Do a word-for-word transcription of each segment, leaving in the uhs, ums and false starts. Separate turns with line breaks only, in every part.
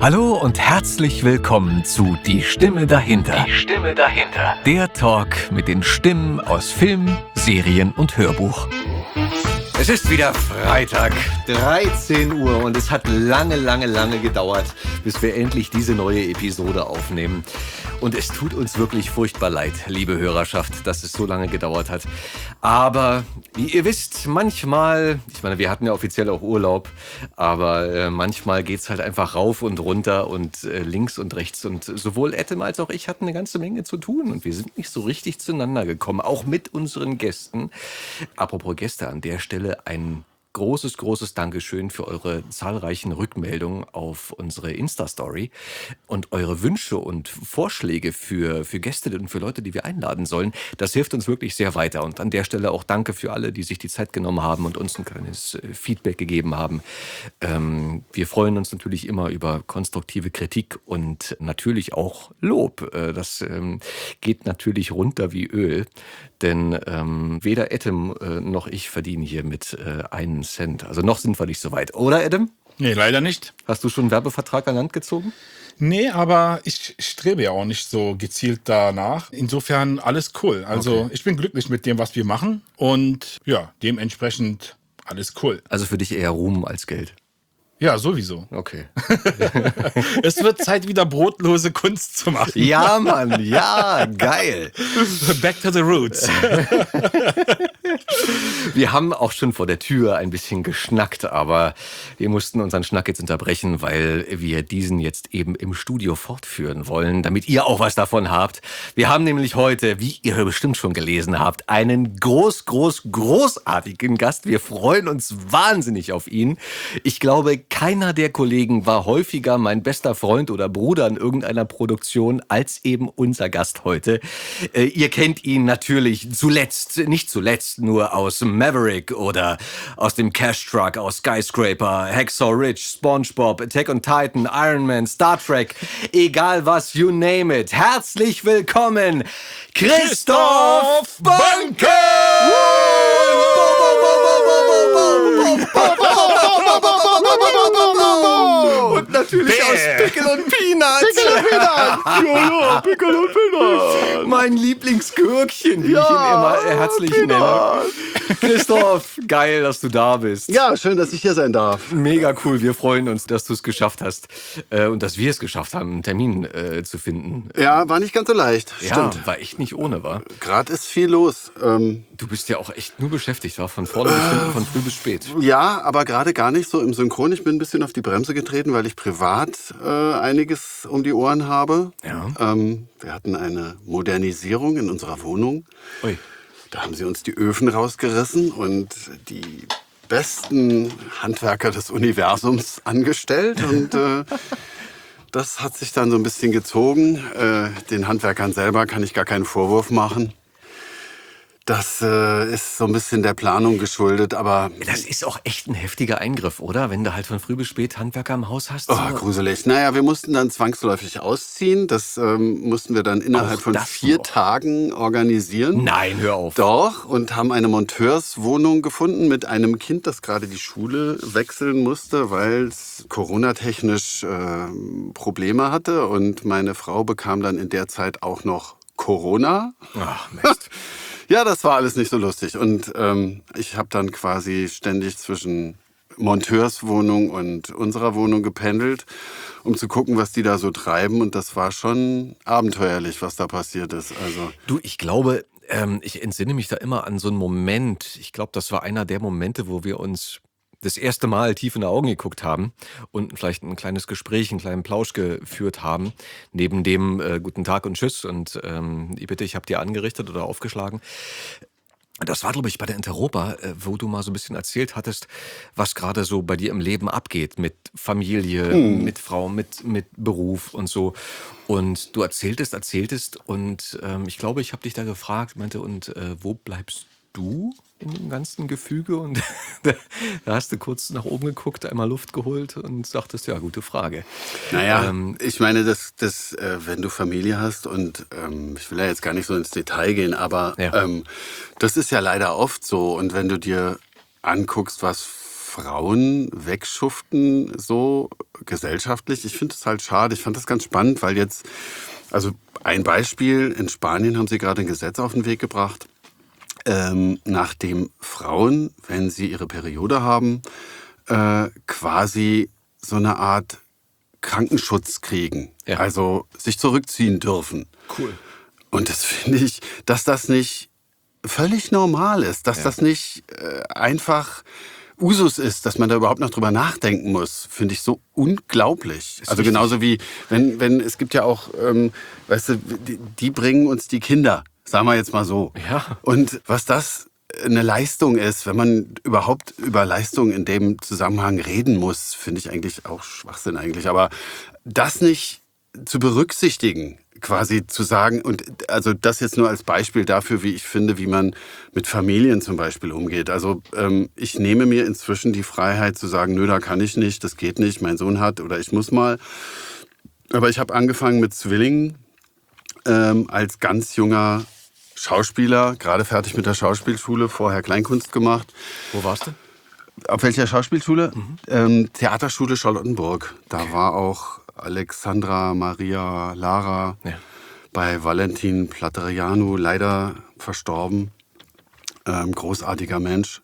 Hallo und herzlich willkommen zu Die Stimme dahinter. Die Stimme dahinter. Der Talk mit den Stimmen aus Film, Serien und Hörbuch.
Es ist wieder Freitag, dreizehn Uhr und es hat lange, lange, lange gedauert, bis wir endlich diese neue Episode aufnehmen. Und es tut uns wirklich furchtbar leid, liebe Hörerschaft, dass es so lange gedauert hat. Aber wie ihr wisst, manchmal, ich meine, wir hatten ja offiziell auch Urlaub, aber äh, manchmal geht's halt einfach rauf und runter und äh, links und rechts. Und sowohl Etem als auch ich hatten eine ganze Menge zu tun und wir sind nicht so richtig zueinander gekommen, auch mit unseren Gästen. Apropos Gäste, an der Stelle ein großes, großes Dankeschön für eure zahlreichen Rückmeldungen auf unsere Insta-Story und eure Wünsche und Vorschläge für, für Gäste und für Leute, die wir einladen sollen. Das hilft uns wirklich sehr weiter. Und an der Stelle auch danke für alle, die sich die Zeit genommen haben und uns ein kleines Feedback gegeben haben. Ähm, wir freuen uns natürlich immer über konstruktive Kritik und natürlich auch Lob. Äh, das ähm, geht natürlich runter wie Öl. Denn ähm, weder Etem äh, noch ich verdienen hier mit äh, einen Cent. Also noch sind wir nicht so weit. Oder, Etem?
Nee, leider nicht.
Hast du schon einen Werbevertrag an Land gezogen?
Nee, aber ich strebe ja auch nicht so gezielt danach. Insofern alles cool. Also
Okay.
ich bin glücklich mit dem, was wir machen. Und ja, dementsprechend alles cool.
Also für dich eher Ruhm als Geld.
Ja, sowieso.
Okay.
Es wird Zeit, wieder brotlose Kunst zu machen.
Ja, Mann, ja, geil.
Back to the roots.
Wir haben auch schon vor der Tür ein bisschen geschnackt, aber wir mussten unseren Schnack jetzt unterbrechen, weil wir diesen jetzt eben im Studio fortführen wollen, damit ihr auch was davon habt. Wir haben nämlich heute, wie ihr bestimmt schon gelesen habt, einen groß, groß, großartigen Gast. Wir freuen uns wahnsinnig auf ihn. Ich glaube, keiner der Kollegen war häufiger mein bester Freund oder Bruder in irgendeiner Produktion als eben unser Gast heute. Äh, ihr kennt ihn natürlich zuletzt, nicht zuletzt, nur aus Maverick oder aus dem Cash Truck, aus Skyscraper, Hacksaw Ridge, SpongeBob, Attack on Titan, Iron Man, Star Trek, egal was, you name it. Herzlich willkommen, Christoph Banke! Und natürlich
Bäh.
aus Pickel und Peanuts.
Pickel und Peanuts. Ja, ja, Pickel und Peanuts.
Mein Lieblingsgürkchen, wie
Ja,
ich ihn immer herzlich nenne.
Peanuts.
Christoph, geil, dass du da bist.
Ja, schön, dass ich hier sein darf.
Mega cool, wir freuen uns, dass du es geschafft hast äh, und dass wir es geschafft haben, einen Termin äh, zu finden.
Ja, war nicht ganz so leicht.
Ja,
Stimmt.
war echt nicht ohne, war.
Gerade ist viel los. Ähm,
Du bist ja auch echt nur beschäftigt, war von vorne bis hinten, von früh bis spät.
ja, aber gerade gar nicht so im Synchron. Ich bin ein bisschen auf die Bremse getreten, weil ich privat äh, einiges um die Ohren habe.
Ja.
Ähm, wir hatten eine Modernisierung in unserer Wohnung.
Ui.
Da haben sie uns die Öfen rausgerissen und die besten Handwerker des Universums angestellt. Und äh, das hat sich dann so ein bisschen gezogen. Äh, den Handwerkern selber kann ich gar keinen Vorwurf machen. Das äh, ist so ein bisschen der Planung geschuldet, aber
Das ist auch echt ein heftiger Eingriff, oder? Wenn du halt von früh bis spät Handwerker im Haus hast.
oh,
so.
gruselig. Naja, wir mussten dann zwangsläufig ausziehen. Das ähm, mussten wir dann innerhalb
Auch
von
das
vier
noch?
Tagen organisieren.
Nein, hör auf.
Doch, und haben eine Monteurswohnung gefunden mit einem Kind, das gerade die Schule wechseln musste, weil es coronatechnisch äh, Probleme hatte. Und meine Frau bekam dann in der Zeit auch noch Corona.
Ach, Mist.
Ja, das war alles nicht so lustig. Und ähm, ich habe dann quasi ständig zwischen Monteurswohnung und unserer Wohnung gependelt, um zu gucken, was die da so treiben. Und das war schon abenteuerlich, was da passiert ist. Also
Du, ich glaube, ähm, ich entsinne mich da immer an so einen Moment. Ich glaube, das war einer der Momente, wo wir uns das erste Mal tief in die Augen geguckt haben und vielleicht ein kleines Gespräch, einen kleinen Plausch geführt haben, neben dem äh, Guten Tag und Tschüss und ähm, bitte, ich habe dir angerichtet oder aufgeschlagen. Das war, glaube ich, bei der Interopa, äh, wo du mal so ein bisschen erzählt hattest, was gerade so bei dir im Leben abgeht mit Familie, mit Frau, mit, mit Beruf und so. Und du erzähltest, erzähltest und ähm, ich glaube, ich habe dich da gefragt, meinte, und äh, wo bleibst du in dem ganzen Gefüge? Und da, da hast du kurz nach oben geguckt, einmal Luft geholt und sagtest, ja, gute Frage.
Naja,
Ähm,
ich meine, das, das, äh, wenn du Familie hast und ähm, ich will ja jetzt gar nicht so ins Detail gehen, aber
Ja.
ähm, das ist ja leider oft so. Und wenn du dir anguckst, was Frauen wegschuften, so gesellschaftlich. Ich finde es halt schade. Ich fand das ganz spannend, weil jetzt, also ein Beispiel, in Spanien haben sie gerade ein Gesetz auf den Weg gebracht, ähm, nachdem Frauen, wenn sie ihre Periode haben, äh, quasi so eine Art Krankenschutz kriegen. Ja. Also sich zurückziehen dürfen.
Cool.
Und das finde ich, dass das nicht völlig normal ist, dass ja. das nicht äh, einfach Usus ist, dass man da überhaupt noch drüber nachdenken muss, finde ich so unglaublich. Ist also richtig. Genauso wie, wenn, wenn, es gibt ja auch, ähm, weißt du, die, die bringen uns die Kinder, sagen wir jetzt mal so.
Ja.
Und was das eine Leistung ist, wenn man überhaupt über Leistung in dem Zusammenhang reden muss, finde ich eigentlich auch Schwachsinn eigentlich. Aber das nicht zu berücksichtigen, quasi zu sagen, und also das jetzt nur als Beispiel dafür, wie ich finde, wie man mit Familien zum Beispiel umgeht. Also ähm, ich nehme mir inzwischen die Freiheit zu sagen, nö, da kann ich nicht, das geht nicht, mein Sohn hat oder ich muss mal. Aber ich habe angefangen mit Zwillingen ähm, als ganz junger Schauspieler, gerade fertig mit der Schauspielschule, vorher Kleinkunst gemacht.
Wo warst du?
Auf welcher Schauspielschule? Mhm. Ähm, Theaterschule Charlottenburg. Da okay. war auch Alexandra Maria Lara, ja. bei Valentin Platerianu, leider verstorben. Ähm, großartiger Mensch.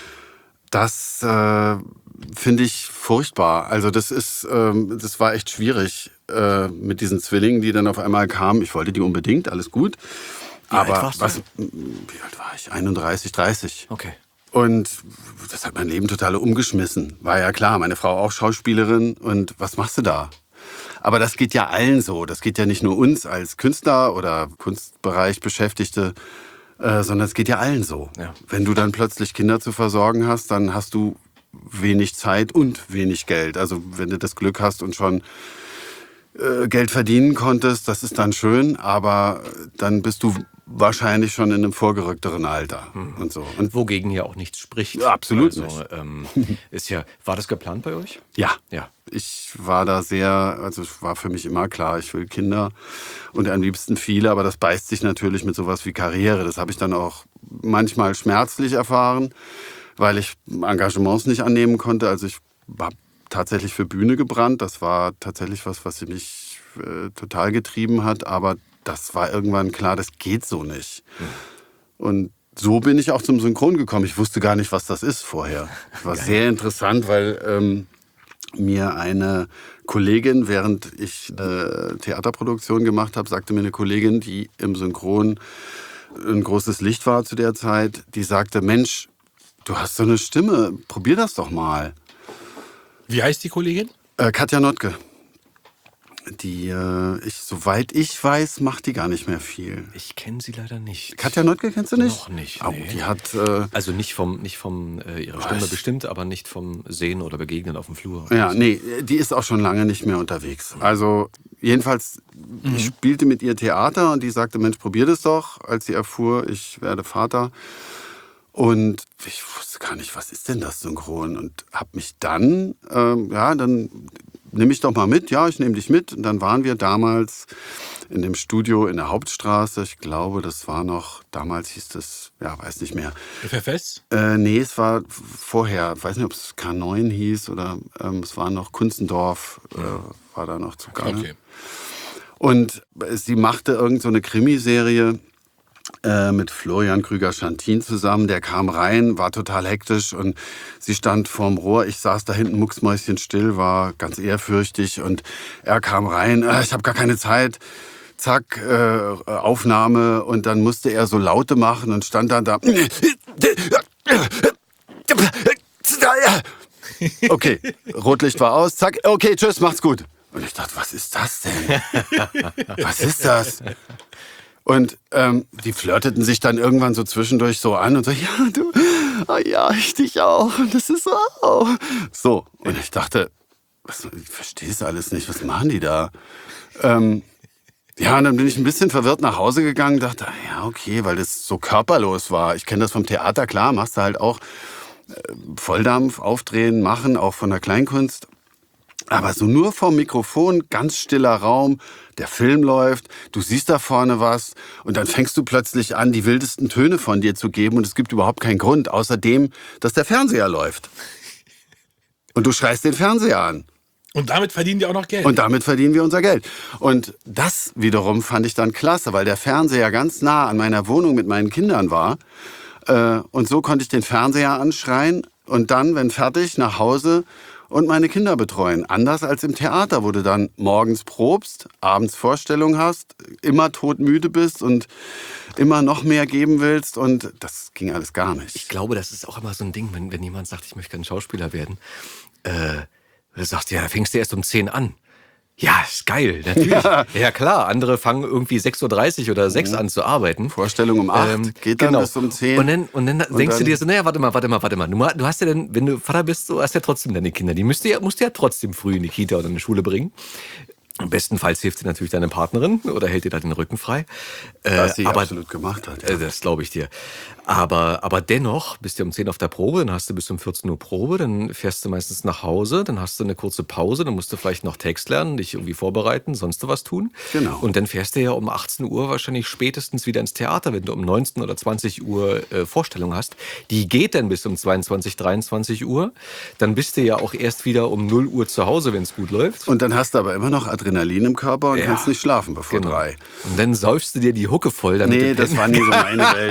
Das äh, finde ich furchtbar. Also das ist, ähm, das war echt schwierig äh, mit diesen Zwillingen, die dann auf einmal kamen. Ich wollte die unbedingt, alles gut.
Wie
Aber
alt warst du?
was, wie alt war ich? einunddreißig, dreißig.
Okay.
Und das hat mein Leben total umgeschmissen. War ja klar, meine Frau auch Schauspielerin. Und was machst du da? Aber das geht ja allen so. Das geht ja nicht nur uns als Künstler oder Kunstbereich Beschäftigte, äh, sondern es geht ja allen so. Ja. Wenn du dann plötzlich Kinder zu versorgen hast, dann hast du wenig Zeit und wenig Geld. Also wenn du das Glück hast und schon äh, Geld verdienen konntest, das ist dann schön, aber dann bist du wahrscheinlich schon in einem vorgerückteren Alter hm. und so. Und
wogegen ja auch nichts spricht.
Ja, absolut
also,
nicht.
Ähm, ist ja, war das geplant bei euch?
Ja.
Ja.
Ich war da sehr, also es war für mich immer klar, ich will Kinder und am liebsten viele, aber das beißt sich natürlich mit sowas wie Karriere. Das habe ich dann auch manchmal schmerzlich erfahren, weil ich Engagements nicht annehmen konnte. Also ich habe tatsächlich für Bühne gebrannt. Das war tatsächlich was, was mich äh, total getrieben hat, aber das war irgendwann klar, das geht so nicht. Mhm. Und so bin ich auch zum Synchron gekommen. Ich wusste gar nicht, was das ist vorher. Das war Geil. Sehr interessant, weil ähm, mir eine Kollegin, während ich eine Theaterproduktion gemacht habe, sagte mir eine Kollegin, die im Synchron ein großes Licht war zu der Zeit, die sagte, Mensch, du hast so eine Stimme, probier das doch mal.
Wie heißt die Kollegin?
Äh, Katja Notke. Die, äh, ich, soweit ich weiß, macht die gar nicht mehr viel.
Ich kenne sie leider nicht.
Katja Notke kennst du nicht?
Noch nicht.
Oh,
Nee.
die hat. Äh,
Also nicht vom, nicht vom äh, ihrer Stimme
Was?
bestimmt, aber nicht vom Sehen oder Begegnen auf dem Flur.
ja, nee, die ist auch schon lange nicht mehr unterwegs. Also jedenfalls,
Mhm.
ich spielte mit ihr Theater und die sagte, Mensch, probier das doch, als sie erfuhr, ich werde Vater. Und ich wusste gar nicht, was ist denn das Synchron? Und habe mich dann, ähm, ja, dann nimm mich doch mal mit. Ja, ich nehme dich mit. Und dann waren wir damals in dem Studio in der Hauptstraße. Ich glaube, das war noch, damals hieß das, ja, weiß nicht mehr.
F F S?
Äh, nee, es war vorher, ich weiß nicht, ob es K neun hieß oder ähm, es war noch Kunstendorf, äh, war da noch zugange.
Okay.
Und sie machte irgend so eine Krimiserie äh, mit Florian Krüger-Schantin zusammen. Der kam rein, war total hektisch und sie stand vorm Rohr. Ich saß da hinten mucksmäuschenstill, war ganz ehrfürchtig und er kam rein. Äh, ich habe gar keine Zeit. Zack, äh, Aufnahme und dann musste er so Laute machen und stand dann da. Okay, Rotlicht war aus, zack, okay, tschüss, macht's gut. Und ich dachte, was ist das denn? Was ist das? Und ähm, die flirteten sich dann irgendwann so zwischendurch so an und so, ja, du, oh ja, ich dich auch. Und das ist so, oh. So, und ich dachte, was, ich verstehe es alles nicht, was machen die da? Ähm, ja, und dann bin ich ein bisschen verwirrt nach Hause gegangen, dachte, ja, okay, weil das so körperlos war. Ich kenne das vom Theater, klar, machst du halt auch äh, Volldampf, aufdrehen, machen, auch von der Kleinkunst. Aber so nur vorm Mikrofon, ganz stiller Raum, der Film läuft, du siehst da vorne was und dann fängst du plötzlich an, die wildesten Töne von dir zu geben und es gibt überhaupt keinen Grund, außer dem, dass der Fernseher läuft. Und du schreist den Fernseher an.
Und damit verdienen die auch noch Geld.
Und damit verdienen wir unser Geld. Und das wiederum fand ich dann klasse, weil der Fernseher ganz nah an meiner Wohnung mit meinen Kindern war. Äh, und so konnte ich den Fernseher anschreien und dann, wenn fertig, nach Hause und meine Kinder betreuen. Anders als im Theater, wo du dann morgens probst, abends Vorstellung hast, immer todmüde bist und immer noch mehr geben willst. Und das ging alles gar nicht.
Ich glaube, das ist auch immer so ein Ding, wenn, wenn jemand sagt, ich möchte gerne Schauspieler werden. Äh, du sagst, ja, fängst du erst um zehn an. Ja, ist geil, natürlich. Ja, ja klar, andere fangen irgendwie sechs Uhr dreißig oder sechs mhm. an zu arbeiten.
Vorstellung um acht, ähm, geht dann
genau.
bis um zehn.
Und dann, und dann und denkst dann du dir so, naja, warte mal, warte mal, warte mal. Du, du hast ja dann, wenn du Vater bist, du hast ja trotzdem deine Kinder. Die musst du ja, musst du ja trotzdem früh in die Kita oder in die Schule bringen. Im bestenfalls hilft dir natürlich deine Partnerin oder hält dir da den Rücken frei.
Was sie
aber,
absolut gemacht hat. Ja.
Äh, das glaube ich dir. Aber, aber dennoch bist du um zehn auf der Probe, dann hast du bis um vierzehn Uhr Probe, dann fährst du meistens nach Hause, dann hast du eine kurze Pause, dann musst du vielleicht noch Text lernen, dich irgendwie vorbereiten, sonst was tun.
Genau.
Und dann fährst du ja um achtzehn Uhr wahrscheinlich spätestens wieder ins Theater, wenn du um neunzehn oder zwanzig Uhr äh, Vorstellung hast. Die geht dann bis um zweiundzwanzig, dreiundzwanzig Uhr. Dann bist du ja auch erst wieder um null Uhr zu Hause, wenn es gut läuft.
Und dann hast du aber immer noch Adrenalin im Körper und
ja.
kannst nicht schlafen bevor
genau.
drei.
Und dann säufst du dir die Hucke voll. Damit
nee,
du
das war nie so meine Welt.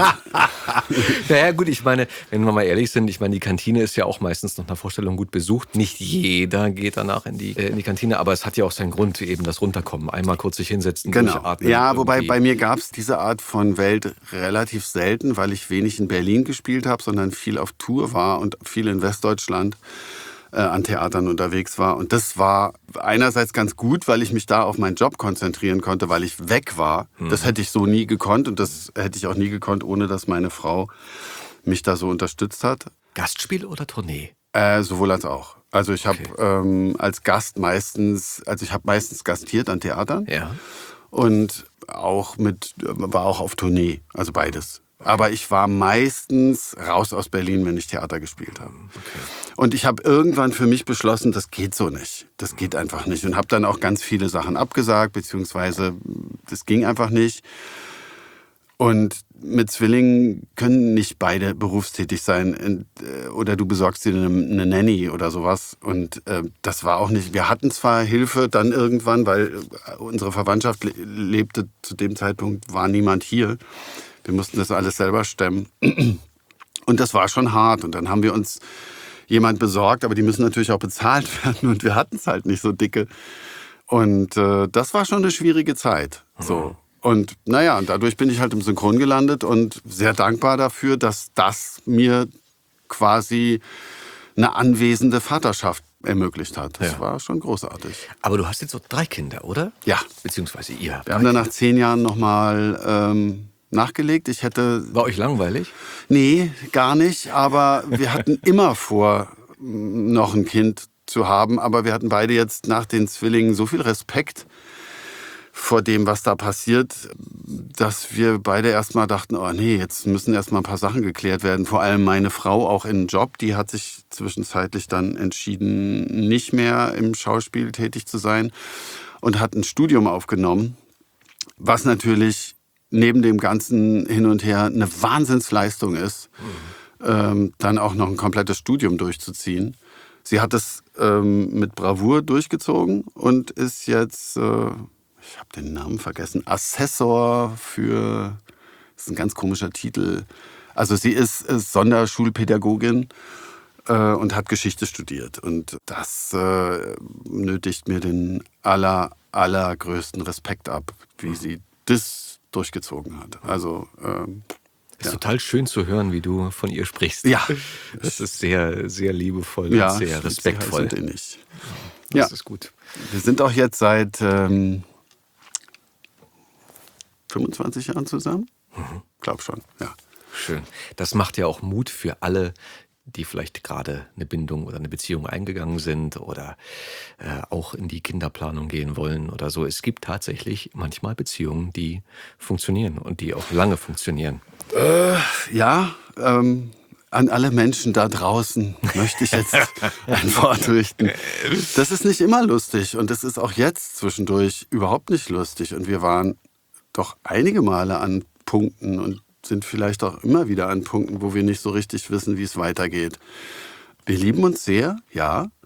Naja gut, ich meine, wenn wir mal ehrlich sind, ich meine, die Kantine ist ja auch meistens nach einer Vorstellung gut besucht. Nicht jeder geht danach in die, äh, in die Kantine, aber es hat ja auch seinen Grund, eben das Runterkommen. Einmal kurz sich hinsetzen,
genau.
durchatmen.
Ja,
irgendwie.
wobei bei mir gab es diese Art von Welt relativ selten, weil ich wenig in Berlin gespielt habe, sondern viel auf Tour war und viel in Westdeutschland äh, an Theatern unterwegs war. Und das war einerseits ganz gut, weil ich mich da auf meinen Job konzentrieren konnte, weil ich weg war. Mhm. Das hätte ich so nie gekonnt und das hätte ich auch nie gekonnt, ohne dass meine Frau mich da so unterstützt hat.
Gastspiel oder Tournee?
Äh, sowohl als auch. Also ich habe
Okay.
ähm, als Gast meistens, also ich habe meistens gastiert an Theatern
Ja.
und auch mit, war auch auf Tournee, also beides. Aber ich war meistens raus aus Berlin, wenn ich Theater gespielt habe.
Okay.
Und ich habe irgendwann für mich beschlossen, das geht so nicht. Das geht einfach nicht. Und habe dann auch ganz viele Sachen abgesagt, beziehungsweise das ging einfach nicht. Und mit Zwillingen können nicht beide berufstätig sein. Oder du besorgst dir eine, eine Nanny oder sowas. Und äh, das war auch nicht. Wir hatten zwar Hilfe dann irgendwann, weil unsere Verwandtschaft le- lebte zu dem Zeitpunkt, war niemand hier. Wir mussten das alles selber stemmen. Und das war schon hart. Und dann haben wir uns jemand besorgt, aber die müssen natürlich auch bezahlt werden. Und wir hatten es halt nicht so dicke. Und äh, das war schon eine schwierige Zeit. So. Und naja, und dadurch bin ich halt im Synchron gelandet und sehr dankbar dafür, dass das mir quasi eine anwesende Vaterschaft ermöglicht hat. Das
Ja.
war schon großartig.
Aber du hast jetzt so drei Kinder, oder?
Ja.
Beziehungsweise ihr.
Wir haben dann nach zehn Jahren nochmal ähm, nachgelegt. Ich hätte...
War euch langweilig?
Nee, gar nicht. Aber wir hatten immer vor, noch ein Kind zu haben. Aber wir hatten beide jetzt nach den Zwillingen so viel Respekt vor dem, was da passiert, dass wir beide erstmal dachten, oh nee, jetzt müssen erstmal ein paar Sachen geklärt werden. Vor allem meine Frau auch in Job, die hat sich zwischenzeitlich dann entschieden, nicht mehr im Schauspiel tätig zu sein und hat ein Studium aufgenommen, was natürlich neben dem ganzen Hin und Her eine Wahnsinnsleistung ist, mhm. ähm, dann auch noch ein komplettes Studium durchzuziehen. Sie hat es ähm, mit Bravour durchgezogen und ist jetzt... Äh, ich habe den Namen vergessen, Assessor für, das ist ein ganz komischer Titel. Also sie ist, ist Sonderschulpädagogin äh, und hat Geschichte studiert. Und das äh, nötigt mir den aller, allergrößten Respekt ab, wie sie das durchgezogen hat. Also ähm,
Es ist
ja.
total schön zu hören, wie du von ihr sprichst.
Ja.
Das ist sehr, sehr liebevoll
ja,
und sehr respektvoll.
Sind nicht.
Das
Ja.
ist gut.
Wir sind auch jetzt seit ähm, fünfundzwanzig Jahren zusammen. Mhm. Glaub schon, ja.
Schön. Das macht ja auch Mut für alle, die vielleicht gerade eine Bindung oder eine Beziehung eingegangen sind oder äh, auch in die Kinderplanung gehen wollen oder so. Es gibt tatsächlich manchmal Beziehungen, die funktionieren und die auch lange funktionieren.
Äh, ja, ähm, an alle Menschen da draußen möchte ich jetzt ein Wort richten. Das ist nicht immer lustig und das ist auch jetzt zwischendurch überhaupt nicht lustig. Und wir waren doch einige Male an Punkten und sind vielleicht auch immer wieder an Punkten, wo wir nicht so richtig wissen, wie es weitergeht. Wir lieben uns sehr, ja,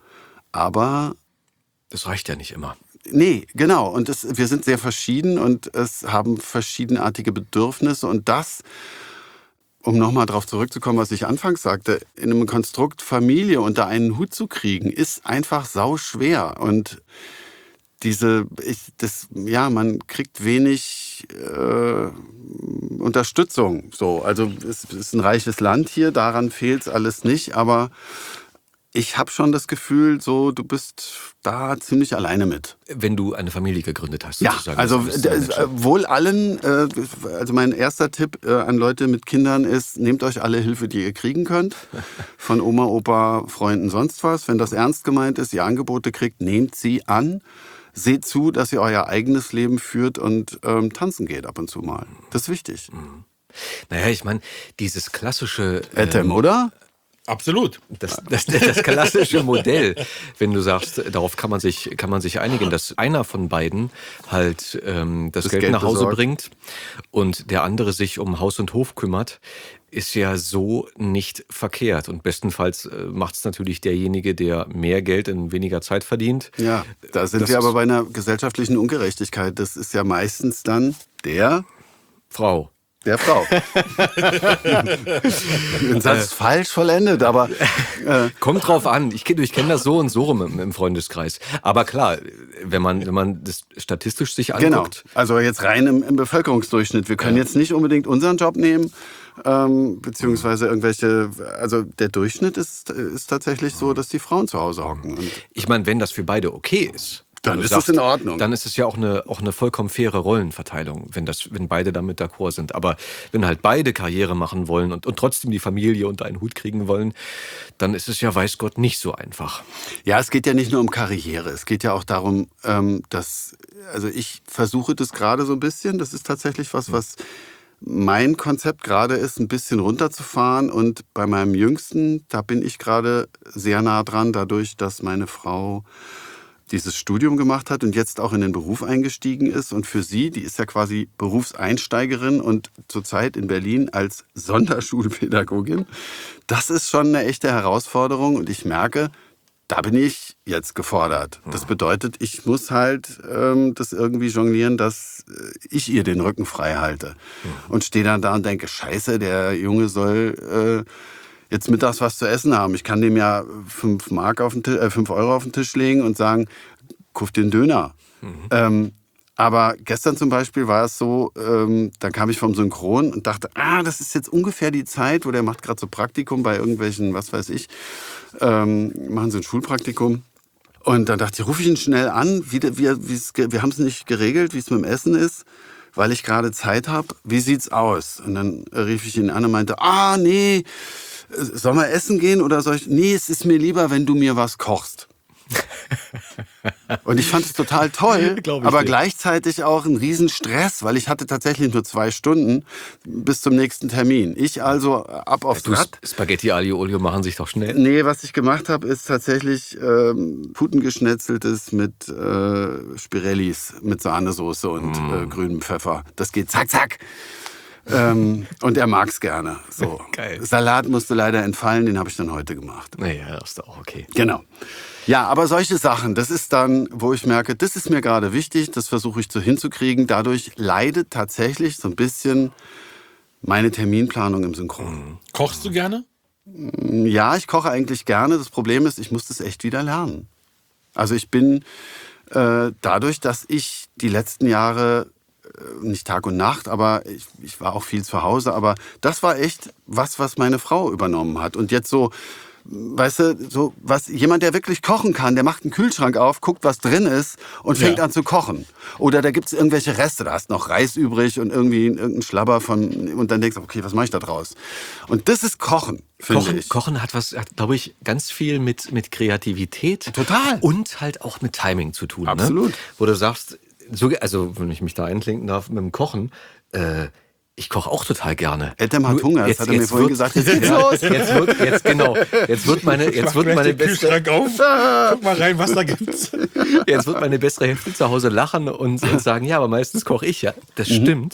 Aber
das reicht ja nicht immer.
nee, genau. Und es, wir sind sehr verschieden und es haben verschiedenartige Bedürfnisse. Und das, um nochmal darauf zurückzukommen, was ich anfangs sagte, in einem Konstrukt Familie unter einen Hut zu kriegen, ist einfach sauschwer. Und diese, ich, das, ja, man kriegt wenig äh, Unterstützung. So, also es ist ein reiches Land hier, daran fehlt es alles nicht, aber ich habe schon das Gefühl, so du bist da ziemlich alleine mit.
Wenn du eine Familie gegründet hast,
Ja,
sozusagen.
also
Das ist
äh,
ein
äh, wohl allen, äh, also mein erster Tipp äh, an Leute mit Kindern ist, nehmt euch alle Hilfe, die ihr kriegen könnt. Von Oma, Opa, Freunden, sonst was. Wenn das ernst gemeint ist, ihr Angebote kriegt, nehmt sie an. Seht zu, dass ihr euer eigenes Leben führt und ähm, tanzen geht ab und zu mal. Das ist wichtig.
Naja, ich meine, dieses klassische...
Etem,
ähm,
oder?
Absolut.
Das, das, das klassische Modell, wenn du sagst, darauf kann man sich, kann man sich einigen, dass einer von beiden halt ähm, das,
Das
Geld,
Geld
nach Hause
besorgt.
bringt und der andere sich um Haus und Hof kümmert, ist ja so nicht verkehrt. Und bestenfalls äh, macht es natürlich derjenige, der mehr Geld in weniger Zeit verdient.
Ja, da sind
Das
wir aber
ist-
bei einer gesellschaftlichen Ungerechtigkeit. Das ist ja meistens dann der,
Frau.
der Frau. Den Satz ist falsch vollendet, aber äh,
Kommt drauf an. Ich, kenn- ich kenne das so und so rum im, im Freundeskreis. Aber klar, wenn man, wenn man das statistisch sich
genau.
anguckt,
Also jetzt rein im, im Bevölkerungsdurchschnitt. Wir können jetzt nicht unbedingt unseren Job nehmen, ähm, beziehungsweise irgendwelche, also der Durchschnitt ist, ist tatsächlich so, dass die Frauen zu Hause hocken. Und
ich meine, wenn das für beide okay ist,
Dann
wenn du
ist es in Ordnung.
Dann ist es ja auch eine, auch eine vollkommen faire Rollenverteilung, wenn, das, wenn beide damit d'accord sind. Aber wenn halt beide Karriere machen wollen und, und trotzdem die Familie unter einen Hut kriegen wollen, dann ist es ja, weiß Gott, nicht so einfach.
ja, es geht ja nicht nur um Karriere. Es geht ja auch darum, ähm, dass, also ich versuche das gerade so ein bisschen. Das ist tatsächlich was, was mein Konzept gerade ist, ein bisschen runterzufahren. Und bei meinem Jüngsten, da bin ich gerade sehr nah dran, dadurch, dass meine Frau dieses Studium gemacht hat und jetzt auch in den Beruf eingestiegen ist. Und für sie, die ist ja quasi Berufseinsteigerin und zurzeit in Berlin als Sonderschulpädagogin. Das ist schon eine echte Herausforderung und ich merke, da bin ich jetzt gefordert. Das bedeutet, ich muss halt ähm, das irgendwie jonglieren, dass äh, ich ihr den Rücken frei halte. Und stehe dann da und denke, scheiße, der Junge soll äh, jetzt mittags was zu essen haben. Ich kann dem ja fünf Mark auf den Tisch, äh, fünf Euro auf den Tisch legen und sagen, kauf dir einen Döner. Ähm, aber gestern zum Beispiel war es so, ähm, da kam ich vom Synchron und dachte, ah, das ist jetzt ungefähr die Zeit, wo der macht gerade so Praktikum bei irgendwelchen, was weiß ich, ähm, machen sie ein Schulpraktikum. Und dann dachte ich, rufe ich ihn schnell an, wie, wie, wie's, wir haben es nicht geregelt, wie es mit dem Essen ist, weil ich gerade Zeit habe. Wie sieht's aus? Und dann rief ich ihn an und meinte, ah, nee, sollen wir essen gehen oder soll ich? Nee, es ist mir lieber, wenn du mir was kochst. Und ich fand es total toll,
Glaub ich
aber
dir.
gleichzeitig auch ein Riesenstress, weil ich hatte tatsächlich nur zwei Stunden bis zum nächsten Termin. Ich also ab aufs
Du,
Rad.
Spaghetti Aglio Olio machen sich doch schnell.
Nee, was ich gemacht habe, ist tatsächlich ähm, Putengeschnetzeltes mit äh, Spirellis, mit Sahnesoße und äh, grünem Pfeffer. Das geht zack, zack. ähm, und er mag's gerne. So.
Geil.
Salat musste leider entfallen, den habe ich dann heute gemacht.
Naja, das ist doch auch okay.
Genau. Ja, aber solche Sachen, das ist dann, wo ich merke, das ist mir gerade wichtig, das versuche ich so hinzukriegen. Dadurch leidet tatsächlich so ein bisschen meine Terminplanung im Synchron.
Kochst du gerne?
Ja, ich koche eigentlich gerne. Das Problem ist, ich muss das echt wieder lernen. Also ich bin äh, dadurch, dass ich die letzten Jahre, äh, nicht Tag und Nacht, aber ich, ich war auch viel zu Hause, aber das war echt was, was meine Frau übernommen hat. Und jetzt so, weißt du, so was, jemand, der wirklich kochen kann, der macht einen Kühlschrank auf, guckt, was drin ist und fängt
Ja.
an zu kochen. Oder da gibt es irgendwelche Reste, da hast noch Reis übrig und irgendwie irgendein Schlabber von, und dann denkst du, okay, was mache ich da draus? Und das ist Kochen, finde
Kochen,
ich.
Kochen hat was, hat, glaube ich, ganz viel mit, mit Kreativität.
Total.
Und halt auch mit Timing zu tun.
Absolut.
Ne? Wo du sagst, so, also wenn ich mich da einklinken darf mit dem Kochen, äh, ich koche auch total gerne.
Eltem hat
Nur
Hunger, das
jetzt-
hat er mir
jetzt
vorhin
wird-
gesagt. Jetzt geht's
Ja,
los.
Jetzt wird, jetzt genau, jetzt wird meine, jetzt wird meine
den
beste,
Kühlschrank auf. Guck mal rein, was da gibt's.
jetzt wird meine bessere Hälfte zu Hause lachen und, und sagen, ja, aber meistens koche ich ja. Das
Mhm.
stimmt.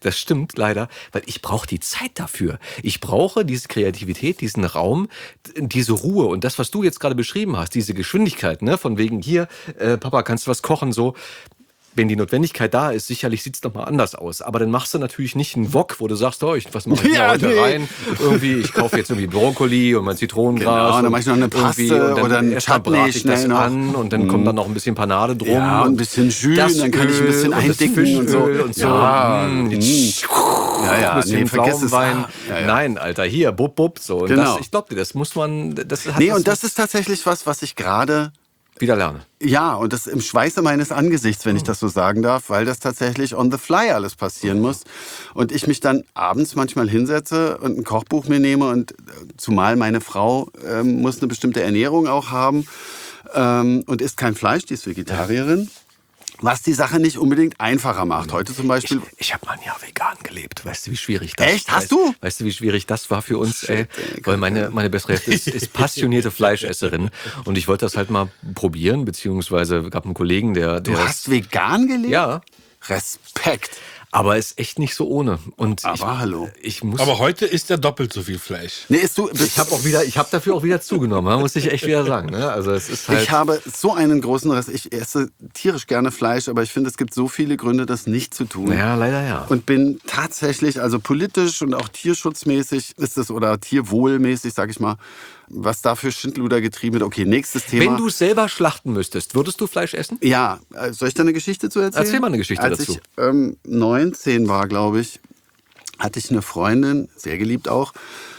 Das stimmt leider, weil ich brauche die Zeit dafür. Ich brauche diese Kreativität, diesen Raum, diese Ruhe und das, was du jetzt gerade beschrieben hast, diese Geschwindigkeit, ne, von wegen hier, äh, Papa, kannst du was kochen, so. Wenn die Notwendigkeit da ist, sicherlich sieht es nochmal anders aus. Aber dann machst du natürlich nicht einen Wok, wo du sagst, oh, ich, was mache ich
Ja,
da heute
nee.
rein? Irgendwie, ich kaufe jetzt irgendwie Brokkoli und mein Zitronengras.
Genau, dann mach ich noch eine
irgendwie
Paste
und dann
oder einen
erst mal
Chutney
brate ich das
schnell noch.
an und dann kommt dann noch ein bisschen Panade drum.
Ja, und ein
und
bisschen Jus,
das
dann kann ich ein bisschen
Öl und das
eindicken und so.
Fischöl und so.
Ja,
Mm,
mm.
jetzt
Ja, ja,
ein bisschen
nee, vergiss es.
Pflaumenwein.
Ah, ja, ja.
Nein, Alter, hier, bub, bub, so. Und
Genau.
das, ich glaube dir, das muss man, das hat
Nee,
das
und das ist tatsächlich was, was ich gerade
wieder lerne.
Ja, und das im Schweiße meines Angesichts, wenn ich das so sagen darf, weil das tatsächlich on the fly alles passieren muss. Und ich mich dann abends manchmal hinsetze und ein Kochbuch mir nehme und zumal meine Frau ähm, muss eine bestimmte Ernährung auch haben ähm, und isst kein Fleisch, die ist Vegetarierin. Was die Sache nicht unbedingt einfacher macht. Heute zum Beispiel.
Ich, ich habe mal ein Jahr vegan gelebt. Weißt du, wie schwierig das
Echt? Hast
weißt,
du?
Weißt du, wie schwierig das war für uns?
Shit,
ey?
ey,
Weil meine, meine bessere Hälfte ist, ist passionierte Fleischesserin. Und ich wollte das halt mal probieren, beziehungsweise gab einen Kollegen, der... der
Du hast vegan gelebt?
Ja.
Respekt.
Aber ist echt nicht so ohne. Und
Aber
ich,
hallo.
Ich muss...
Aber heute isst er doppelt so viel Fleisch.
Nee, ist du,
ich habe auch wieder, ich habe dafür auch wieder zugenommen, muss ich echt wieder sagen. Ne? Also es ist halt...
Ich habe so einen großen Rest. Ich esse tierisch gerne Fleisch, aber ich finde, es gibt so viele Gründe, das nicht zu tun.
Ja, leider ja.
Und bin tatsächlich, also politisch und auch tierschutzmäßig ist es, oder tierwohlmäßig, sag ich mal, was da für Schindluder getrieben wird. Okay, nächstes Thema.
Wenn du selber schlachten müsstest, würdest du Fleisch essen?
Ja, äh, soll ich da eine Geschichte zu erzählen?
Erzähl mal eine Geschichte
Als
dazu.
ich ähm, neunzehn war, glaube ich, hatte ich eine Freundin, sehr geliebt auch,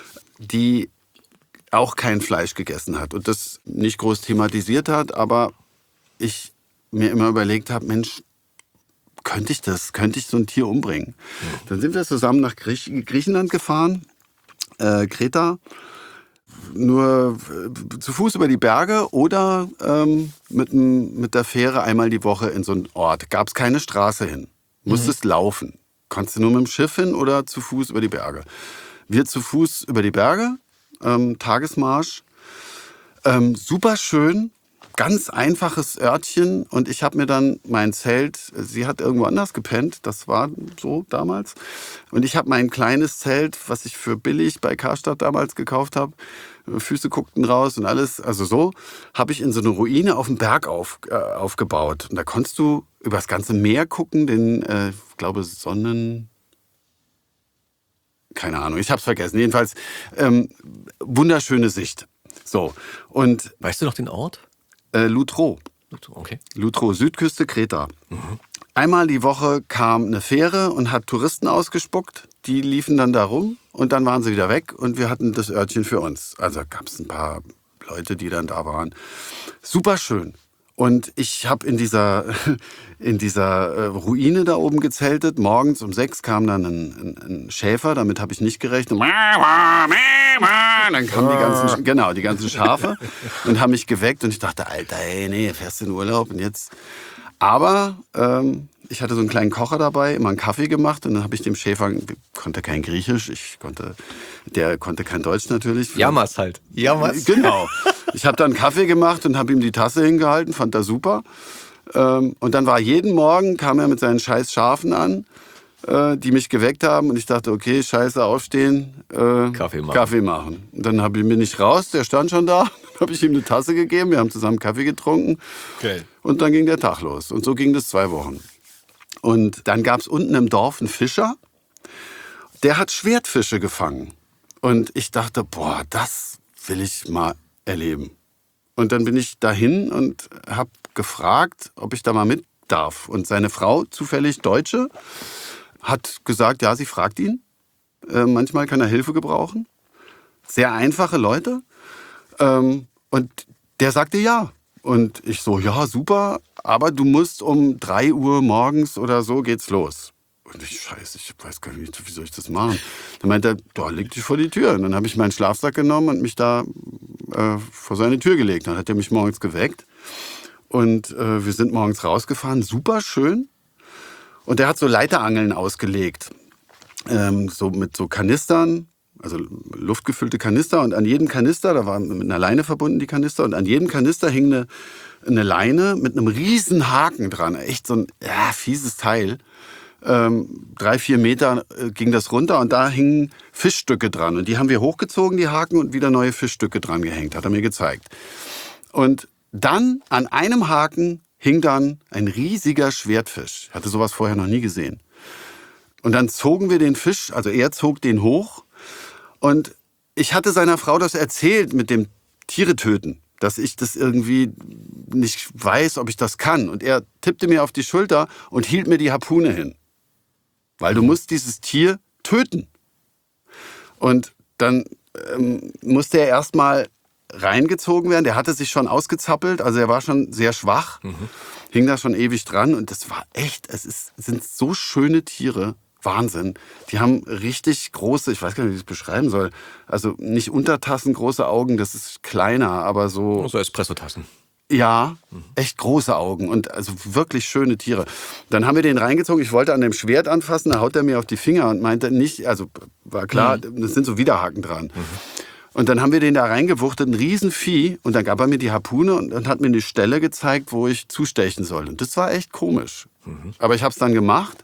die auch kein Fleisch gegessen hat und das nicht groß thematisiert hat, aber ich mir immer überlegt habe, Mensch, könnte ich das, könnte ich so ein Tier umbringen? Mhm. Dann sind wir zusammen nach Griech Griechenland gefahren, äh, Kreta, nur äh, zu Fuß über die Berge oder ähm, mit, m, mit der Fähre einmal die Woche in so einen Ort. Gab es keine Straße hin, musstest mhm. laufen. Konntest du nur mit dem Schiff hin oder zu Fuß über die Berge. Wir zu Fuß über die Berge, ähm, Tagesmarsch, ähm, super schön, ganz einfaches Örtchen und ich habe mir dann mein Zelt, sie hat irgendwo anders gepennt, das war so damals, und ich habe mein kleines Zelt, was ich für billig bei Karstadt damals gekauft habe, Füße guckten raus und alles, also so, habe ich in so eine Ruine auf dem Berg auf, äh, aufgebaut. Und da konntest du über das ganze Meer gucken, den, äh, ich glaube, Sonnen... Keine Ahnung, ich habe es vergessen. Jedenfalls ähm, wunderschöne Sicht. So, und
weißt du noch den Ort?
Äh, Lutro.
Okay.
Lutro, Südküste, Kreta. Mhm. Einmal die Woche kam eine Fähre und hat Touristen ausgespuckt. Die liefen dann da rum und dann waren sie wieder weg und wir hatten das Örtchen für uns. Also gab es ein paar Leute, die dann da waren. Super schön. Und ich habe in dieser, in dieser äh, Ruine da oben gezeltet. Morgens um sechs kam dann ein, ein, ein Schäfer, damit habe ich nicht gerechnet. Dann kamen die ganzen, genau, die ganzen Schafe und haben mich geweckt. Und ich dachte, Alter, ey, nee, fährst in Urlaub und jetzt... Aber ähm, ich hatte so einen kleinen Kocher dabei, immer einen Kaffee gemacht und dann habe ich dem Schäfer, konnte kein Griechisch, ich konnte, der konnte kein Deutsch natürlich.
Jammers halt. Jammers.
Genau. Ich habe dann einen Kaffee gemacht und habe ihm die Tasse hingehalten, fand das super. Ähm, und dann war jeden Morgen, kam er mit seinen scheiß Schafen an, äh, die mich geweckt haben und ich dachte, okay, scheiße, aufstehen, äh,
Kaffee machen.
Kaffee machen. Und dann hab ich, bin ich raus, der stand schon da, habe ich ihm eine Tasse gegeben, wir haben zusammen Kaffee getrunken.
Okay.
Und dann ging der Tag los. Und so ging das zwei Wochen. Und dann gab es unten im Dorf einen Fischer, der hat Schwertfische gefangen. Und ich dachte, boah, das will ich mal erleben. Und dann bin ich dahin und habe gefragt, ob ich da mal mit darf. Und seine Frau, zufällig Deutsche, hat gesagt, ja, sie fragt ihn. Äh, manchmal kann er Hilfe gebrauchen. Sehr einfache Leute. Ähm, und der sagte ja. Und ich so, ja, super, aber du musst um drei Uhr morgens oder so geht's los. Und ich, scheiße, ich weiß gar nicht, wie soll ich das machen? Dann meinte er, da leg dich vor die Tür. Und dann habe ich meinen Schlafsack genommen und mich da äh, vor seine Tür gelegt. Dann hat er mich morgens geweckt. Und äh, wir sind morgens rausgefahren, super schön. Und der hat so Leiterangeln ausgelegt, ähm, so mit so Kanistern. Also luftgefüllte Kanister und an jedem Kanister, da waren mit einer Leine verbunden die Kanister und an jedem Kanister hing eine, eine Leine mit einem riesen Haken dran. Echt so ein ja, fieses Teil. ähm, drei, vier Meter äh, ging das runter und da hingen Fischstücke dran. Und die haben wir hochgezogen, die Haken, und wieder neue Fischstücke dran gehängt, hat er mir gezeigt. Und dann an einem Haken hing dann ein riesiger Schwertfisch. Ich hatte sowas vorher noch nie gesehen. Und dann zogen wir den Fisch, also er zog den hoch. Und ich hatte seiner Frau das erzählt mit dem Tiere töten, dass ich das irgendwie nicht weiß, ob ich das kann. Und er tippte mir auf die Schulter und hielt mir die Harpune hin. Weil du musst dieses Tier töten. Und dann ähm, musste er erstmal reingezogen werden. Der hatte sich schon ausgezappelt, also er war schon sehr schwach, mhm. hing da schon ewig dran. Und das war echt, es ist, sind so schöne Tiere. Wahnsinn. Die haben richtig große, ich weiß gar nicht, wie ich es beschreiben soll, also nicht Untertassen, große Augen, das ist kleiner, aber so...
So Espressotassen.
Ja, echt große Augen und also wirklich schöne Tiere. Dann haben wir den reingezogen, ich wollte an dem Schwert anfassen, da haut er mir auf die Finger und meinte nicht, also war klar, mhm. das sind so Widerhaken dran. Mhm. Und dann haben wir den da reingewuchtet, ein Riesenvieh, und dann gab er mir die Harpune und, und hat mir eine Stelle gezeigt, wo ich zustechen soll. Und das war echt komisch. Mhm. Aber ich habe es dann gemacht.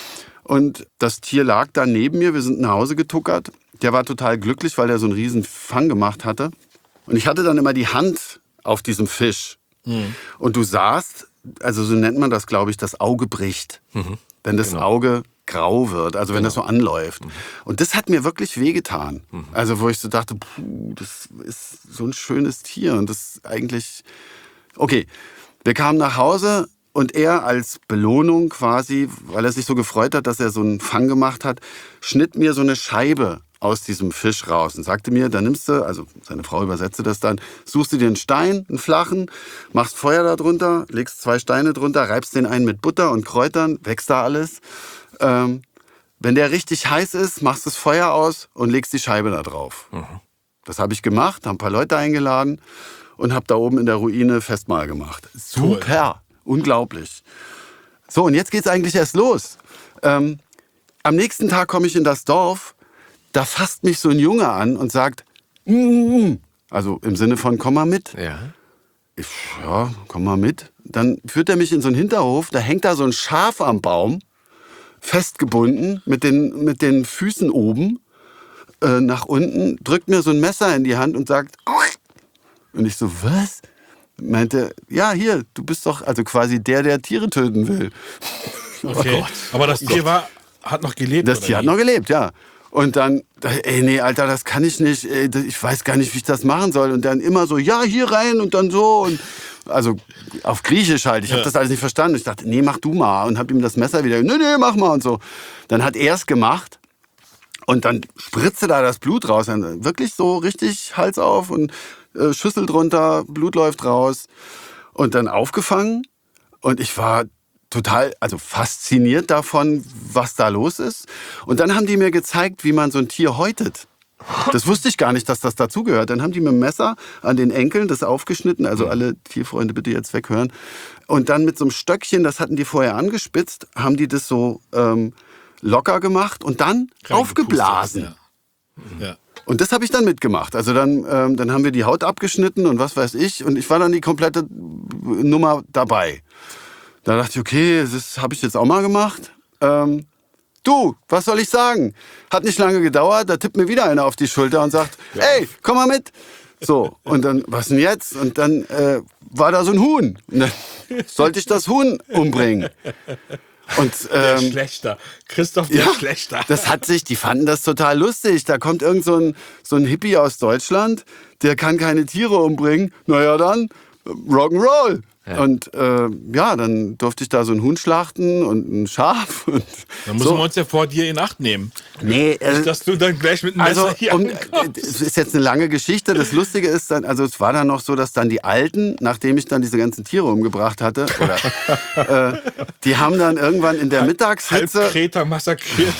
Und das Tier lag da neben mir, wir sind nach Hause getuckert. Der war total glücklich, weil er so einen riesen Fang gemacht hatte. Und ich hatte dann immer die Hand auf diesem Fisch. Mhm. Und du sahst, also so nennt man das, glaube ich, das Auge bricht. Mhm. Wenn das genau. Auge grau wird, also wenn genau. das so anläuft. Mhm. Und das hat mir wirklich wehgetan. Mhm. Also wo ich so dachte, puh, das ist so ein schönes Tier. Und das ist eigentlich... Okay, wir kamen nach Hause... Und er als Belohnung quasi, weil er sich so gefreut hat, dass er so einen Fang gemacht hat, schnitt mir so eine Scheibe aus diesem Fisch raus und sagte mir, da nimmst du, also seine Frau übersetzte das dann, suchst du dir einen Stein, einen flachen, machst Feuer da drunter, legst zwei Steine drunter, reibst den einen mit Butter und Kräutern, wächst da alles. Ähm, wenn der richtig heiß ist, machst du das Feuer aus und legst die Scheibe da drauf. Mhm. Das habe ich gemacht, habe ein paar Leute eingeladen und habe da oben in der Ruine Festmahl gemacht. Super! Cool. Unglaublich. So, und jetzt geht's eigentlich erst los. Ähm, am nächsten Tag komme ich in das Dorf, da fasst mich so ein Junge an und sagt, mm, also im Sinne von, komm mal mit.
Ja.
Ich, ja, komm mal mit. Dann führt er mich in so einen Hinterhof, da hängt da so ein Schaf am Baum, festgebunden, mit den, mit den Füßen oben, äh, nach unten, drückt mir so ein Messer in die Hand und sagt, und ich so, was? Meinte, ja, hier, du bist doch also quasi der, der Tiere töten will.
Okay, oh Gott. Aber das Tier war, hat noch gelebt?
Das Tier hat noch gelebt, ja. Und dann, ey, nee, Alter, das kann ich nicht, ey, ich weiß gar nicht, wie ich das machen soll. Und dann immer so, ja, hier rein und dann so. Und also auf Griechisch halt, ich habe ja. das alles nicht verstanden. Ich dachte, nee, mach du mal. Und hab ihm das Messer wieder, nee, nee, mach mal und so. Dann hat er es gemacht. Und dann spritzte da das Blut raus. Dann wirklich so richtig Hals auf und äh, Schüssel drunter, Blut läuft raus. Und dann aufgefangen. Und ich war total, also fasziniert davon, was da los ist. Und dann haben die mir gezeigt, wie man so ein Tier häutet. Das wusste ich gar nicht, dass das dazugehört. Dann haben die mit dem Messer an den Enkeln das aufgeschnitten. Also alle Tierfreunde bitte jetzt weghören. Und dann mit so einem Stöckchen, das hatten die vorher angespitzt, haben die das so ähm, locker gemacht und dann aufgeblasen.
Ja. Ja.
Und das habe ich dann mitgemacht. Also dann, ähm, dann haben wir die Haut abgeschnitten und was weiß ich. Und ich war dann die komplette Nummer dabei. Da dachte ich, okay, das habe ich jetzt auch mal gemacht. Ähm, du, was soll ich sagen? Hat nicht lange gedauert, da tippt mir wieder einer auf die Schulter und sagt, ja. Ey, komm mal mit. So, und dann, was denn jetzt? Und dann äh, war da so ein Huhn. Und dann sollte ich das Huhn umbringen. Und, ähm,
der Schlechter. Christoph, der
ja,
Schlechter.
Das hat sich, die fanden das total lustig. Da kommt irgend so ein, so ein Hippie aus Deutschland, der kann keine Tiere umbringen. Naja, dann Rock'n'Roll. Ja. Und äh, ja, dann durfte ich da so ein Huhn schlachten und ein Schaf. Und
dann müssen
so.
wir uns ja vor dir in Acht nehmen.
Nee, äh,
nicht, dass du dann gleich mit einem
also,
Messer hier
um, es ist jetzt eine lange Geschichte. Das Lustige ist dann, also es war dann noch so, dass dann die Alten, nachdem ich dann diese ganzen Tiere umgebracht hatte, oder, äh, die haben dann irgendwann in der Mittagshitze,
halb Kreta massakriert,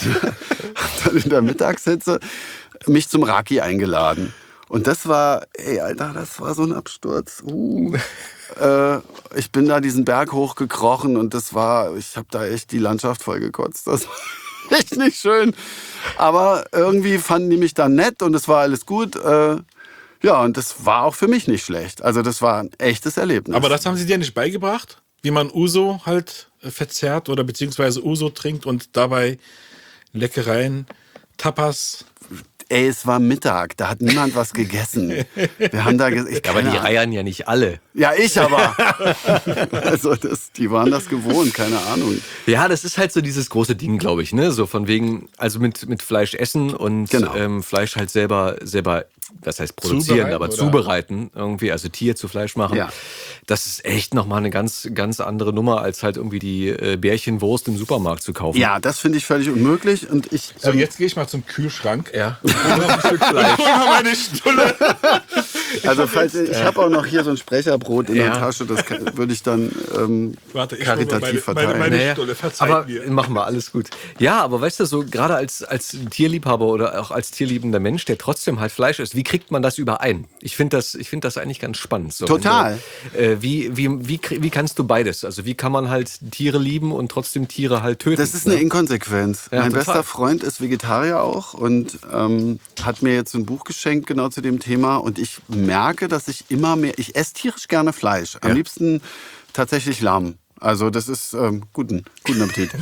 dann in der Mittagshitze mich zum Raki eingeladen. Und das war, ey, Alter, das war so ein Absturz. Uh. äh, ich bin da diesen Berg hochgekrochen und das war, ich habe da echt die Landschaft voll gekotzt. Das war echt nicht schön. Aber irgendwie fanden die mich dann nett und es war alles gut. Äh, ja, und das war auch für mich nicht schlecht. Also das war ein echtes Erlebnis.
Aber das haben sie dir nicht beigebracht? Wie man Uso halt verzehrt oder beziehungsweise Uso trinkt und dabei Leckereien, Tapas.
Ey, es war Mittag, da hat niemand was gegessen. Wir haben da ge- ich,
Aber die
keine Ahnung.
reiern ja nicht alle.
Ja, ich aber. Also das, die waren das gewohnt, keine Ahnung.
Ja, das ist halt so dieses große Ding, glaube ich, ne? So von wegen, also mit, mit Fleisch essen und
Genau.
ähm, Fleisch halt selber, selber, das heißt produzieren,
Zubereiten,
aber
oder?
zubereiten irgendwie, also Tier zu Fleisch machen.
Ja.
Das ist echt nochmal eine ganz, ganz andere Nummer, als halt irgendwie die äh, Bärchenwurst im Supermarkt zu kaufen.
Ja, das finde ich völlig unmöglich und ich.
So,
ähm,
jetzt gehe ich mal zum Kühlschrank.
Ja. Und noch ein Stück Fleisch.
Hol mal meine Stulle.
Also falls ich, ich habe auch noch hier so ein Sprecherbrot in
Ja.
der Tasche, das kann, würde ich dann ähm,
Warte, ich hol mal
karitativ
meine, meine,
verteilen.
meine
Naja,
Stulle, verzeiht
aber
mir.
machen wir alles gut. Ja, aber weißt du, so gerade als, als Tierliebhaber oder auch als tierliebender Mensch, der trotzdem halt Fleisch isst, wie kriegt man das überein? Ich finde das, ich find das eigentlich ganz spannend. So,
Total.
Wenn du, äh, wie, wie, wie, krie- wie kannst du beides? Also wie kann man halt Tiere lieben und trotzdem Tiere halt töten?
Das ist eine
ne?
Inkonsequenz.
Ja,
mein
total.
bester Freund ist Vegetarier auch und ähm, hat mir jetzt ein Buch geschenkt genau zu dem Thema. Und ich merke, dass ich immer mehr, ich esse tierisch gerne Fleisch. Am
Ja.
liebsten tatsächlich Lamm. Also das ist ähm, guten, guten Appetit.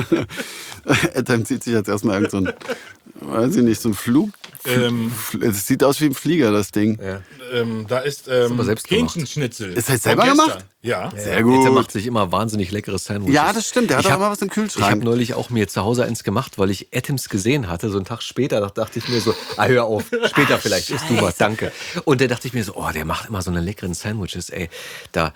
Dann zieht sich jetzt erstmal irgend so ein, weiß ich nicht, so ein Flug.
Ähm,
Es sieht aus wie ein Flieger, das Ding.
Ja.
ähm, da ist ähm,
aber selbst gemacht.
Hähnchenschnitzel.
Ist das
Von
selber
gestern.
gemacht?
Ja.
Sehr gut.
Der macht sich immer wahnsinnig leckeres Sandwich.
Ja, das stimmt. Der hat
Ich
auch
hab-
immer was im
Ich habe
Kühlschrank.
neulich auch mir zu Hause eins gemacht, weil ich Atoms gesehen hatte. So einen Tag später da dachte ich mir so, ah, hör auf, später vielleicht, isst du was, danke. Und da dachte ich mir so, oh, der macht immer so eine leckeren Sandwiches, ey. Da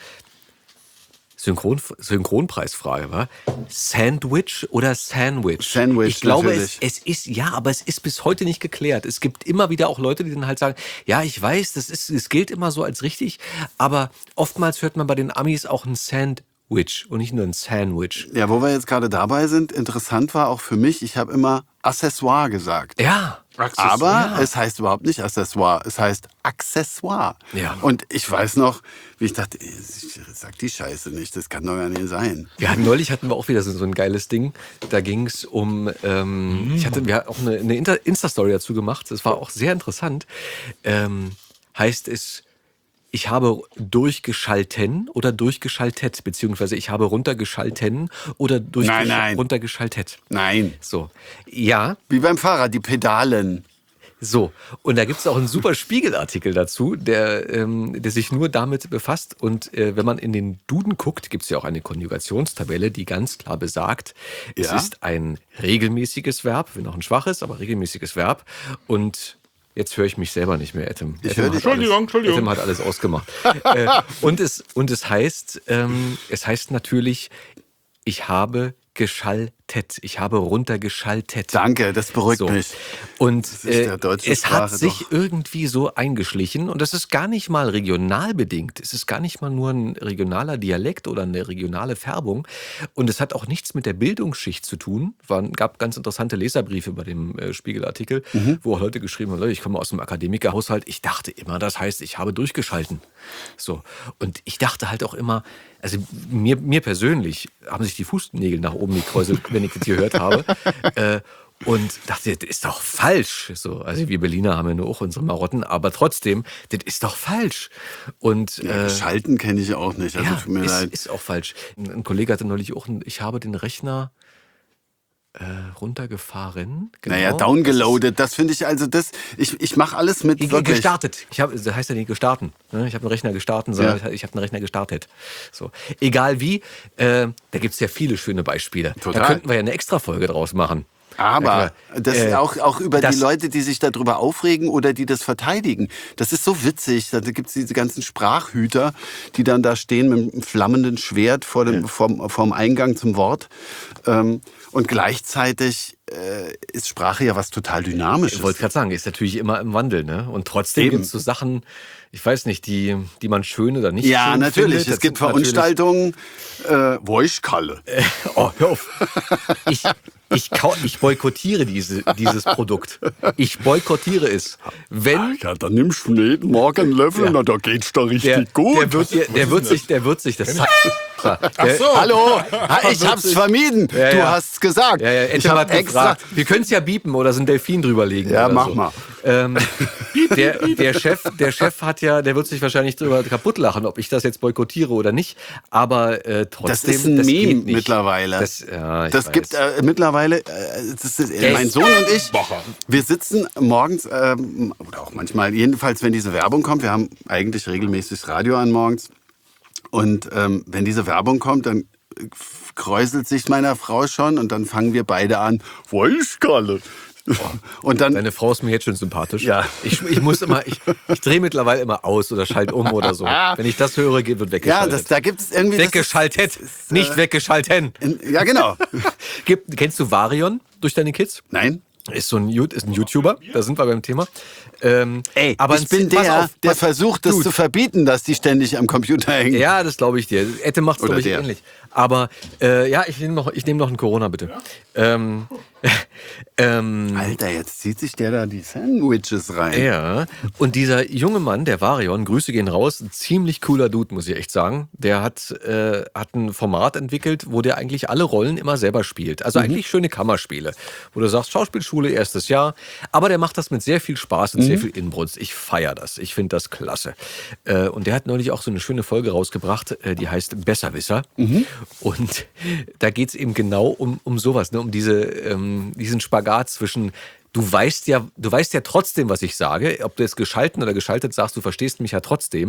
Synchron, Synchronpreisfrage, war Sandwich oder Sandwich?
Sandwich,
Ich glaube, es,
natürlich.
es ist, ja, aber es ist bis heute nicht geklärt. Es gibt immer wieder auch Leute, die dann halt sagen, ja, ich weiß, das ist, es gilt immer so als richtig, aber oftmals hört man bei den Amis auch ein Sandwich und nicht nur ein Sandwich.
Ja, wo wir jetzt gerade dabei sind, interessant war auch für mich, ich habe immer Accessoire gesagt.
Ja.
Aber
Ja.
es heißt überhaupt nicht Accessoire, es heißt Accessoire.
Ja.
Und ich weiß noch, wie ich dachte, ey, ich sag die Scheiße nicht, das kann doch gar nicht sein.
Wir hatten, neulich hatten wir auch wieder so, so ein geiles Ding. Da ging es um, ähm, ich hatte, wir hatten auch eine, eine Inter- Insta-Story dazu gemacht. Das war auch sehr interessant. Ähm, heißt es, ich habe durchgeschalten oder durchgeschaltet, beziehungsweise ich habe runtergeschalten oder durchgesch-
Nein, nein.
runtergeschaltet.
Nein.
So, ja,
Wie beim Fahrrad, die Pedalen.
so. Und da gibt es auch einen super Spiegelartikel dazu, der, ähm, der sich nur damit befasst. Und äh, wenn man in den Duden guckt, gibt es ja auch eine Konjugationstabelle, die ganz klar besagt, es
Ja?
ist ein regelmäßiges Verb, wenn auch ein schwaches, aber regelmäßiges Verb. Und jetzt höre ich mich selber nicht mehr, Etem.
Ich
Etem
höre
hat
dich.
alles-
Entschuldigung, Entschuldigung.
Etem hat alles ausgemacht. äh, und, es, und es heißt, ähm, es heißt natürlich, ich habe geschaltet. Ich habe runtergeschaltet.
Danke, das beruhigt
So.
mich.
Und
ist
äh,
der deutschen
es hat
Sprache
sich
doch-
irgendwie so eingeschlichen und das ist gar nicht mal regional bedingt. Es ist gar nicht mal nur ein regionaler Dialekt oder eine regionale Färbung. Und es hat auch nichts mit der Bildungsschicht zu tun. Es gab ganz interessante Leserbriefe bei dem äh, Spiegelartikel,
Mhm.
wo auch Leute geschrieben haben, Leute, ich komme aus einem Akademikerhaushalt. Ich dachte immer, das heißt, ich habe durchgeschalten. So. Und ich dachte halt auch immer, also mir, mir persönlich haben sich die Fußnägel nach oben gekräuselt, wenn ich das gehört habe. Äh, und dachte, das ist doch falsch. So, also wir Berliner haben ja nur auch unsere Marotten, aber trotzdem, das ist doch falsch. Und
Ja,
äh,
Schalten kenne ich auch nicht, also
ja,
tut mir
ist,
leid.
ist auch falsch. Ein, ein Kollege hatte neulich auch, ein, ich habe den Rechner äh, runtergefahren. Genau.
Naja, downgeloadet, das finde ich also, das, ich, ich mache alles mit
Ge-
wirklich.
Gestartet. Ich habe, das heißt ja nicht gestarten. ne? Ich habe einen Rechner gestartet, sondern
Ja.
ich habe einen Rechner gestartet. So. Egal wie, äh, da gibt es ja viele schöne Beispiele.
Total.
Da könnten wir ja eine Extra-Folge draus machen.
Aber
Ja,
das
äh,
auch, auch über
das-
die Leute, die sich darüber aufregen oder die das verteidigen. Das ist so witzig. Da gibt es diese ganzen Sprachhüter, die dann da stehen mit einem flammenden Schwert vor dem, vorm, vorm Eingang zum Wort. Ähm, und gleichzeitig äh, ist Sprache ja was total Dynamisches.
Ich wollte gerade sagen, ist natürlich immer im Wandel. Ne? Und trotzdem
Eben.
gibt es so Sachen, ich weiß nicht, die, die man schön oder nicht
Ja,
schön
natürlich.
findet.
Es
Das
gibt
sind natürlich-
Veranstaltungen, äh, Voice-Kalle.
Oh, hör auf. Ich, ich, kau- ich boykottiere diese, dieses Produkt. Ich boykottiere es. Wenn
Ja, dann nimmst du jeden Morgen einen Löffel,
Ja.
na, da geht's doch richtig
der,
gut.
der wird, der, der wird sich, der wird sich das, Ze- extra.
Ach so.
Hallo, ich hab's vermieden.
Ja,
du
ja.
hast's gesagt.
Ja, ja,
ich
Ette
hab
hat extra. Wir können es ja biepen oder so ein Delfin drüberlegen.
Ja,
oder
mach
so.
mal.
Ähm, der, der, Chef, der Chef hat ja, der wird sich wahrscheinlich drüber kaputt lachen, ob ich das jetzt boykottiere oder nicht. Aber äh, trotzdem.
Das ist ein
das
Meme
geht nicht.
mittlerweile.
Das, ja, ich
das
weiß.
gibt äh, mittlerweile, äh, das ist, äh, mein Sohn und ich,
Woche.
wir sitzen morgens, ähm, oder auch manchmal, jedenfalls, wenn diese Werbung kommt, wir haben eigentlich regelmäßig Radio an morgens. Und ähm, wenn diese Werbung kommt, dann kräuselt sich meiner Frau schon und dann fangen wir beide an, Weißkalle. Und dann,
Deine Frau ist mir jetzt schon sympathisch.
Ja.
Ich, ich muss immer, ich, ich drehe mittlerweile immer aus oder schalte um oder so. Wenn ich das höre, wird
ja,
weggeschaltet.
das, da gibt es irgendwie... das ist-
weggeschaltet,
das ist,
nicht
äh,
weggeschalten.
in- Ja, genau.
Gibt, kennst du Varion durch deine Kids?
Nein?
Ist so ein, Ju- ist ein YouTuber, da sind wir beim Thema. Ähm,
Ey,
aber
ich
ein-
bin
pass
der,
auf,
der
pass-
versucht, das
Dude.
zu verbieten, dass die ständig am Computer hängen.
Ja, das glaube ich dir. Ette macht es,
Oder
glaube ich,
der.
ähnlich. Aber äh, ja, ich nehme noch, ich nehm noch einen Corona, bitte. Ähm, ähm,
Alter, jetzt zieht sich der da die Sandwiches rein.
Ja, und dieser junge Mann, der Varion, Grüße gehen raus, ein ziemlich cooler Dude, muss ich echt sagen. Der hat, äh, hat ein Format entwickelt, wo der eigentlich alle Rollen immer selber spielt. Also eigentlich schöne Kammerspiele, wo du sagst, Schauspielschule, erstes Jahr. Aber der macht das mit sehr viel Spaß und sehr viel Inbrunst. Ich feiere das, ich finde das klasse. Äh, und der hat neulich auch so eine schöne Folge rausgebracht, äh, die heißt Besserwisser. Und da geht es eben genau um, um sowas, ne? um diese, ähm, diesen Spagat zwischen, du weißt ja, du weißt ja trotzdem, was ich sage, ob du es geschalten oder geschaltet sagst, du verstehst mich ja trotzdem.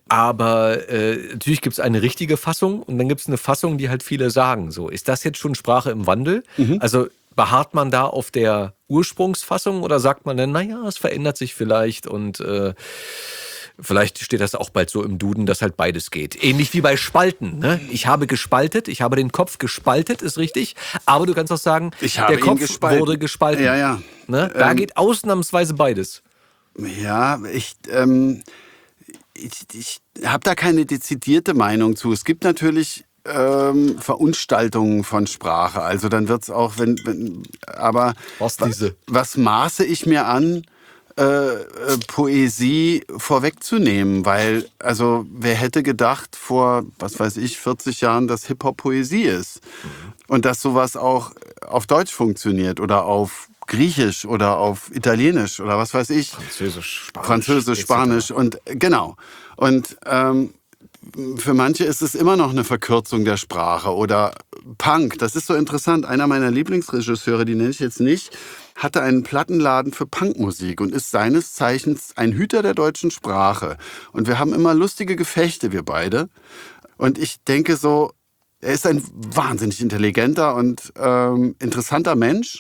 Aber äh, natürlich gibt es eine richtige Fassung und dann gibt es eine Fassung, die halt viele sagen. So, ist das jetzt schon Sprache im Wandel? Also beharrt man da auf der Ursprungsfassung oder sagt man dann, naja, es verändert sich vielleicht und äh, vielleicht steht das auch bald so im Duden, dass halt beides geht. Ähnlich wie bei Spalten. Ne? Ich habe gespaltet, ich habe den Kopf gespaltet, ist richtig. Aber du kannst auch sagen,
Ich habe
der
ihn
Kopf
gespalten.
wurde gespalten.
Ja, ja.
Ne? Da
Ähm,
geht ausnahmsweise beides.
Ja, ich, ähm, ich, ich habe da keine dezidierte Meinung zu. Es gibt natürlich ähm, Verunstaltungen von Sprache. Also dann wird es auch, wenn, wenn aber
Was
wa-
diese?
was maße ich mir an, äh, äh, Poesie vorwegzunehmen? Weil, also wer hätte gedacht vor, was weiß ich, vierzig Jahren, dass Hip-Hop Poesie ist? Und dass sowas auch auf Deutsch funktioniert oder auf Griechisch oder auf Italienisch oder was weiß ich.
Französisch, Spanisch.
Französisch, Spanisch und genau. Und ähm, für manche ist es immer noch eine Verkürzung der Sprache oder Punk. Das ist so interessant. Einer meiner Lieblingsregisseure, die nenne ich jetzt nicht, hatte einen Plattenladen für Punkmusik und ist seines Zeichens ein Hüter der deutschen Sprache. Und wir haben immer lustige Gefechte, wir beide. Und ich denke so, er ist ein wahnsinnig intelligenter und ähm, interessanter Mensch.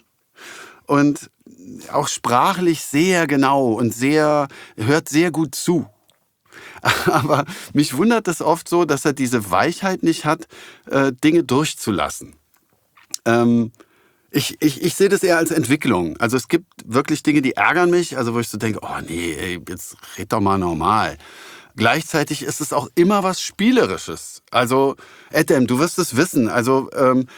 Und auch sprachlich sehr genau und sehr, hört sehr gut zu. Aber mich wundert es oft so, dass er diese Weichheit nicht hat, äh, Dinge durchzulassen. Ähm, ich, ich, ich sehe das eher als Entwicklung. Also es gibt wirklich Dinge, die ärgern mich, also wo ich so denke, oh nee, ey, jetzt red doch mal normal. Gleichzeitig ist es auch immer was Spielerisches. Also, Edem, du wirst es wissen. Also, ähm,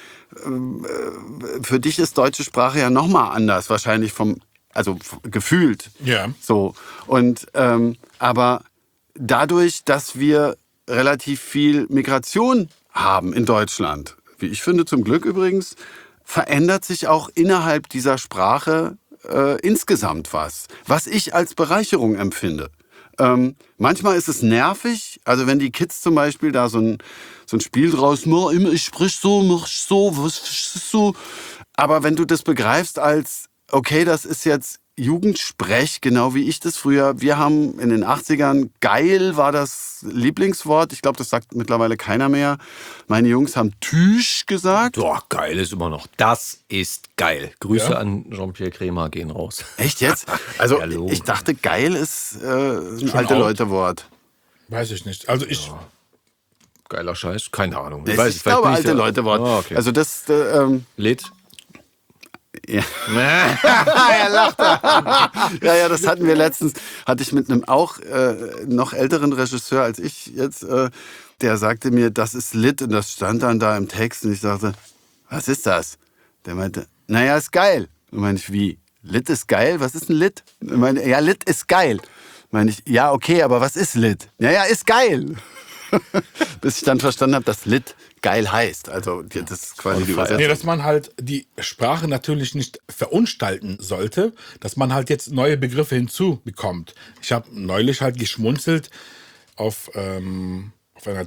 äh, für dich ist deutsche Sprache ja nochmal anders, wahrscheinlich vom, also f- gefühlt.
Ja.
So. Und, ähm, aber dadurch, dass wir relativ viel Migration haben in Deutschland, wie ich finde zum Glück übrigens, verändert sich auch innerhalb dieser Sprache äh, insgesamt was, was ich als Bereicherung empfinde. Ähm, manchmal ist es nervig, also wenn die Kids zum Beispiel da so ein, so ein Spiel draus machen, ich sprich so, mach so, was ist so. Aber wenn du das begreifst als, okay, das ist jetzt Jugendsprech, genau wie ich das früher, wir haben in den achtzigern, geil war das Lieblingswort, ich glaube, das sagt mittlerweile keiner mehr. Meine Jungs haben Tüsch gesagt.
Doch, geil ist immer noch. Das ist geil. Grüße
Ja.
an Jean-Pierre Kremer gehen raus.
Echt jetzt? Also
Ja, logisch.
ich dachte, geil ist äh, ein
Schon
alte
out.
Leute-Wort.
Weiß ich nicht. Also ich,
Geiler Scheiß, keine Ahnung.
Ich,
weiß,
ich
vielleicht
glaube,
bin
alte
ja-
Leute-Wort.
Ah, okay.
Also das, äh, ähm,
Lit.
ja. er lacht. ja, ja, das hatten wir letztens, hatte ich mit einem auch äh, noch älteren Regisseur als ich jetzt, äh, der sagte mir, das ist Lit und das stand dann da im Text und ich sagte, was ist das? Der meinte, naja, ist geil. Und meine ich, wie? Lit ist geil? Was ist ein Lit? Und meine, ja, Lit ist geil. Meine ich, ja, okay, aber was ist Lit? Naja, ist geil. Bis ich dann verstanden habe, dass Lit geil heißt. Also das ist quasi die Übersetzung.
Nee, dass man halt die Sprache natürlich nicht verunstalten sollte, dass man halt jetzt neue Begriffe hinzubekommt. Ich habe neulich halt geschmunzelt, auf, ähm, auf einer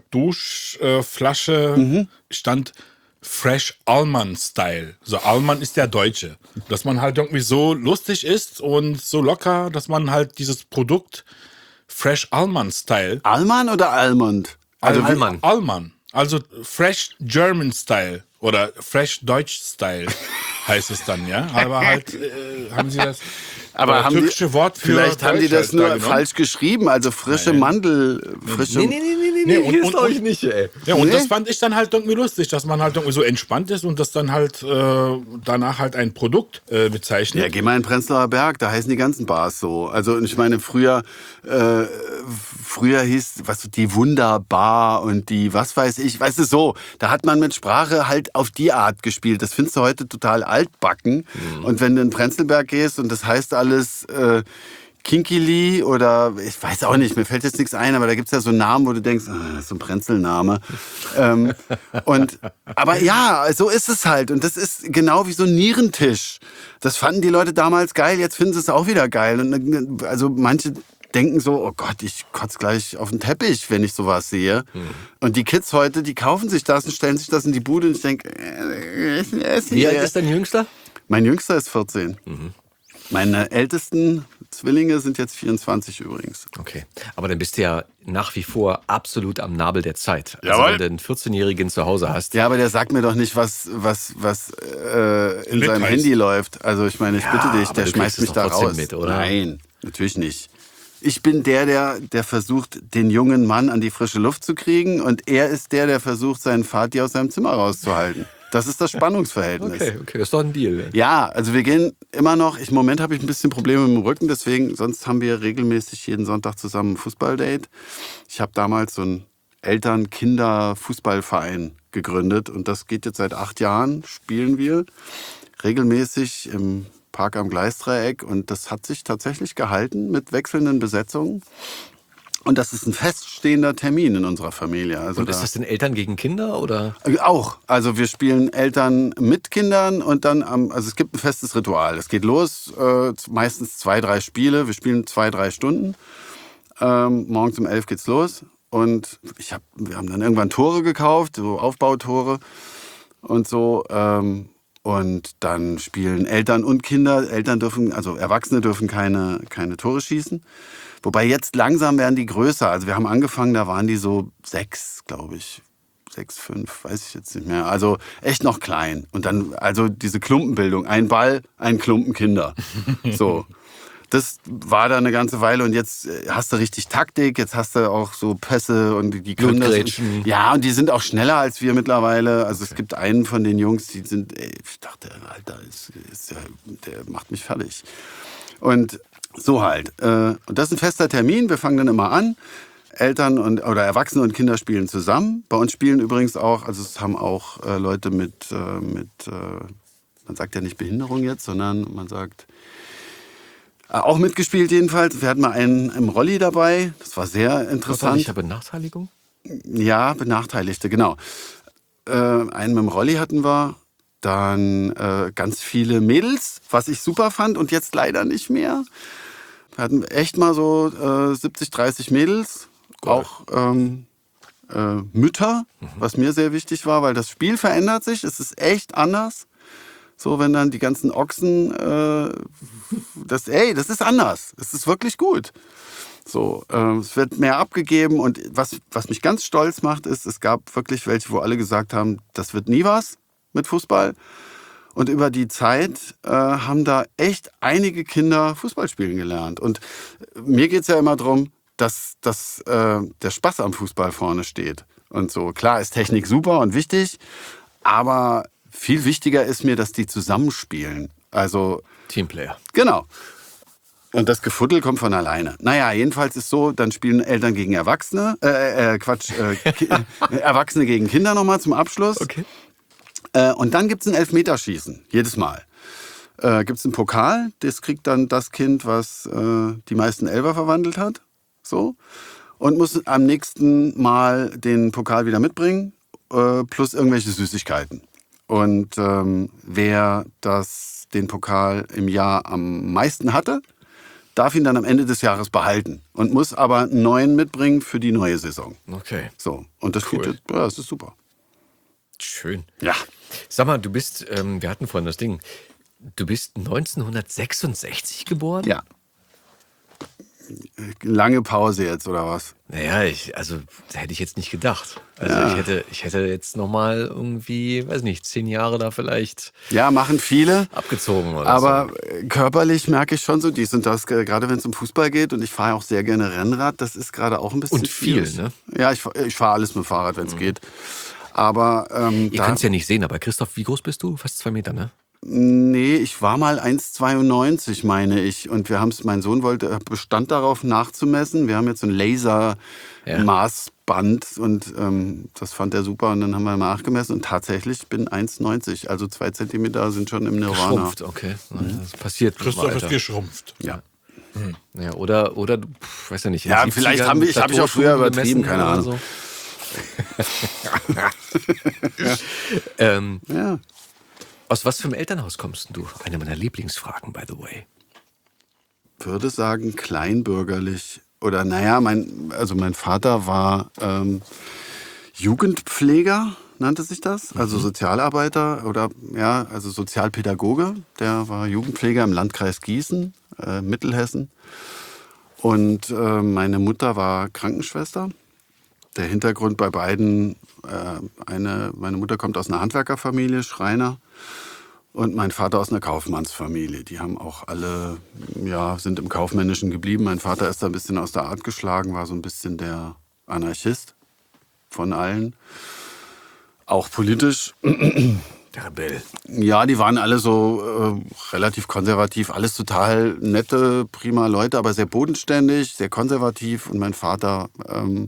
Duschflasche mhm. stand Fresh Allman Style. So, Allman ist der Deutsche. Dass man halt irgendwie so lustig ist und so locker, dass man halt dieses Produkt Fresh Allman Style.
Allman oder Almond?
Also Allman. Allman. Also Fresh German Style oder Fresh Deutsch Style heißt es dann, ja. Aber halt, äh, haben Sie das...
Aber
das
haben
türkische
die,
Wort für
vielleicht haben die das
halt
nur
da
falsch geschrieben, also frische
Nein.
Mandel, frische...
Nee, nee, nee, nee, nee,
Nee, und-
hier
und-
ist glaube ich
und-
nicht, ey.
Ja, und
Nee.
das fand ich dann halt irgendwie lustig, dass man halt irgendwie so entspannt ist und das dann halt äh, danach halt ein Produkt äh, bezeichnet.
Ja, geh mal in Prenzlauer Berg, da heißen die ganzen Bars so. Also ich meine, früher, äh, früher hieß, was, die Wunderbar und die, was weiß ich, weißt du so, da hat man mit Sprache halt auf die Art gespielt. Das findest du heute total altbacken. Mhm. Und wenn du in Prenzlberg gehst und das heißt alles äh, Kinkili oder ich weiß auch nicht, mir fällt jetzt nichts ein, aber da gibt es ja so Namen, wo du denkst, ah, das ist so ein Prenzelname. ähm, und, aber ja, so ist es halt. Und das ist genau wie so ein Nierentisch. Das fanden die Leute damals geil, jetzt finden sie es auch wieder geil. Und also manche denken so, oh Gott, ich kotze gleich auf den Teppich, wenn ich sowas sehe. Mhm. Und die Kids heute, die kaufen sich das und stellen sich das in die Bude und ich denke, äh,
wie alt ist dein Jüngster?
Mein Jüngster ist vierzehn. Mhm. Meine ältesten Zwillinge sind jetzt vierundzwanzig übrigens.
Okay, aber dann bist du ja nach wie vor absolut am Nabel der Zeit. Also
Jawohl.
wenn du einen vierzehnjährigen zu Hause hast.
Ja, aber der sagt mir doch nicht, was, was, was äh, in
Lit
seinem
heißt.
Handy läuft. Also ich meine, ich
Ja,
bitte dich,
aber
der
du
schmeißt
kriegst
mich
es
da
doch trotzdem
raus.
mit, oder?
Nein, natürlich nicht. Ich bin der, der, der versucht, den jungen Mann an die frische Luft zu kriegen und er ist der, der versucht, seinen Vati aus seinem Zimmer rauszuhalten. Das ist das Spannungsverhältnis.
Okay, okay, das ist doch ein Deal.
Ja, also wir gehen immer noch, im Moment habe ich ein bisschen Probleme mit dem Rücken, deswegen, sonst haben wir regelmäßig jeden Sonntag zusammen ein Fußballdate. Ich habe damals so einen Eltern-Kinder-Fußballverein gegründet und das geht jetzt seit acht Jahren, spielen wir regelmäßig im Park am Gleisdreieck und das hat sich tatsächlich gehalten mit wechselnden Besetzungen. Und das ist ein feststehender Termin in unserer Familie. Also
Und ist
da
das denn Eltern gegen Kinder oder?
auch. Also wir spielen Eltern mit Kindern und dann, am, also es gibt ein festes Ritual. Es geht los, äh, meistens zwei, drei Spiele. Wir spielen zwei, drei Stunden. Ähm, morgens um elf geht's los. Und ich hab, wir haben dann irgendwann Tore gekauft, so Aufbautore und so. Ähm, und dann spielen Eltern und Kinder. Eltern dürfen, also Erwachsene dürfen keine, keine Tore schießen. Wobei jetzt langsam werden die größer. Also wir haben angefangen, da waren die so sechs, glaube ich. Sechs, fünf, weiß ich jetzt nicht mehr. Also echt noch klein. Und dann, also diese Klumpenbildung. Ein Ball, ein Klumpen Kinder. So. Das war da eine ganze Weile und jetzt hast du richtig Taktik, jetzt hast du auch so Pässe und die können das. Ja, und die sind auch schneller als wir mittlerweile. Also es gibt einen von den Jungs, die sind, ey, ich dachte, Alter, ist, ist der, der macht mich fertig. Und so halt. Und das ist ein fester Termin. Wir fangen dann immer an. Eltern und oder Erwachsene und Kinder spielen zusammen. Bei uns spielen übrigens auch, also es haben auch äh, Leute mit, äh, mit äh, man sagt ja nicht Behinderung jetzt, sondern man sagt äh, auch mitgespielt jedenfalls. Wir hatten mal einen im Rolli dabei. Das war sehr interessant.
Ich habe Benachteiligung?
Ja, Benachteiligte, genau. Äh, einen mit dem Rolli hatten wir. Dann äh, ganz viele Mädels, was ich super fand und jetzt leider nicht mehr. Wir hatten echt mal so äh, siebzig, dreißig Mädels, cool. Auch ähm, äh, Mütter, mhm. was mir sehr wichtig war, weil das Spiel verändert sich, es ist echt anders. So, wenn dann die ganzen Ochsen, äh, das, ey, das ist anders, es ist wirklich gut. So, äh, es wird mehr abgegeben und was, was mich ganz stolz macht, ist, es gab wirklich welche, wo alle gesagt haben, das wird nie was mit Fußball. Und über die Zeit äh, haben da echt einige Kinder Fußball spielen gelernt. Und mir geht es ja immer darum, dass, dass äh, der Spaß am Fußball vorne steht. Und so, klar ist Technik super und wichtig, aber viel wichtiger ist mir, dass die zusammenspielen. Also
Teamplayer.
Genau. Und das Gefuddel kommt von alleine. Naja, jedenfalls ist so, dann spielen Eltern gegen Erwachsene, äh, äh Quatsch, äh, Erwachsene gegen Kinder nochmal zum Abschluss.
Okay.
Äh, und dann gibt es ein Elfmeterschießen, jedes Mal. Äh, gibt es einen Pokal, das kriegt dann das Kind, was äh, die meisten Elfer verwandelt hat. So. und muss am nächsten Mal den Pokal wieder mitbringen, äh, plus irgendwelche Süßigkeiten. Und ähm, wer das, den Pokal im Jahr am meisten hatte, darf ihn dann am Ende des Jahres behalten und muss aber einen neuen mitbringen für die neue Saison.
Okay.
So, und das,
Cool.
geht, ja, das ist super.
Schön.
Ja.
Sag mal, du bist, ähm, wir hatten vorhin das Ding, du bist neunzehnhundertsechsundsechzig geboren?
Ja. Lange Pause jetzt, oder was?
Naja, ich, also hätte ich jetzt nicht gedacht. Also
Ja.
ich hätte, ich hätte jetzt nochmal irgendwie, weiß nicht, zehn Jahre da vielleicht
Ja, machen viele.
abgezogen oder
Aber
so.
körperlich merke ich schon so dies und das, gerade wenn es um Fußball geht. Und ich fahre auch sehr gerne Rennrad. Das ist gerade auch ein bisschen
Und viel,
schwierig.
ne?
Ja, ich, fahr- ich fahre alles mit dem Fahrrad, wenn es geht. Aber ähm,
Ihr
da,
könnt es ja nicht sehen, aber Christoph, wie groß bist du? Fast zwei Meter, ne?
nee, ich war mal eins Komma zweiundneunzig, meine ich. Und wir haben es, mein Sohn wollte, bestand darauf nachzumessen. Wir haben jetzt so ein Laser-Maßband und ähm, das fand er super. Und dann haben wir mal nachgemessen und tatsächlich bin eins Komma neunzig. Also zwei Zentimeter sind schon im Nirvana.
Schrumpft, okay. Das passiert mit dem
Christoph ist
Alter.
geschrumpft.
Ja.
Ja, oder, oder, du, pf, weiß ja nicht. in
Ja,
den
vielleicht
siebzigern
haben wir- ich- hab ich auch früher
Plateauschuhen
übertrieben, keine
oder
Ahnung.
so. ähm,
Ja.
aus was für einem Elternhaus kommst denn du? Eine meiner Lieblingsfragen, by the way.
Würde sagen kleinbürgerlich. Oder naja, mein, also mein Vater war ähm, Jugendpfleger, nannte sich das. Also Sozialarbeiter oder ja, also Sozialpädagoge. Der war Jugendpfleger im Landkreis Gießen, äh, Mittelhessen. Und äh, meine Mutter war Krankenschwester. Der Hintergrund bei beiden, äh, eine, meine Mutter kommt aus einer Handwerkerfamilie, Schreiner. Und mein Vater aus einer Kaufmannsfamilie. Die haben auch alle, ja, sind im Kaufmännischen geblieben. Mein Vater ist da ein bisschen aus der Art geschlagen, war so ein bisschen der Anarchist von allen. Auch politisch.
Der Rebell.
Ja, die waren alle so äh, relativ konservativ. Alles total nette, prima Leute, aber sehr bodenständig, sehr konservativ. Und mein Vater ähm,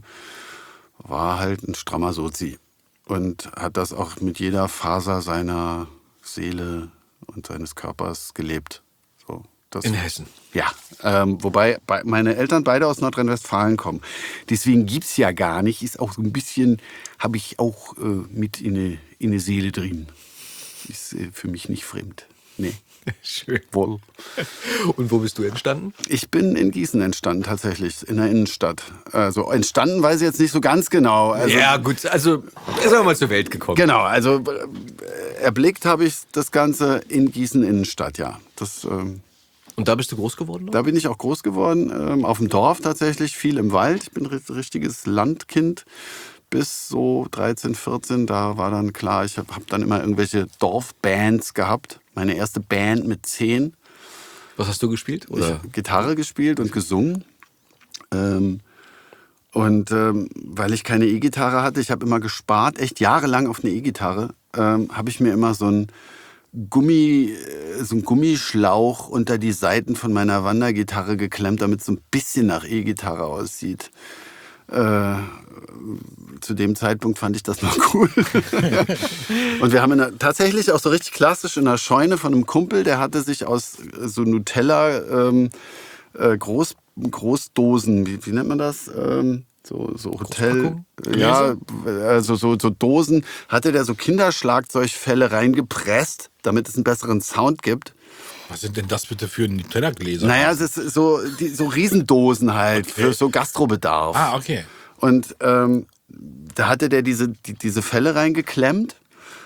war halt ein strammer Sozi. Und hat das auch mit jeder Faser seiner Seele und seines Körpers gelebt. So, das,
In Hessen.
Ja, ähm, wobei bei, meine Eltern beide aus Nordrhein-Westfalen kommen. Deswegen gibt es ja gar nicht, ist auch so ein bisschen, habe ich auch äh, mit in eine in eine Seele drin. Ist äh, für mich nicht fremd. Nee,
Schön.
wohl.
Und wo bist du entstanden?
Ich bin in Gießen entstanden, tatsächlich, in der Innenstadt. Also entstanden weiß ich jetzt nicht so ganz genau. Also,
ja, gut, also er ist auch mal zur Welt gekommen.
Genau, also äh, erblickt habe ich das Ganze in Gießen Innenstadt, ja. Das, ähm,
Und da bist du groß geworden? Noch?
da bin ich auch groß geworden, ähm, auf dem Dorf tatsächlich, viel im Wald. Ich bin ein richtiges Landkind bis so dreizehn, vierzehn. Da war dann klar, ich habe hab dann immer irgendwelche Dorfbands gehabt. Meine erste Band mit zehn.
Was hast du gespielt?
Ich
Oder?
habe Gitarre gespielt und gesungen. Ähm, und ähm, weil ich keine E-Gitarre hatte, ich habe immer gespart, echt jahrelang auf eine E-Gitarre, ähm, habe ich mir immer so ein Gummi, äh, so ein Gummischlauch unter die Seiten von meiner Wandergitarre geklemmt, damit es so ein bisschen nach E-Gitarre aussieht. Äh, zu dem Zeitpunkt fand ich das noch cool. Und wir haben in der, tatsächlich auch so richtig klassisch in der Scheune von einem Kumpel, der hatte sich aus so Nutella ähm, äh, Groß, Großdosen, wie, wie nennt man das? Ähm, so, so Hotel.
Großpackung?
Ja, also so, so Dosen, hatte der so Kinderschlagzeugfälle reingepresst, damit es einen besseren Sound gibt.
Was sind denn das bitte für Nutella-Gläser?
Naja, es ist so, die, so Riesendosen halt
Okay.
für so Gastrobedarf.
Ah, okay.
Und ähm, da hatte der diese, die, diese Fälle reingeklemmt.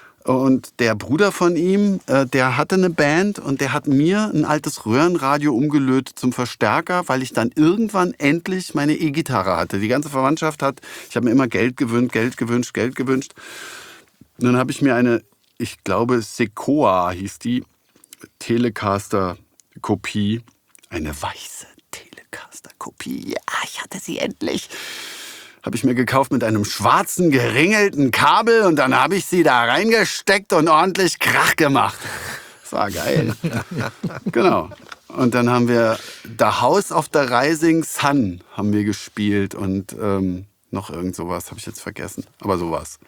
Und der Bruder von ihm, äh, der hatte eine Band und der hat mir ein altes Röhrenradio umgelötet zum Verstärker, weil ich dann irgendwann endlich meine E-Gitarre hatte. Die ganze Verwandtschaft hat, ich habe mir immer Geld gewünscht, Geld gewünscht, Geld gewünscht. Und dann habe ich mir eine, ich glaube Sequoia hieß die, Telecaster-Kopie, eine weiße Telecaster-Kopie. Ja, ich hatte sie endlich. Habe ich mir gekauft mit einem schwarzen, geringelten Kabel und dann habe ich sie da reingesteckt und ordentlich Krach gemacht. Das war geil. Genau. Und dann haben wir The House of the Rising Sun haben wir gespielt und ähm, noch irgend sowas, habe ich jetzt vergessen. Aber sowas.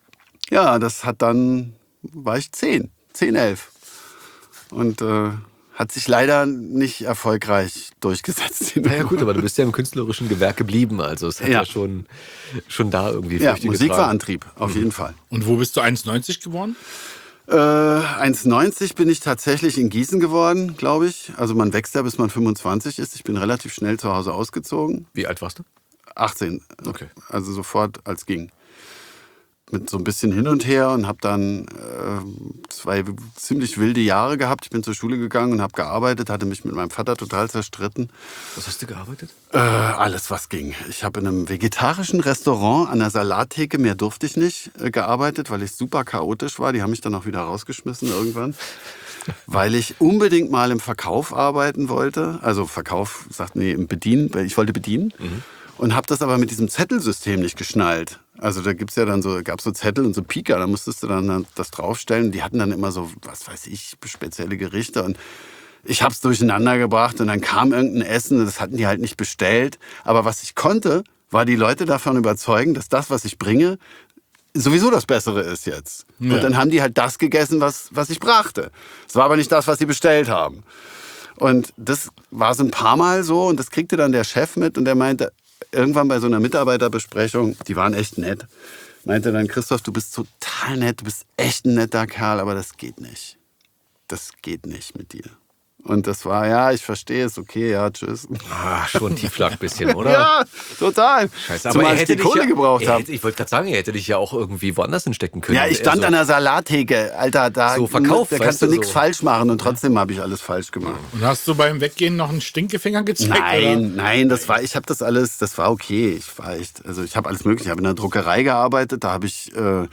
Ja, das hat dann, war ich zehn, zehn, elf. Und äh, hat sich leider nicht erfolgreich durchgesetzt.
Na ja gut, aber du bist ja im künstlerischen Gewerk geblieben, also es hat ja, ja schon, schon da irgendwie
ja,
Früchte
Musik
getragen.
war Antrieb, auf mhm. jeden Fall.
Und wo bist du eins neunzig geworden?
Äh, eins neunzig bin ich tatsächlich in Gießen geworden, glaube ich. Also man wächst ja, bis man fünfundzwanzig ist. Ich bin relativ schnell zu Hause ausgezogen.
Wie alt warst du?
achtzehn.
Okay.
Also sofort, als ging. Mit so ein bisschen hin und her und habe dann äh, zwei ziemlich wilde Jahre gehabt. Ich bin zur Schule gegangen und habe gearbeitet, hatte mich mit meinem Vater total zerstritten.
Was hast du gearbeitet?
Äh, alles, was ging. Ich habe in einem vegetarischen Restaurant an der Salattheke, mehr durfte ich nicht, äh, gearbeitet, weil ich super chaotisch war. Die haben mich dann auch wieder rausgeschmissen irgendwann. Weil ich unbedingt mal im Verkauf arbeiten wollte. Also Verkauf, sagt nee, im Bedienen, ich wollte bedienen. Mhm. Und habe das aber mit diesem Zettelsystem nicht geschnallt. Also da gibt's ja dann so, gab's so Zettel und so Pika, da musstest du dann das draufstellen. Die hatten dann immer so, was weiß ich, spezielle Gerichte. Und ich habe es durcheinander gebracht und dann kam irgendein Essen, das hatten die halt nicht bestellt. Aber was ich konnte, war die Leute davon überzeugen, dass das, was ich bringe, sowieso das Bessere ist jetzt. Ja. Und dann haben die halt das gegessen, was, was ich brachte. Es war aber nicht das, was sie bestellt haben. Und das war so ein paar Mal so und das kriegte dann der Chef mit und der meinte, irgendwann bei so einer Mitarbeiterbesprechung, die waren echt nett, meinte dann, Christoph, du bist total nett, du bist echt ein netter Kerl, aber das geht nicht. Das geht nicht mit dir. Und das war, ja, ich verstehe es, okay, ja, tschüss.
Ah, schon Tiefschlag ein bisschen, oder?
Ja, total.
Scheiße, aber
Zumal
er hätte
ich die Kohle
ja,
gebraucht habe.
Ich wollte gerade sagen, er hätte dich ja auch irgendwie woanders hinstecken können.
Ja, ich stand
also,
an der Salattheke, Alter, da,
so verkauft,
da kannst du nichts
so.
falsch machen und trotzdem habe ich alles falsch gemacht.
Und hast du beim Weggehen noch einen Stinkefinger gezeigt?
Nein,
oder?
nein, das war, ich habe das alles, das war okay. Ich war echt, also ich habe alles mögliche. Ich habe in der Druckerei gearbeitet, da habe ich äh,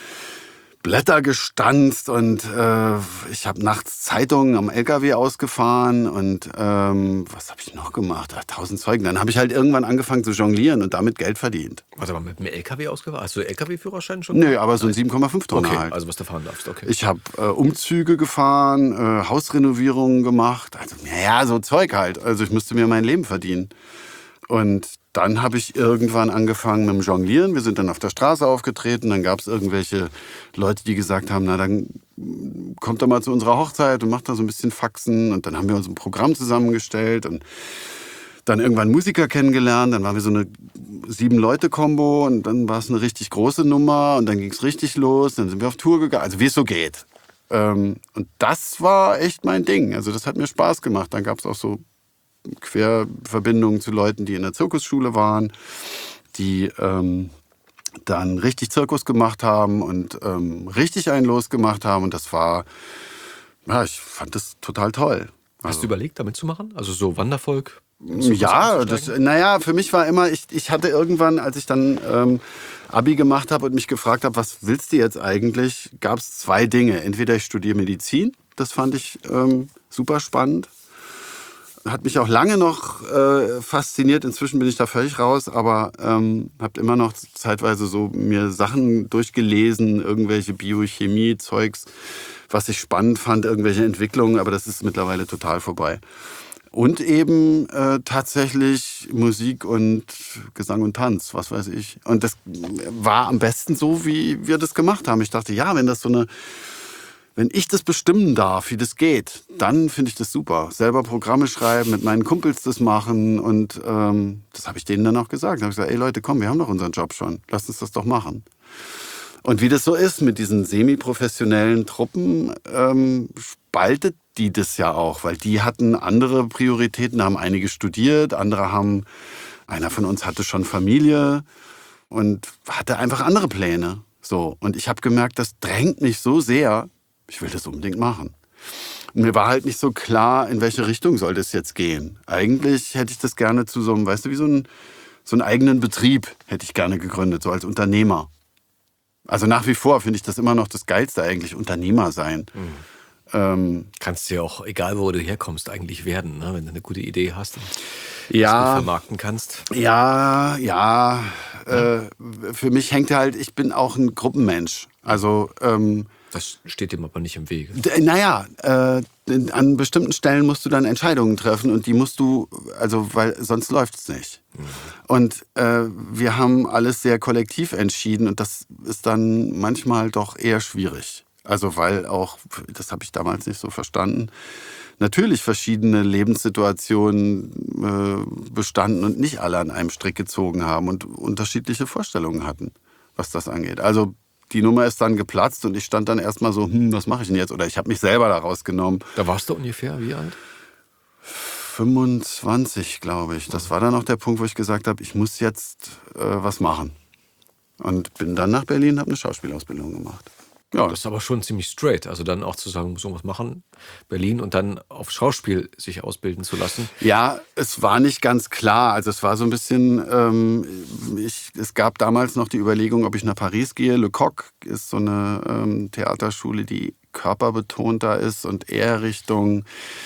Blätter gestanzt und äh, ich habe nachts Zeitungen am L K W ausgefahren und ähm, was habe ich noch gemacht? Ach, tausend Zeugen. Dann habe ich halt irgendwann angefangen zu jonglieren und damit Geld verdient.
Warte mal, mit dem L K W ausgefahren? Hast du L K W-Führerschein schon?
Nö, aber so ein sieben Komma fünf Tonner
okay,
halt.
also was du fahren darfst, okay.
Ich habe äh, Umzüge gefahren, äh, Hausrenovierungen gemacht. Also, naja, so Zeug halt. Also ich musste mir mein Leben verdienen. Und dann habe ich irgendwann angefangen mit dem Jonglieren. Wir sind dann auf der Straße aufgetreten. Dann gab es irgendwelche Leute, die gesagt haben, na dann kommt doch mal zu unserer Hochzeit und macht da so ein bisschen Faxen. Und dann haben wir uns ein Programm zusammengestellt und dann irgendwann Musiker kennengelernt. Dann waren wir so eine Sieben-Leute-Kombo und dann war es eine richtig große Nummer und dann ging es richtig los. Dann sind wir auf Tour gegangen, also wie es so geht. Und das war echt mein Ding. Also das hat mir Spaß gemacht. Dann gab es auch so Querverbindungen zu Leuten, die in der Zirkusschule waren, die ähm, dann richtig Zirkus gemacht haben und ähm, richtig einen losgemacht haben. Und das war, ja, ich fand das total toll.
Hast
also,
du überlegt, damit zu machen? Also so Wandervolk?
Ja, das, naja, für mich war immer, ich, ich hatte irgendwann, als ich dann ähm, Abi gemacht habe und mich gefragt habe, was willst du jetzt eigentlich, gab es zwei Dinge. Entweder ich studiere Medizin, das fand ich ähm, super spannend. Hat mich auch lange noch äh, fasziniert. Inzwischen bin ich da völlig raus, aber ähm, habe immer noch zeitweise so mir Sachen durchgelesen, irgendwelche Biochemie-Zeugs, was ich spannend fand, irgendwelche Entwicklungen, aber das ist mittlerweile total vorbei. Und eben äh, tatsächlich Musik und Gesang und Tanz, was weiß ich. Und das war am besten so, wie wir das gemacht haben. Ich dachte, ja, wenn das so eine Wenn ich das bestimmen darf, wie das geht, dann finde ich das super. Selber Programme schreiben, mit meinen Kumpels das machen und ähm, das habe ich denen dann auch gesagt. Da habe ich gesagt, ey Leute, komm, wir haben doch unseren Job schon, lasst uns das doch machen. Und wie das so ist mit diesen semi-professionellen Truppen, ähm, spaltet die das ja auch, weil die hatten andere Prioritäten, da haben einige studiert, andere haben, einer von uns hatte schon Familie und hatte einfach andere Pläne. So. Und ich habe gemerkt, das drängt mich so sehr, ich will das unbedingt machen. Und mir war halt nicht so klar, in welche Richtung soll das jetzt gehen. Eigentlich hätte ich das gerne zu so einem, weißt du, wie so, ein, so einen eigenen Betrieb hätte ich gerne gegründet, so als Unternehmer. Also nach wie vor finde ich das immer noch das Geilste eigentlich, Unternehmer sein. Mhm. Ähm,
Kannst du ja auch, egal wo du herkommst, eigentlich werden, ne? Wenn du eine gute Idee hast und
ja,
das gut vermarkten kannst.
Ja, ja. Äh, für mich hängt halt, ich bin auch ein Gruppenmensch. Also ähm,
das steht dem aber nicht im Wege.
D- naja, äh, an bestimmten Stellen musst du dann Entscheidungen treffen und die musst du, also weil sonst läuft es nicht. Mhm. Und äh, wir haben alles sehr kollektiv entschieden und das ist dann manchmal doch eher schwierig. Also weil auch, das habe ich damals nicht so verstanden, natürlich verschiedene Lebenssituationen äh, bestanden und nicht alle an einem Strick gezogen haben und unterschiedliche Vorstellungen hatten, was das angeht. Also die Nummer ist dann geplatzt und ich stand dann erstmal so, hm, was mache ich denn jetzt? Oder ich habe mich selber da rausgenommen.
Da warst du ungefähr wie alt?
fünfundzwanzig, glaube ich. Das war dann auch der Punkt, wo ich gesagt habe, ich muss jetzt äh, was machen. Und bin dann nach Berlin und habe eine Schauspielausbildung gemacht. Ja.
Das ist aber schon ziemlich straight. Also dann auch zu sagen, muss irgendwas machen, Berlin und dann auf Schauspiel sich ausbilden zu lassen.
Ja, es war nicht ganz klar. Also es war so ein bisschen, ähm, ich, es gab damals noch die Überlegung, ob ich nach Paris gehe. Le Coq ist so eine ähm, Theaterschule, die körperbetonter ist und eher Richtung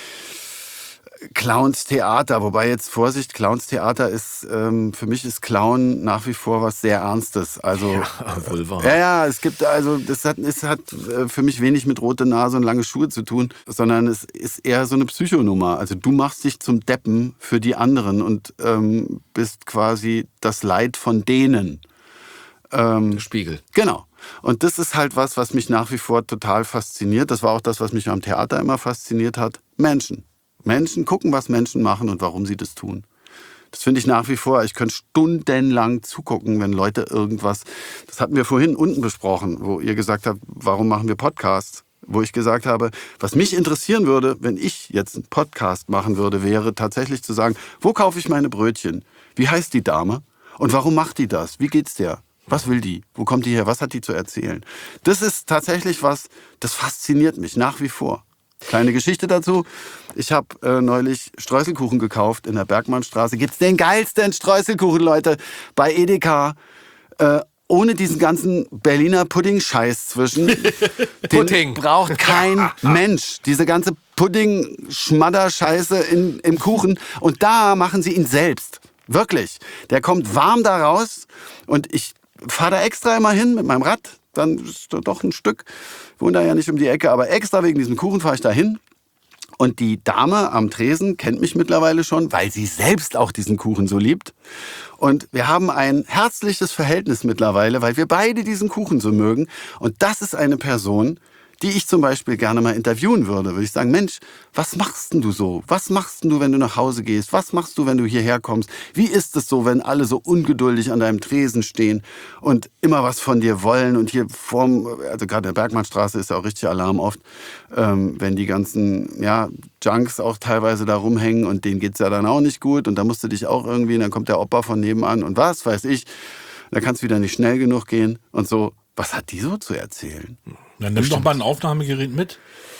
Clowns-Theater, wobei jetzt Vorsicht, Clowns-Theater ist, ähm, für mich ist Clown nach wie vor was sehr Ernstes. Also,
ja, wohl wahr.
Ja, ja, es gibt also, das hat, es hat für mich wenig mit rote Nase und lange Schuhe zu tun, sondern es ist eher so eine Psychonummer. Also du machst dich zum Deppen für die anderen und ähm, bist quasi das Leid von denen. Ähm,
Der Spiegel.
Genau. Und das ist halt was, was mich nach wie vor total fasziniert. Das war auch das, was mich am Theater immer fasziniert hat. Menschen. Menschen gucken, was Menschen machen und warum sie das tun. Das finde ich nach wie vor. Ich könnte stundenlang zugucken, wenn Leute irgendwas... Das hatten wir vorhin unten besprochen, wo ihr gesagt habt, warum machen wir Podcasts? Wo ich gesagt habe, was mich interessieren würde, wenn ich jetzt einen Podcast machen würde, wäre tatsächlich zu sagen, wo kaufe ich meine Brötchen? Wie heißt die Dame? Und warum macht die das? Wie geht's der? Was will die? Wo kommt die her? Was hat die zu erzählen? Das ist tatsächlich was, das fasziniert mich nach wie vor. Kleine Geschichte dazu. Ich habe äh, neulich Streuselkuchen gekauft in der Bergmannstraße. Gibt's den geilsten Streuselkuchen, Leute, bei Edeka. Äh, ohne diesen ganzen Berliner Pudding-Scheiß zwischen. Den
Pudding.
braucht kein Mensch. Diese ganze Pudding-Schmadder-Scheiße in, im Kuchen. Und da machen sie ihn selbst. Wirklich. Der kommt warm da raus. Und ich fahre da extra immer hin mit meinem Rad. Dann ist da doch ein Stück. Wohne da ja nicht um die Ecke, aber extra wegen diesem Kuchen fahre ich da hin. Und die Dame am Tresen kennt mich mittlerweile schon, weil sie selbst auch diesen Kuchen so liebt. Und wir haben ein herzliches Verhältnis mittlerweile, weil wir beide diesen Kuchen so mögen. Und das ist eine Person, die ich zum Beispiel gerne mal interviewen würde. Würde ich sagen, Mensch, was machst denn du so? Was machst denn du, wenn du nach Hause gehst? Was machst du, wenn du hierher kommst? Wie ist es so, wenn alle so ungeduldig an deinem Tresen stehen und immer was von dir wollen? Und hier vorm, also gerade in der Bergmannstraße ist ja auch richtig Alarm oft, ähm, wenn die ganzen ja, Junks auch teilweise da rumhängen und denen geht's ja dann auch nicht gut. Und da musst du dich auch irgendwie, und dann kommt der Opa von nebenan und was weiß ich. Da kann es wieder nicht schnell genug gehen und so. Was hat die so zu erzählen?
Dann nimm doch mal ein Aufnahmegerät mit.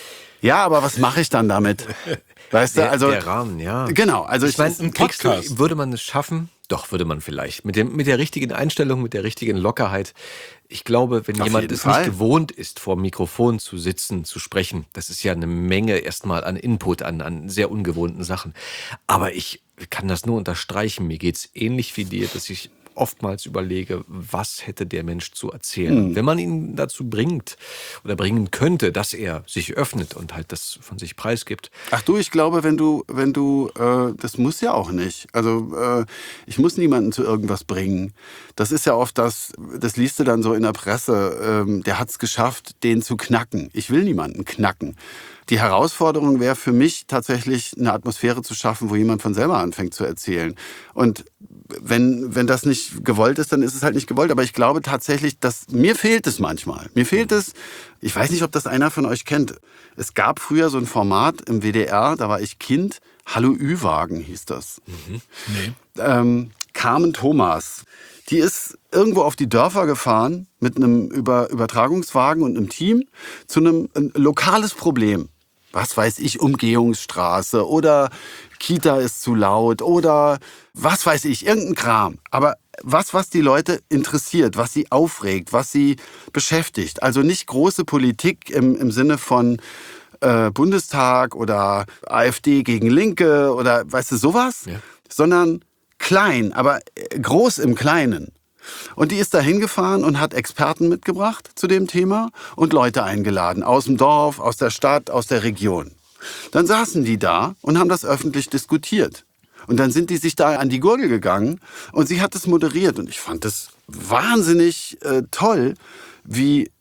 Ja, aber was mache ich dann damit? Weißt du,
Der,
also
der Rahmen, ja.
Genau, also ich,
Ich meine,
ein
kriegst
Podcast.
du, würde man es schaffen? Doch, würde man vielleicht. Mit, dem, mit der richtigen Einstellung, mit der richtigen Lockerheit. Ich glaube, wenn
Auf
jemand
jeden
es
Fall.
nicht gewohnt ist, vor dem Mikrofon zu sitzen, zu sprechen, das ist ja eine Menge erstmal an Input, an, an sehr ungewohnten Sachen. Aber ich kann das nur unterstreichen. Mir geht's ähnlich wie dir, dass ich oftmals überlege, was hätte der Mensch zu erzählen.
Mhm.
Wenn man ihn dazu bringt oder bringen könnte, dass er sich öffnet und halt das von sich preisgibt.
Ach du, ich glaube, wenn du, wenn du, äh, das muss ja auch nicht. Also äh, ich muss niemanden zu irgendwas bringen. Das ist ja oft das, das liest du dann so in der Presse, ähm, der hat es geschafft, den zu knacken. Ich will niemanden knacken. Die Herausforderung wäre für mich tatsächlich, eine Atmosphäre zu schaffen, wo jemand von selber anfängt zu erzählen. Und wenn, wenn das nicht gewollt ist, dann ist es halt nicht gewollt. Aber ich glaube tatsächlich, dass mir fehlt es manchmal. Mir fehlt es, ich weiß nicht, ob das einer von euch kennt. Es gab früher so ein Format im W D R, da war ich Kind, Hallo Ü-Wagen hieß das.
Mhm. Nee.
Ähm, Carmen Thomas, die ist irgendwo auf die Dörfer gefahren mit einem Über- Übertragungswagen und einem Team zu einem ein lokales Problem. Was weiß ich, Umgehungsstraße oder Kita ist zu laut oder was weiß ich, irgendein Kram. Aber was, was die Leute interessiert, was sie aufregt, was sie beschäftigt. Also nicht große Politik im, im Sinne von äh, Bundestag oder AfD gegen Linke oder weißt du, sowas,
Ja.
sondern klein, aber groß im Kleinen. Und die ist da hingefahren und hat Experten mitgebracht zu dem Thema und Leute eingeladen. Aus dem Dorf, aus der Stadt, aus der Region. Dann saßen die da und haben das öffentlich diskutiert. Und dann sind die sich da an die Gurgel gegangen und sie hat es moderiert. Und ich fand das wahnsinnig äh, toll, wie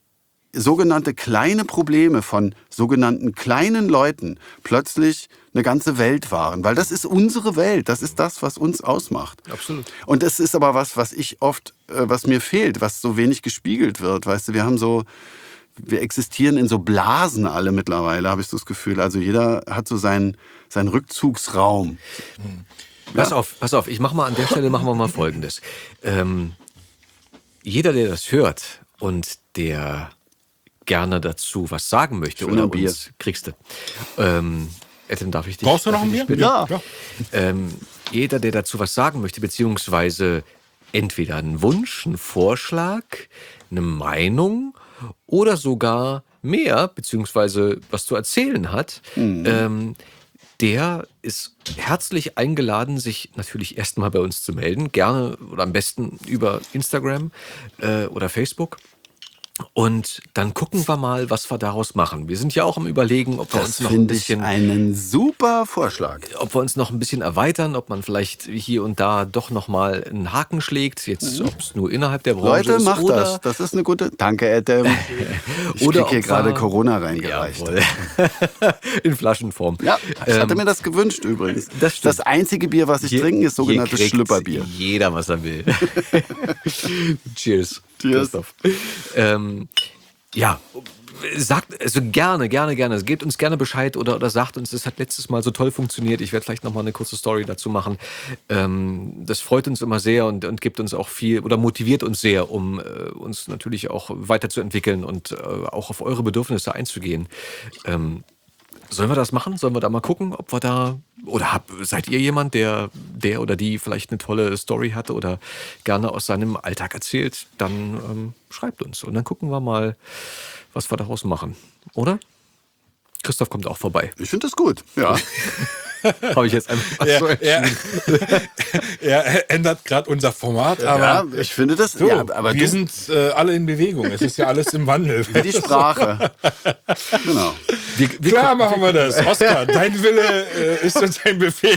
sogenannte kleine Probleme von sogenannten kleinen Leuten plötzlich eine ganze Welt waren. Weil das ist unsere Welt, das ist das, was uns ausmacht.
Absolut.
Und das ist aber was, was ich oft, äh, was mir fehlt, was so wenig gespiegelt wird. Weißt du, wir haben so, wir existieren in so Blasen alle mittlerweile, habe ich so das Gefühl. Also jeder hat so seinen, seinen Rückzugsraum.
Hm. Pass auf, pass auf, ich mach mal an der Stelle machen wir mal Folgendes. Ähm, jeder, der das hört und der gerne dazu was sagen möchte,
Schöner
oder
Bier.
uns kriegst du. Ähm, Adam, darf ich dich?
Brauchst du noch
darf
ein
ich
Bier?
dich bitten?
Ja.
Ähm, jeder, der dazu was sagen möchte, beziehungsweise entweder einen Wunsch, einen Vorschlag, eine Meinung oder sogar mehr, beziehungsweise was zu erzählen hat, mhm. ähm, der ist herzlich eingeladen, sich natürlich erstmal bei uns zu melden. Gerne oder am besten über Instagram äh, oder Facebook. Und dann gucken wir mal, was wir daraus machen. Wir sind ja auch am Überlegen, ob wir
Das
uns noch ein
finde
bisschen,
ich einen super Vorschlag.
ob wir uns noch ein bisschen erweitern, ob man vielleicht hier und da doch noch mal einen Haken schlägt. Jetzt, ob es nur innerhalb der Branche
Leute,
ist
macht
oder
das. Das ist eine gute. Danke, Adam. Ich
Oder
krieg hier
ob
gerade
wir-
Corona reingereicht.
Jawohl. In Flaschenform.
Ja, ich hatte
Ähm,
mir das gewünscht übrigens.
das stimmt.
Das einzige Bier, was ich
Hier-
trinke, ist sogenanntes
hier kriegt
Schlüpperbier.
Jeder, was er will. Cheers.
Cheers.
Christoph. Ähm, ja, sagt, also gerne, gerne, gerne. Gebt uns gerne Bescheid oder, oder sagt uns, das hat letztes Mal so toll funktioniert. Ich werde vielleicht nochmal eine kurze Story dazu machen. Ähm, das freut uns immer sehr und, und gibt uns auch viel oder motiviert uns sehr, um äh, uns natürlich auch weiterzuentwickeln und äh, auch auf eure Bedürfnisse einzugehen. Ähm, Sollen wir das machen? Sollen wir da mal gucken, ob wir da... Oder hab, seid ihr jemand, der, der oder die vielleicht eine tolle Story hatte oder gerne aus seinem Alltag erzählt? Dann ähm, schreibt uns und dann gucken wir mal, was wir daraus machen. Oder? Christoph kommt auch vorbei.
Ich finde das gut. Ja.
Habe ich jetzt einfach
Er,
so
er, er ändert gerade unser Format, aber
ja, ich finde das.
so,
ja, aber
wir
du,
sind äh, alle in Bewegung. Es ist ja alles im Wandel.
wie die Sprache. Genau.
Wir, wir,
Klar machen wir das. Oskar, dein Wille äh, ist uns ein Befehl.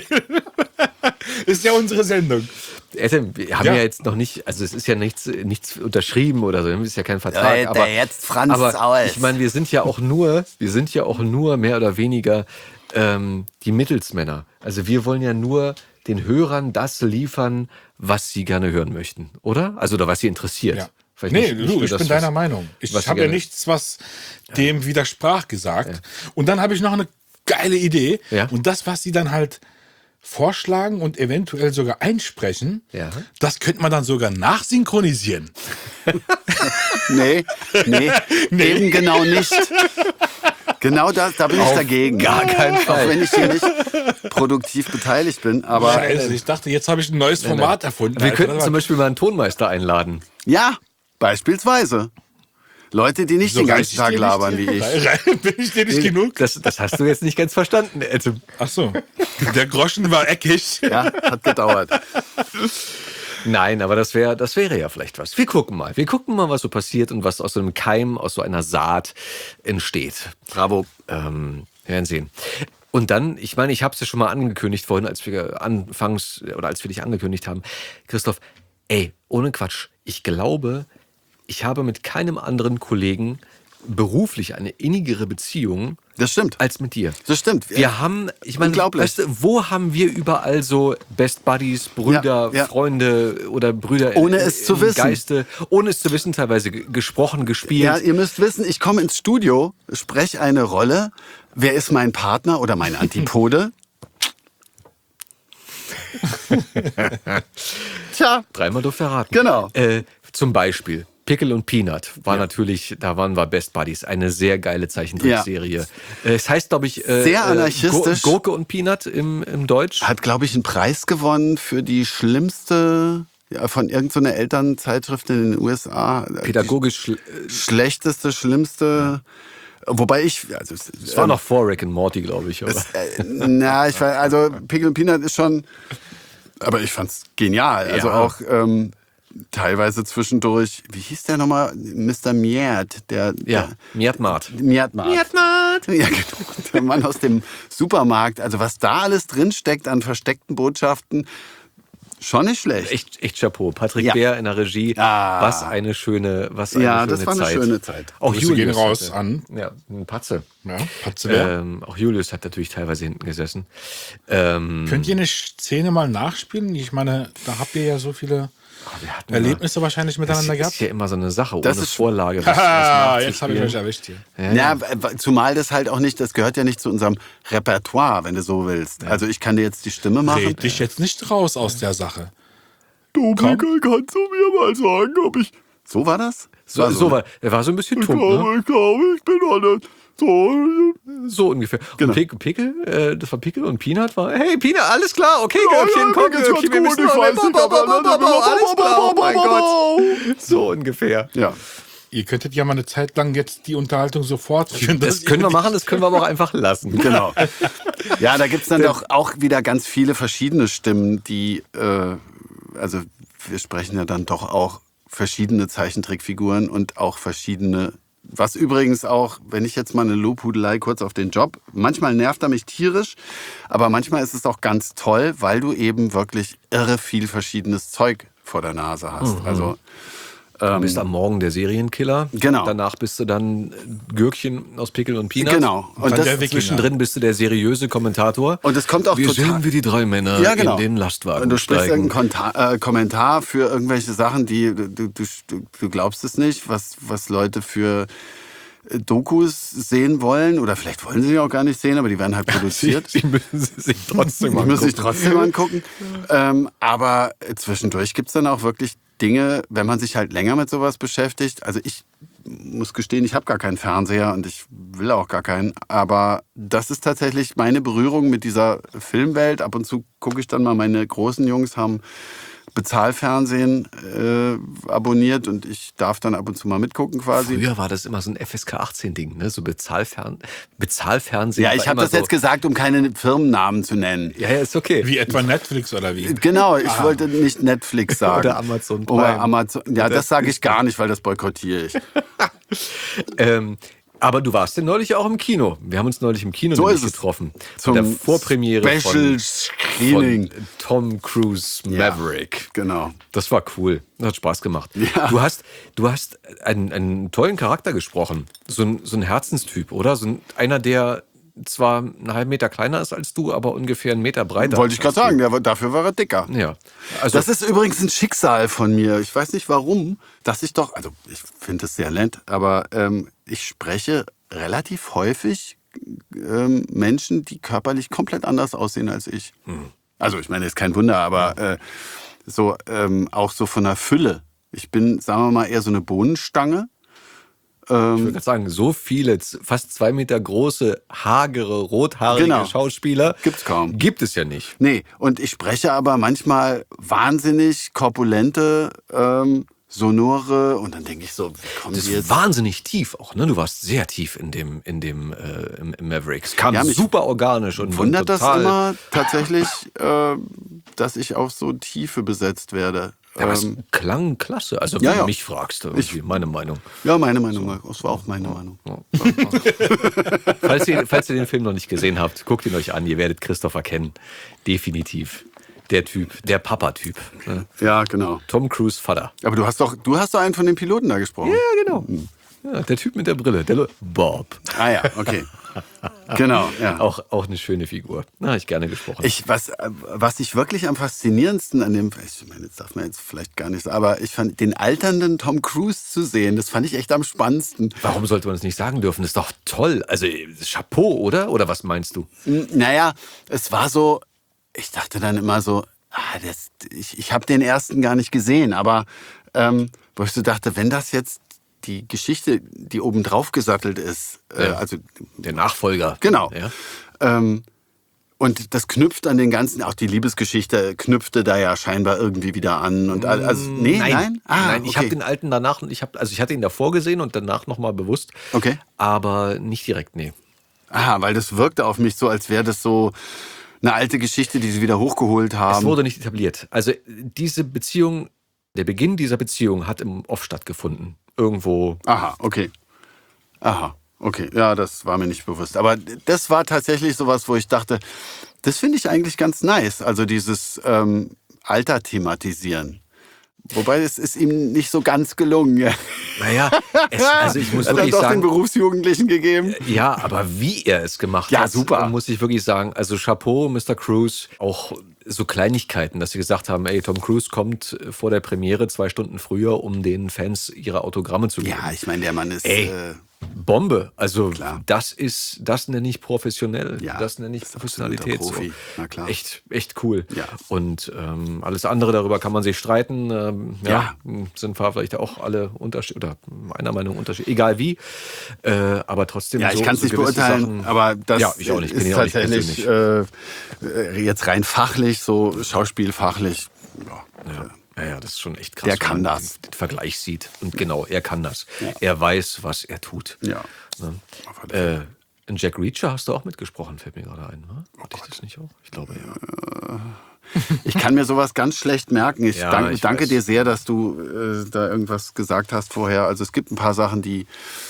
Ist ja unsere Sendung.
Adam, wir haben ja.
Ja.
jetzt noch nicht, also es ist ja nichts, nichts unterschrieben oder so, es ist ja kein Vertrag.
Ja,
aber,
jetzt Franz
aber
aus.
ich meine, wir sind ja auch nur, wir sind ja auch nur mehr oder weniger ähm, die Mittelsmänner. Also wir wollen ja nur den Hörern das liefern, was sie gerne hören möchten, oder? Also oder was sie interessiert.
Ja.
Vielleicht
Nee,
nicht- nicht
du,
nur
ich
das,
bin
was-
deiner Meinung. Ich
was sie
habe ja
gerne-
nichts, was dem widersprach, gesagt. Und dann habe ich noch eine geile Idee.
Ja.
Und das, was sie dann halt vorschlagen und eventuell sogar einsprechen,
Ja.
das könnte man dann sogar nachsynchronisieren.
Nee, nee, eben genau nicht. Genau das, da bin ich dagegen.
gar keinen Fall.
Auch wenn ich hier nicht produktiv beteiligt bin. Aber
Scheiße, ich dachte, jetzt habe ich ein neues Format erfunden.
Wir
Alter.
könnten
Das
zum
war-
Beispiel mal einen Tonmeister einladen.
ja, beispielsweise. Leute, die nicht
So
den
reiß
ganzen
ich
Tag
dir
labern
nicht
wie
dir-
ich.
Rein- Bin ich dir nicht genug?
Das, das hast du jetzt nicht ganz verstanden, Adam.
Ach so. Der Groschen war eckig.
Ja, hat gedauert.
Nein, aber das wäre das wäre ja vielleicht was. Wir gucken mal. Wir gucken mal, was so passiert und was aus so einem Keim, aus so einer Saat entsteht.
Bravo.
Ähm, wir werden sehen. Und dann, ich meine, ich habe es ja schon mal angekündigt vorhin, als wir anfangs oder als wir dich angekündigt haben. Christoph, ey, ohne Quatsch. Ich glaube, ich habe mit keinem anderen Kollegen beruflich eine innigere Beziehung
Das stimmt.
als mit dir.
Das stimmt.
Wir haben, ich meine,
Unglaublich.
weißt du, wo haben wir überall so Best Buddies, Brüder,
Ja, ja.
Freunde oder Brüder
Ohne
im-
es zu
im
wissen.
Geiste, ohne es zu wissen, teilweise g- gesprochen, gespielt.
Ja, ihr müsst wissen, ich komme ins Studio, spreche eine Rolle. Wer ist mein Partner oder mein Antipode? Tja,
Dreimal durfte er raten.
Genau.
Äh, zum Beispiel Pickle und Peanut war natürlich, da waren wir Best Buddies, eine sehr geile Zeichentrickserie. Äh, Es heißt, glaube ich, äh,
Sehr
äh,
anarchistisch.
Gur- Gurke und Peanut im, im Deutsch.
hat, glaube ich, einen Preis gewonnen für die schlimmste, ja, von irgendeiner Elternzeitschrift in den U S A.
Pädagogisch, äh,
Die schlechteste, schlimmste. Wobei ich, also es,
es war noch vor Rick and Morty, glaube ich. Aber.
Äh, na, ich weiß, also Pickle und Peanut ist schon, aber ich fand's genial. Also
Ja.
auch ähm, teilweise zwischendurch, wie hieß der nochmal? Mister Miert, der,
Ja,
der
Miatmart.
Miatmart.
Miatmart!
Ja, genau. Der Mann aus dem Supermarkt. Also was da alles drinsteckt an versteckten Botschaften, Schon nicht schlecht.
Echt, echt Chapeau. Patrick
Ja.
Bär in der Regie.
Ah.
Was eine schöne, was eine
Ja,
schöne
das war eine
Zeit.
schöne Zeit.
Auch
Grüße
Julius
gehen raus
hatte-
an.
Ja, ein Patze.
Ja, Patze wer?
Ähm, auch Julius hat natürlich teilweise hinten gesessen. Ähm,
Könnt ihr eine Szene mal nachspielen? Ich meine, da habt ihr ja so viele
wir hatten
Erlebnisse wahrscheinlich
Das
miteinander
ist
gehabt.
ja immer so eine Sache,
Das
ohne
ist-
Vorlage. was- was
Ah,
nachzuspielen.
jetzt habe ich euch erwischt hier.
Ja, w- zumal das halt auch nicht, das gehört ja nicht zu unserem Repertoire, wenn du so willst. Also ich kann dir jetzt die Stimme machen.
Red dich jetzt nicht raus aus der Sache.
Du, Pickel, kannst du mir mal sagen, ob ich... So war das?
So, so war, er war so ein bisschen tumm, ne?
ich glaube, ich bin alles so...
So ungefähr.
Genau.
Und Pickel, Pickel äh, das war Pickel und Peanut war, hey Peanut, alles klar, okay,
Ja,
Görbchen,
ja,
komm,
mir geht's
Görbchen, wir
ganz
müssen
gut,
noch
ich weiß nicht, aber-
alles klar, oh mein Gott. So ungefähr.
Ja.
Ihr könntet ja mal eine Zeit lang jetzt die Unterhaltung so fortführen.
Das
dass
können
ihr
wir machen, das können wir aber auch einfach lassen.
Genau. Ja, da gibt's dann doch auch wieder ganz viele verschiedene Stimmen, die, äh, also wir sprechen ja dann doch auch verschiedene Zeichentrickfiguren und auch verschiedene, was übrigens auch, wenn ich jetzt mal eine Lobhudelei kurz auf den Job, manchmal nervt er mich tierisch, aber manchmal ist es auch ganz toll, weil du eben wirklich irre viel verschiedenes Zeug vor der Nase hast.
Mhm.
Also
Du bist am Morgen der Serienkiller.
Genau.
Danach bist du dann Gürkchen aus Pickel und Peanut.
genau. Und,
dann
das,
der Wikinger.
Zwischendrin bist du der seriöse Kommentator.
und es kommt auch
Wir
total...
sind wie die drei Männer
Ja, genau.
in den Lastwagen
Und du sprichst
steigen.
irgendeinen Konta äh, Kommentar für irgendwelche Sachen, die du, du, du, du glaubst es nicht, was, was Leute für äh, Dokus sehen wollen. Oder vielleicht wollen sie sie auch gar nicht sehen, aber die werden halt produziert.
Die müssen sie sich trotzdem
Die müssen sich
angucken.
trotzdem angucken. Ähm, aber äh, zwischendurch gibt es dann auch wirklich Dinge, wenn man sich halt länger mit sowas beschäftigt. Also ich muss gestehen, ich habe gar keinen Fernseher und ich will auch gar keinen. Aber das ist tatsächlich meine Berührung mit dieser Filmwelt. Ab und zu gucke ich dann mal, meine großen Jungs haben Bezahlfernsehen äh, abonniert und ich darf dann ab und zu mal mitgucken quasi.
Früher war das immer so ein F S K achtzehn Ding, ne? So Bezahlfern Bezahlfernsehen.
Ja,
war
ich habe
immer
das
so,
jetzt gesagt, um keine Firmennamen zu nennen.
Ja, ja, ist okay.
Wie etwa Netflix oder wie?
Genau, ich wollte nicht Netflix sagen.
Oder Amazon Prime.
Oder Amazon. Ja, das sage ich gar nicht, weil das boykottiere ich.
Ähm, aber du warst ja neulich auch im Kino. Wir haben uns neulich im Kino
So
nämlich
ist es.
getroffen.
Zum
Bei der Vorpremiere
Special
von,
Screening.
von Tom Cruise Maverick.
Genau.
Das war cool. Das hat Spaß gemacht.
Ja.
Du hast, du hast einen, einen tollen Charakter gesprochen. So ein, so ein Herzenstyp, oder? So ein, einer, der zwar einen halben Meter kleiner ist als du, aber ungefähr einen Meter breiter.
Wollte ich
als
gerade sagen, der, war- dafür war er dicker.
du. Ja. Also,
Das ist übrigens ein Schicksal von mir. Ich weiß nicht warum, dass ich doch, also ich finde es sehr nett, aber ähm, ich spreche relativ häufig ähm, Menschen, die körperlich komplett anders aussehen als ich. Also ich meine, ist kein Wunder, aber äh, so ähm, auch so von der Fülle. Ich bin, sagen wir mal, eher so eine Bohnenstange.
ich würde gerade sagen, so viele, z- fast zwei Meter große, hagere, rothaarige
Genau.
Schauspieler
Gibt's kaum.
Gibt es ja nicht.
Nee, und ich spreche aber manchmal wahnsinnig korpulente, ähm, sonore und dann denke ich so, wie kommen
Das
die
ist
jetzt?
wahnsinnig tief auch, ne? Du warst sehr tief in dem, in dem, äh, im, im Maverick. Es kam
Ja, mich
super organisch und
Wundert
und
das
total,
immer tatsächlich, äh, dass ich auf so Tiefe besetzt werde?
Ja, aber es
Ähm,
klang klasse. Also, wenn
Ja,
du
ja.
mich fragst, irgendwie, meine Meinung.
ja, meine Meinung. Das war auch meine Meinung.
falls, ihr, falls ihr den Film noch nicht gesehen habt, guckt ihn euch an. Ihr werdet Christopher kennen. Definitiv. Der Typ, der Papa-Typ. Ne?
Ja, genau.
Tom Cruise Vater.
Aber du hast doch, du hast doch einen von den Piloten da gesprochen.
Ja, genau. Ja, der Typ mit der Brille, der Lo- Bob.
Ah ja, okay. Genau, ja.
Auch, auch eine schöne Figur. Na, habe ich gerne gesprochen.
Ich, was, äh, was ich wirklich am faszinierendsten an dem, ich meine, das darf man jetzt vielleicht gar nicht, aber ich fand den alternden Tom Cruise zu sehen, das fand ich echt am spannendsten.
Warum sollte man das nicht sagen dürfen? Das ist doch toll. Also, Chapeau, oder? Oder was meinst du?
N- Naja, es war so, ich dachte dann immer so, ah, das, ich, ich habe den ersten gar nicht gesehen, aber ähm, wo ich so dachte, wenn das jetzt die Geschichte, die oben drauf gesattelt ist, äh,
Ja.
also
Der Nachfolger.
genau,
Ja.
ähm, und das knüpft an den ganzen, auch die Liebesgeschichte knüpfte da ja scheinbar irgendwie wieder an und all- also nee, nein,
Nein,
Ah,
nein ich
okay.
habe den alten danach, ich hab, also ich hatte ihn davor gesehen und danach nochmal bewusst.
Okay.
Aber nicht direkt, nee.
Aha, weil das wirkte auf mich so, als wäre das so eine alte Geschichte, die sie wieder hochgeholt haben.
Es wurde nicht etabliert. Also diese Beziehung, der Beginn dieser Beziehung hat im Off stattgefunden. Irgendwo.
Aha, okay. Aha, okay. Ja, das war mir nicht bewusst. Aber das war tatsächlich sowas, wo ich dachte, das finde ich eigentlich ganz nice. Also dieses ähm, Alter thematisieren. Wobei, es ist ihm nicht so ganz gelungen. Ja.
Naja, es, also ich muss
Hat er
wirklich
doch
sagen,
den Berufsjugendlichen gegeben.
ja, aber wie er es gemacht
Ja,
hat,
super.
muss ich wirklich sagen. Also Chapeau, Mister Cruise. Auch so Kleinigkeiten, dass sie gesagt haben, ey, Tom Cruise kommt vor der Premiere zwei Stunden früher, um den Fans ihre Autogramme zu geben.
Ja, ich meine, der Mann ist...
Ey.
Äh,
Bombe. Also
Klar.
das ist, das nenne ich professionell.
Ja,
das nenne ich
ist
Professionalität.
absoluter Profi.
So.
Na klar.
Echt, echt cool.
Ja.
Und ähm, alles andere, darüber kann man sich streiten. Ähm, ja,
Ja.
sind wir vielleicht auch alle Unterschied oder meiner Meinung Unterschied, egal wie. Äh, aber trotzdem.
ja, ich
so,
kann es
so
nicht
gewisse
beurteilen,
Sachen,
aber das
ja, ich auch nicht.
ist
Bin ich auch nicht
tatsächlich äh, jetzt rein fachlich, so schauspielfachlich. Ja.
Ja. Ja, ja, das ist schon echt krass.
Der
wenn
kann
man
das.
Den Vergleich sieht. Und genau, er kann das.
Ja.
Er weiß, was er tut.
Ja.
Ne?
Auf alle Fälle.
Äh, in Jack Reacher hast du auch mitgesprochen, fällt mir gerade ein. Ne? Hatte ich das nicht auch? Ich glaube, ja.
Ich kann mir sowas ganz schlecht merken. Ich,
Ja,
dank,
ich
danke
weiß.
dir sehr, dass du äh, da irgendwas gesagt hast vorher. Also es gibt ein paar Sachen, die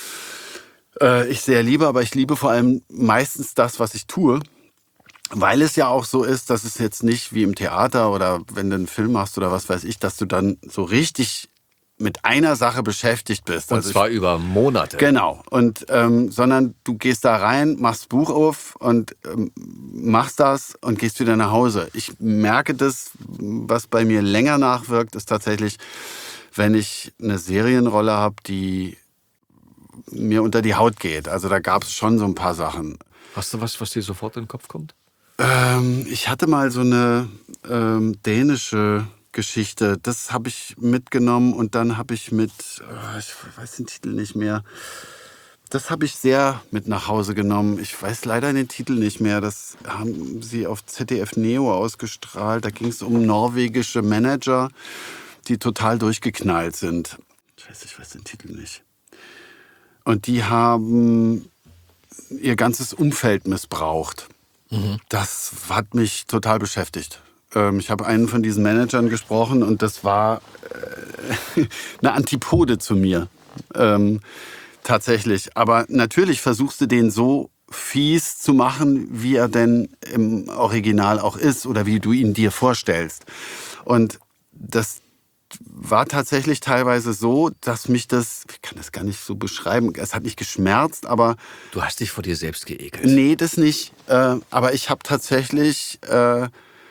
äh, ich sehr liebe, aber ich liebe vor allem meistens das, was ich tue. Weil es ja auch so ist, dass es jetzt nicht wie im Theater oder wenn du einen Film machst oder was weiß ich, dass du dann so richtig mit einer Sache beschäftigt bist.
Und
Also ich-
zwar über Monate.
Genau. Und ähm, sondern du gehst da rein, machst das Buch auf und ähm, machst das und gehst wieder nach Hause. Ich merke das, was bei mir länger nachwirkt, ist tatsächlich, wenn ich eine Serienrolle habe, die mir unter die Haut geht. Also da gab es schon so ein paar Sachen.
Hast du was, was dir sofort in den Kopf kommt?
Ähm, ich hatte mal so eine ähm, dänische Geschichte. Das habe ich mitgenommen und dann habe ich mit, äh, ich weiß den Titel nicht mehr, das habe ich sehr mit nach Hause genommen. Ich weiß leider den Titel nicht mehr. Das haben sie auf Z D F Neo ausgestrahlt. Da ging es um norwegische Manager, die total durchgeknallt sind. Scheiße, ich weiß den Titel nicht. Und die haben ihr ganzes Umfeld missbraucht. Das hat mich total beschäftigt. Ähm, ich habe einen von diesen Managern gesprochen und das war äh, eine Antipode zu mir. Ähm, tatsächlich. Aber natürlich versuchst du den so fies zu machen, wie er denn im Original auch ist oder wie du ihn dir vorstellst. Und das war tatsächlich teilweise so, dass mich das, ich kann das gar nicht so beschreiben, es hat nicht geschmerzt, aber
Du hast dich vor dir selbst geekelt.
nee, das nicht. Äh, aber ich habe tatsächlich äh,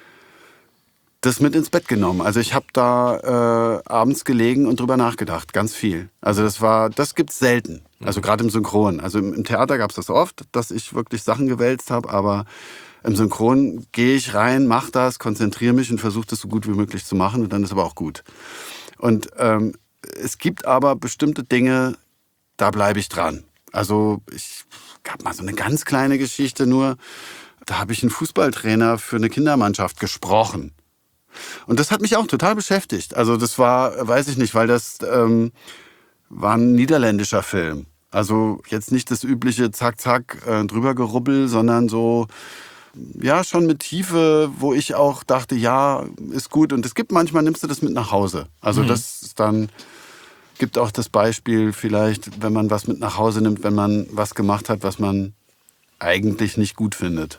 das mit ins Bett genommen. Also ich habe da äh, abends gelegen und drüber nachgedacht, ganz viel. Also das war, das gibt's selten. Also gerade im Synchron. Also im, im Theater gab's das oft, dass ich wirklich Sachen gewälzt habe, aber im Synchron gehe ich rein, mache das, konzentriere mich und versuche das so gut wie möglich zu machen und dann ist aber auch gut. Und ähm, es gibt aber bestimmte Dinge, da bleibe ich dran. Also ich gab mal so eine ganz kleine Geschichte nur, da habe ich einen Fußballtrainer für eine Kindermannschaft gesprochen. Und das hat mich auch total beschäftigt. Also das war, weiß ich nicht, weil das ähm, war ein niederländischer Film. Also jetzt nicht das übliche Zack, Zack, äh, drüber gerubbel, sondern so, ja, schon mit Tiefe, wo ich auch dachte, ja, ist gut. Und es gibt manchmal, nimmst du das mit nach Hause. Also das ist dann, gibt auch das Beispiel vielleicht, wenn man was mit nach Hause nimmt, wenn man was gemacht hat, was man eigentlich nicht gut findet.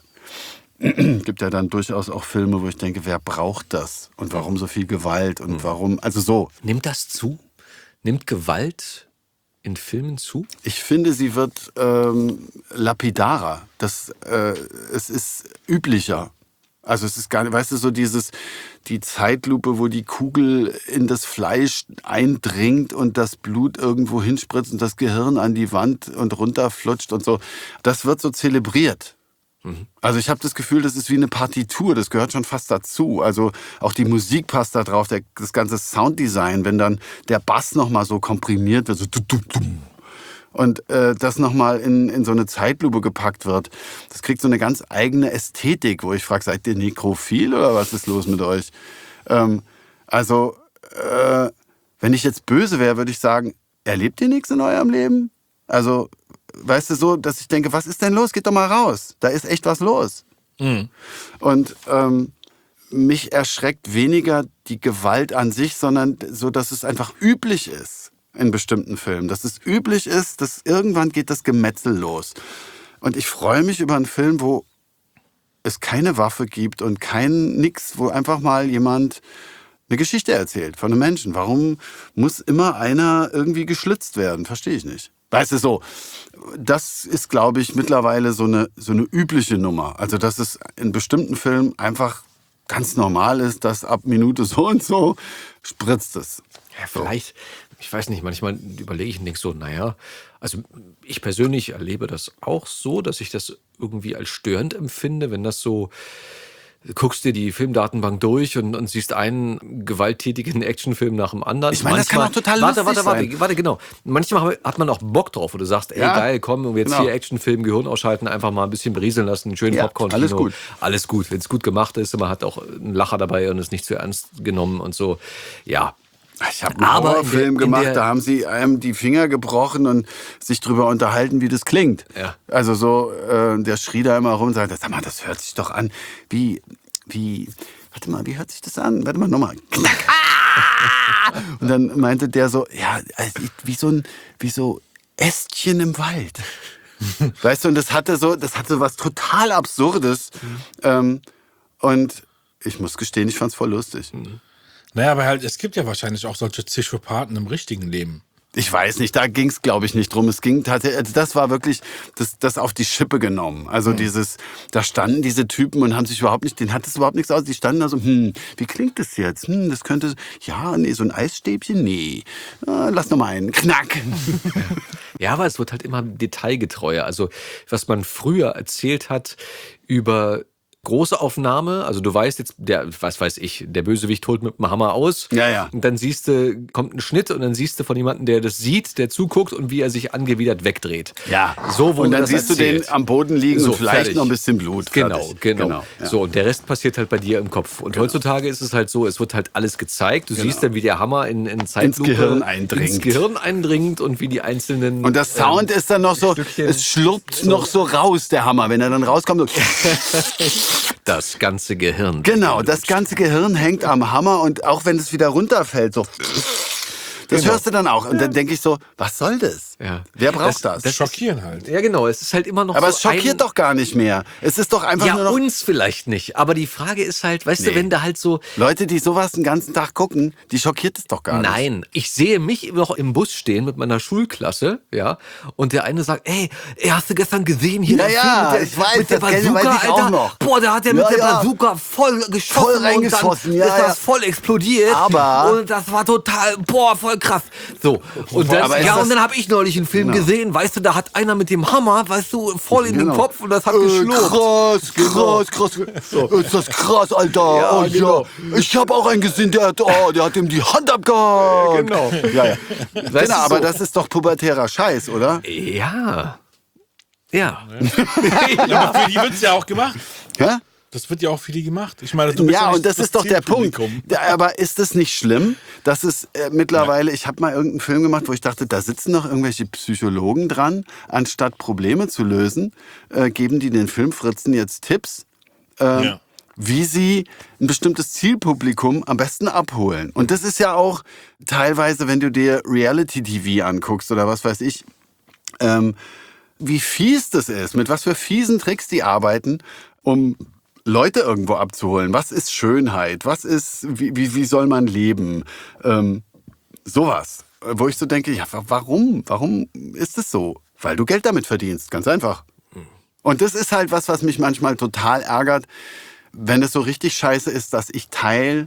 Gibt ja dann durchaus auch Filme, wo ich denke, wer braucht das? Und warum so viel Gewalt? Und warum, also so.
Nimmt das zu? Nimmt Gewalt in Filmen zu?
Ich finde, sie wird ähm, lapidarer. Das, äh, es ist üblicher. Also es ist gar nicht, weißt du, so dieses, die Zeitlupe, wo die Kugel in das Fleisch eindringt und das Blut irgendwo hinspritzt und das Gehirn an die Wand und runterflutscht und so. Das wird so zelebriert. Also ich habe das Gefühl, das ist wie eine Partitur, das gehört schon fast dazu. Also auch die Musik passt da drauf, der, das ganze Sounddesign, wenn dann der Bass nochmal so komprimiert wird, so du, du, du, und äh, das nochmal in, in so eine Zeitlupe gepackt wird, das kriegt so eine ganz eigene Ästhetik, wo ich frage, seid ihr nekrophil oder was ist los mit euch? Ähm, also äh, wenn ich jetzt böse wäre, würde ich sagen, erlebt ihr nichts in eurem Leben? Also weißt du, so, dass ich denke, was ist denn los? Geht doch mal raus. Da ist echt was los.
Mhm.
Und ähm, mich erschreckt weniger die Gewalt an sich, sondern so, dass es einfach üblich ist in bestimmten Filmen. Dass es üblich ist, dass irgendwann geht das Gemetzel los. Und ich freue mich über einen Film, wo es keine Waffe gibt und kein nix, wo einfach mal jemand eine Geschichte erzählt von einem Menschen. Warum muss immer einer irgendwie geschlitzt werden? Verstehe ich nicht. Weißt du, so, das ist, glaube ich, mittlerweile so eine, so eine übliche Nummer. Also, dass es in bestimmten Filmen einfach ganz normal ist, dass ab Minute so und so spritzt es.
Ja, vielleicht, ich weiß nicht, manchmal überlege ich und denke so, naja, also ich persönlich erlebe das auch so, dass ich das irgendwie als störend empfinde, wenn das so, du guckst dir die Filmdatenbank durch und, und siehst einen gewalttätigen Actionfilm nach dem anderen.
Ich meine, das kann
Manchmal-
auch total
warte,
lustig
warte, warte,
sein.
warte, genau. Manchmal hat man auch Bock drauf, wo du sagst, ey
Ja,
geil, komm, und jetzt
genau.
hier Actionfilm, Gehirn ausschalten, einfach mal ein bisschen berieseln lassen, einen schönen
Ja,
Popcorn-Kino.
alles gut.
Alles gut, wenn es gut gemacht ist, man hat auch einen Lacher dabei und ist nicht zu ernst genommen und so. Ja,
Ich habe einen
Aber in der-
Horrorfilm
in
gemacht,
der-
da haben sie einem die Finger gebrochen und sich drüber unterhalten, wie das klingt.
Ja.
Also so, äh, der schrie da immer rum und sagte, sag mal, das hört sich doch an wie, wie, warte mal, wie hört sich das an? Warte mal, nochmal. Knack. Ah! Und dann meinte der so, ja, also wie so ein, wie so Ästchen im Wald. Weißt du, und das hatte so, das hatte was total Absurdes. Ähm, und ich muss gestehen, ich fand's voll lustig.
Naja, aber halt, es gibt ja wahrscheinlich auch solche Psychopathen im richtigen Leben.
Ich weiß nicht, da ging es, glaube ich, nicht drum. Es ging tatsächlich, also das war wirklich das, das auf die Schippe genommen. Also
Mhm.
dieses, da standen diese Typen und haben sich überhaupt nicht, denen hat es überhaupt nichts aus. Die standen da so, hm, wie klingt das jetzt? Hm, das könnte, ja, nee, so ein Eisstäbchen, nee. Ah, lass noch mal einen. Knack.
Ja, aber es wird halt immer detailgetreuer. Also, was man früher erzählt hat über große Aufnahme, also du weißt jetzt, der, was weiß ich, der Bösewicht holt mit dem Hammer aus.
Ja, ja.
Und dann siehst du, kommt ein Schnitt und dann siehst du von jemandem, der das sieht, der zuguckt und wie er sich angewidert wegdreht.
Ja.
So wurde
Und dann
das
siehst
erzählt.
du den am Boden liegen
So,
und vielleicht
fertig.
noch ein bisschen Blut.
Genau,
Fertig.
genau.
ja.
So, und der Rest passiert halt bei dir im Kopf. Und heutzutage ist es halt so, es wird halt alles gezeigt. Du siehst dann, wie der Hammer in, in Zeitlupe
Gehirn eindringt.
ins Gehirn eindringt und wie die einzelnen...
Und das Sound
ähm,
ist dann noch so,
Stückchen-
es schluppt noch so raus, der Hammer. Wenn er dann rauskommt, so
das ganze Gehirn.
genau, das ganze Gehirn hängt am Hammer und auch wenn es wieder runterfällt, so. Das
Genau.
hörst du dann auch. Und dann denke ich so, was soll das?
Ja.
Wer braucht das?
Das schockieren halt.
Ja, genau. Es ist halt immer noch
Aber
so
es schockiert
ein,
doch gar nicht mehr. Es ist doch einfach
Ja,
nur noch
uns vielleicht nicht. Aber die Frage ist halt, weißt
Nee.
du, wenn da halt so...
Leute, die sowas den ganzen Tag gucken, die schockiert es doch gar nicht.
Nein, ich sehe mich noch im Bus stehen mit meiner Schulklasse, ja, und der eine sagt, ey, ey, hast du gestern gesehen hier
Ja,
den
ja,
Film mit der,
ich weiß,
mit der
das kenn-
Bazooka,
weiß ich auch
Alter?
noch.
Boah, da hat er
Ja,
mit der
ja.
Bazooka voll geschossen
Voll
und
reingeschossen,
dann
ja,
ist
ja.
das voll explodiert.
Aber-
und das war total, boah, voll krass. So, und dann,
Aber ist
ja,
das-
und dann habe ich neulich einen Film
Genau.
gesehen, weißt du, da hat einer mit dem Hammer, weißt du, voll in den
Genau.
Kopf und das hat
Äh,
geschlurrt.
krass, krass, krass. Ist das krass, Alter.
Ja,
oh,
genau.
ja. Ich habe auch einen gesehen, der hat, oh, der hat ihm die Hand abgehakt.
Genau.
Ja, ja.
Weißt
Genau,
du,
aber
so.
das ist doch pubertärer Scheiß, oder?
Ja. Ja.
Ja, aber für die wird es ja auch gemacht.
Ja?
Das wird ja auch für die gemacht. Ich meine, du bist
Ja,
nicht
und das ist doch der Punkt.
Zielpublikum.
Ja, aber ist es nicht schlimm, dass es äh, mittlerweile, ich habe mal irgendeinen Film gemacht, wo ich dachte, da sitzen noch irgendwelche Psychologen dran, anstatt Probleme zu lösen, äh, geben die den Filmfritzen jetzt Tipps, äh,
Ja.
wie sie ein bestimmtes Zielpublikum am besten abholen. Und das ist ja auch teilweise, wenn du dir Reality-T V anguckst oder was weiß ich, ähm, wie fies das ist, mit was für fiesen Tricks die arbeiten, um Leute irgendwo abzuholen. Was ist Schönheit? Was ist, wie, wie, wie soll man leben? Ähm, sowas. Wo ich so denke, ja, wa- warum? Warum ist es so? Weil du Geld damit verdienst, ganz einfach. Und das ist halt was, was mich manchmal total ärgert, wenn es so richtig scheiße ist, dass ich Teil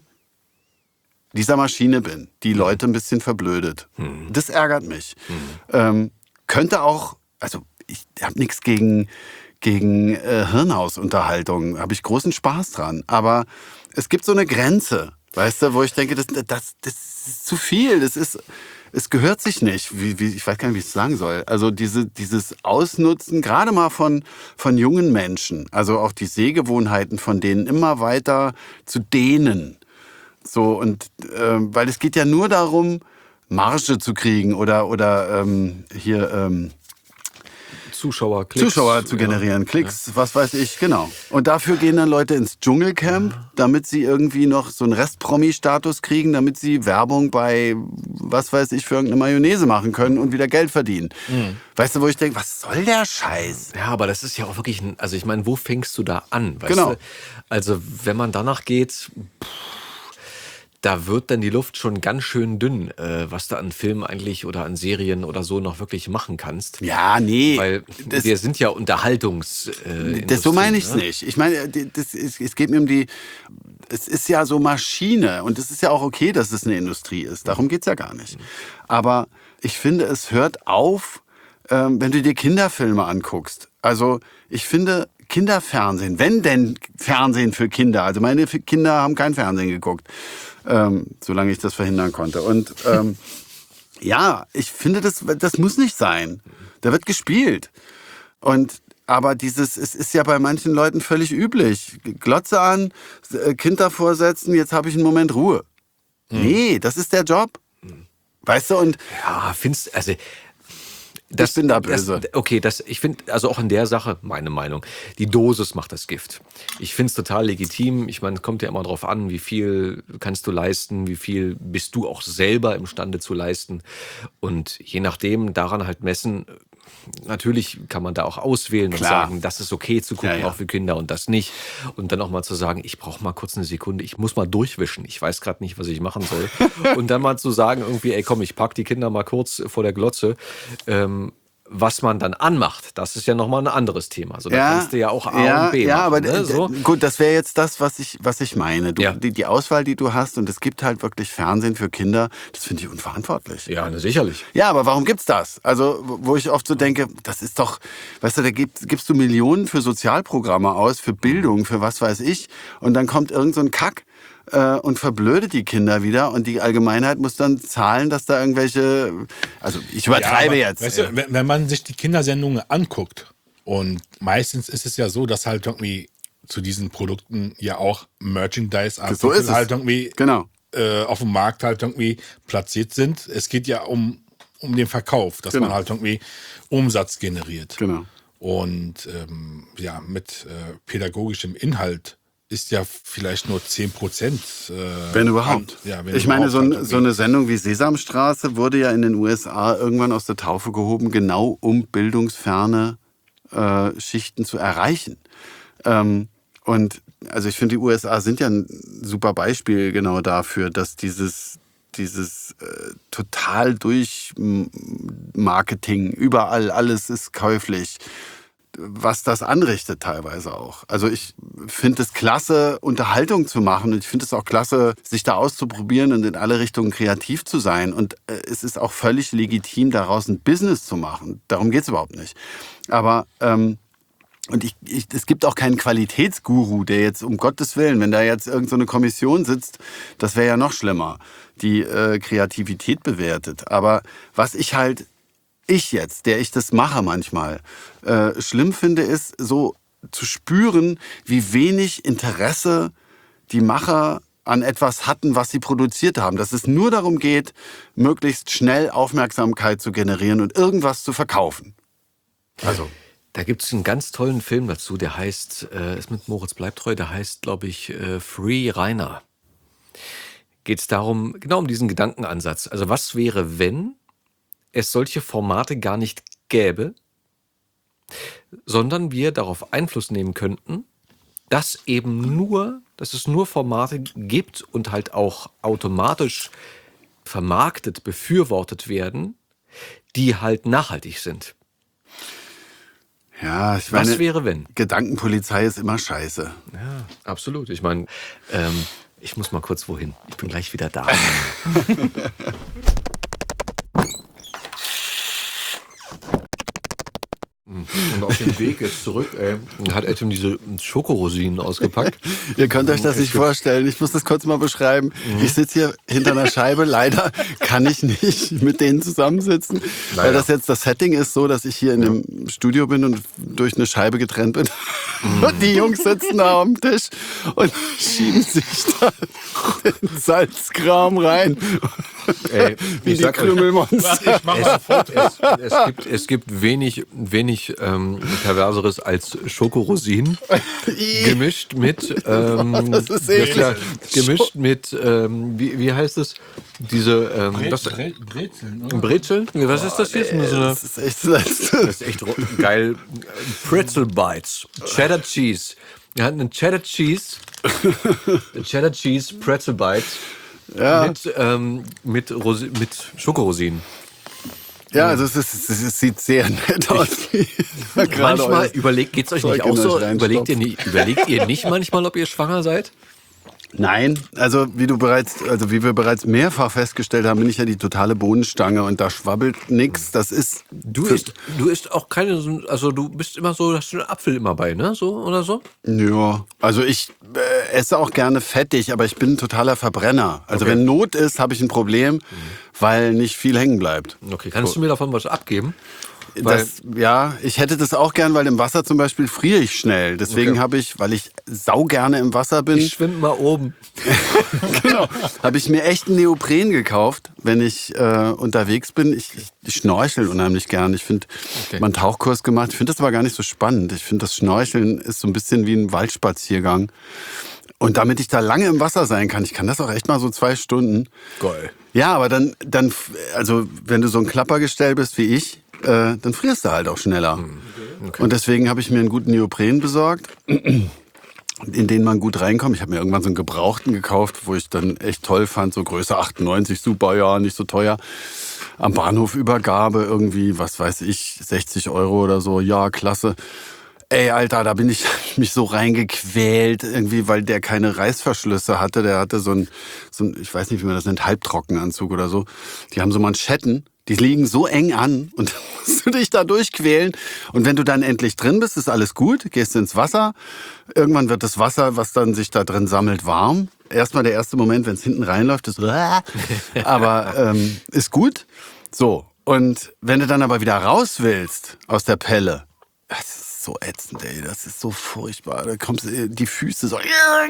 dieser Maschine bin, die Leute ein bisschen verblödet. Das ärgert mich. Ähm, könnte auch, also ich habe nichts gegen, gegen äh, Hirnhausunterhaltung, habe ich großen Spaß dran. Aber es gibt so eine Grenze, weißt du, wo ich denke, das, das, das ist zu viel, das ist, es gehört sich nicht. Wie, wie, ich weiß gar nicht, wie ich es sagen soll. Also diese, dieses Ausnutzen, gerade mal von, von jungen Menschen, also auch die Sehgewohnheiten von denen immer weiter zu dehnen. So, und äh, weil es geht ja nur darum, Marge zu kriegen oder, oder ähm, hier ähm,
Zuschauer, Klicks.
Zuschauer zu generieren, ja. Klicks, ja. Was weiß ich, genau. Und dafür gehen dann Leute ins Dschungelcamp, ja. damit sie irgendwie noch so einen Rest-Promi-Status kriegen, damit sie Werbung bei, was weiß ich, für irgendeine Mayonnaise machen können und wieder Geld verdienen. Mhm. Weißt du, wo ich denke, was soll der Scheiß?
Ja, aber das ist ja auch wirklich, ein, also ich meine, wo fängst du da an? Weißt
genau.
du? Also wenn man danach geht... Pff, da wird dann die Luft schon ganz schön dünn, äh, was du an Filmen eigentlich oder an Serien oder so noch wirklich machen kannst.
Ja, nee.
Weil das, wir sind ja Unterhaltungs... Äh,
das, so meine ich es
ne?
nicht. Ich meine, das ist, es geht mir um die... Es ist ja so Maschine und es ist ja auch okay, dass es eine Industrie ist. Darum geht es ja gar nicht. Aber ich finde, es hört auf, ähm, wenn du dir Kinderfilme anguckst. Also ich finde... Kinderfernsehen, wenn denn Fernsehen für Kinder. Also meine Kinder haben kein Fernsehen geguckt, ähm, solange ich das verhindern konnte. Und ähm, ja, ich finde, das, das muss nicht sein. Da wird gespielt. Und aber dieses, es ist ja bei manchen Leuten völlig üblich. Glotze an, Kind davor setzen, jetzt habe ich einen Moment Ruhe. Mhm. Nee, das ist der Job. Mhm. Weißt du, und...
Ja, findest also...
Das, ich bin da böse.
Das, okay, das, ich finde, also auch in der Sache, meine Meinung, die Dosis macht das Gift. Ich finde es total legitim. Ich meine, es kommt ja immer drauf an, wie viel kannst du leisten, wie viel bist du auch selber imstande zu leisten. Und je nachdem, daran halt messen, natürlich kann man da auch auswählen
Klar.
und sagen, das ist okay zu gucken,
ja, ja.
auch für Kinder und das nicht. Und dann auch mal zu sagen, ich brauche mal kurz eine Sekunde, ich muss mal durchwischen, ich weiß gerade nicht, was ich machen soll. Und dann mal zu sagen, irgendwie, ey komm, ich pack die Kinder mal kurz vor der Glotze. Ähm, was man dann anmacht, das ist ja nochmal ein anderes Thema. So, da
ja,
kannst du ja auch A
ja,
und B
ja,
machen.
aber
Ne? So.
Gut, das wäre jetzt das, was ich, was ich meine. Du,
Ja.
die, die Auswahl, die du hast, und es gibt halt wirklich Fernsehen für Kinder, das finde ich unverantwortlich.
Ja, ne, sicherlich.
Ja, aber warum gibt's das? Also, wo ich oft so denke, das ist doch, weißt du, da gibst, gibst du Millionen für Sozialprogramme aus, für Bildung, für was weiß ich, und dann kommt irgend so ein Kack äh, und verblödet die Kinder wieder und die Allgemeinheit muss dann zahlen, dass da irgendwelche, also ich übertreibe
ja, aber,
jetzt.
Weißt du, wenn, wenn man sich die Kindersendungen anguckt, und meistens ist es ja so, dass halt irgendwie zu diesen Produkten ja auch Merchandise-Artikel
So ist es.
halt irgendwie
Genau.
äh, auf dem Markt halt irgendwie platziert sind. Es geht ja um, um den Verkauf, dass
Genau.
man halt irgendwie Umsatz generiert.
Genau.
Und ähm, ja, mit äh, pädagogischem Inhalt ist ja vielleicht nur zehn Prozent. Äh,
Wenn überhaupt.
Ja, wenn
ich meine, so,
überhaupt
ein,
halt
so eine Sendung wie Sesamstraße wurde ja in den U S A irgendwann aus der Taufe gehoben, genau um bildungsferne äh, Schichten zu erreichen. Ähm, und also ich finde, die U S A sind ja ein super Beispiel genau dafür, dass dieses, dieses äh, total durch Marketing, überall, alles ist käuflich, was das anrichtet teilweise auch. Also ich finde es klasse, Unterhaltung zu machen, und ich finde es auch klasse, sich da auszuprobieren und in alle Richtungen kreativ zu sein. Und äh, es ist auch völlig legitim, daraus ein Business zu machen. Darum geht es überhaupt nicht. Aber ähm, und ich, ich, es gibt auch keinen Qualitätsguru, der jetzt, um Gottes Willen, wenn da jetzt irgend so eine Kommission sitzt, das wäre ja noch schlimmer, die äh, Kreativität bewertet. Aber was ich halt ich jetzt, der ich das mache manchmal, äh, schlimm finde, ist so zu spüren, wie wenig Interesse die Macher an etwas hatten, was sie produziert haben. Dass es nur darum geht, möglichst schnell Aufmerksamkeit zu generieren und irgendwas zu verkaufen. Also.
Da gibt es einen ganz tollen Film dazu, der heißt, äh, ist mit Moritz Bleibtreu, der heißt, glaube ich, äh, Free Rainer. Geht es darum, genau um diesen Gedankenansatz. Also was wäre, wenn es solche Formate gar nicht gäbe, sondern wir darauf Einfluss nehmen könnten, dass eben nur, dass es nur Formate gibt und halt auch automatisch vermarktet, befürwortet werden, die halt nachhaltig sind.
Ja, ich meine,
was wäre, wenn?
Gedankenpolizei ist immer scheiße.
Ja, absolut. Ich meine, ähm, ich muss mal kurz wohin. Ich bin gleich wieder da. Und auf dem Weg jetzt zurück, ey, hat Adam diese Schokorosinen ausgepackt.
Ihr könnt euch das nicht vorstellen. Ich muss das kurz mal beschreiben. Mhm. Ich sitze hier hinter einer Scheibe. Leider kann ich nicht mit denen zusammensitzen, Leider. weil das jetzt das Setting ist so, dass ich hier in dem ja. Studio bin und durch eine Scheibe getrennt bin. Mhm. Und die Jungs sitzen da am Tisch und schieben sich da den Salzkram rein.
Ey,
wie die Krümelmonster.
Es, es, es, gibt, es gibt wenig, wenig ähm, Perverseres als Schokorosinen. gemischt mit, ähm,
Das ist
ja,
eklig.
klar, gemischt mit, ähm, wie, wie heißt es? Diese, ähm, das,
Brezeln, oder?
Brezeln? Was ist das jetzt? So eine,
Das ist echt das Letzte.
das ist echt ro- geil. Pretzel Bites. Cheddar Cheese. Wir hatten einen Cheddar Cheese. Cheddar Cheese Pretzel Bites.
Ja.
Mit, ähm, mit, Rosi mit Schokorosinen.
Ja, also es, ist, es, ist, es sieht sehr nett aus.
Manchmal überlegt, geht's euch nicht
Zeug
auch
in
so?
euch reinstopft.
Überlegt ihr, nicht, überlegt ihr nicht manchmal, ob ihr schwanger seid?
Nein, also wie du bereits, also wie wir bereits mehrfach festgestellt haben, bin ich ja die totale Bohnenstange und da schwabbelt nix. Das ist
Du isst, du isst auch keine, so- also du bist immer so, hast du einen Apfel immer bei, ne? So oder so?
Ja, also ich äh, esse auch gerne fettig, aber ich bin ein totaler Verbrenner. Also
Okay.
wenn Not ist, habe ich ein Problem, weil nicht viel hängen bleibt.
Okay, kannst du mir davon was abgeben? Weil-
Das, ja, ich hätte das auch gern, weil im Wasser zum Beispiel friere ich schnell. Deswegen
Okay.
habe ich, weil ich sau gerne im Wasser bin,
Ich schwimme mal oben.
genau, habe ich mir echt einen Neopren gekauft, wenn ich äh, unterwegs bin. Ich, ich, ich schnorchel unheimlich gern. Ich finde,
Okay.
mal einen Tauchkurs gemacht. Ich finde das aber gar nicht so spannend. Ich finde, das Schnorcheln ist so ein bisschen wie ein Waldspaziergang. Und damit ich da lange im Wasser sein kann, ich kann das auch echt mal so zwei Stunden.
Geil.
Ja, aber dann, dann, also wenn du so ein Klappergestell bist wie ich, äh, dann frierst du halt auch schneller. Und deswegen habe ich mir einen guten Neopren besorgt, in den man gut reinkommt. Ich habe mir irgendwann so einen gebrauchten gekauft, wo ich dann echt toll fand, so Größe achtundneunzig, super, ja, nicht so teuer. Am Bahnhof Übergabe irgendwie, was weiß ich, sechzig Euro oder so, ja, klasse. Ey, Alter, da bin ich mich so reingequält, irgendwie, weil der keine Reißverschlüsse hatte. Der hatte so ein, so ein, ich weiß nicht, wie man das nennt, Halbtrockenanzug oder so. Die haben so Manschetten, die liegen so eng an und dann musst du dich da durchquälen. Und wenn du dann endlich drin bist, ist alles gut, gehst ins Wasser. Irgendwann wird das Wasser, was dann sich da drin sammelt, warm. Erstmal der erste Moment, wenn es hinten reinläuft, ist aber ähm, ist gut. So, und wenn du dann aber wieder raus willst aus der Pelle, das ist so ätzend, ey. Das ist so furchtbar. Da kommst du, die Füße so.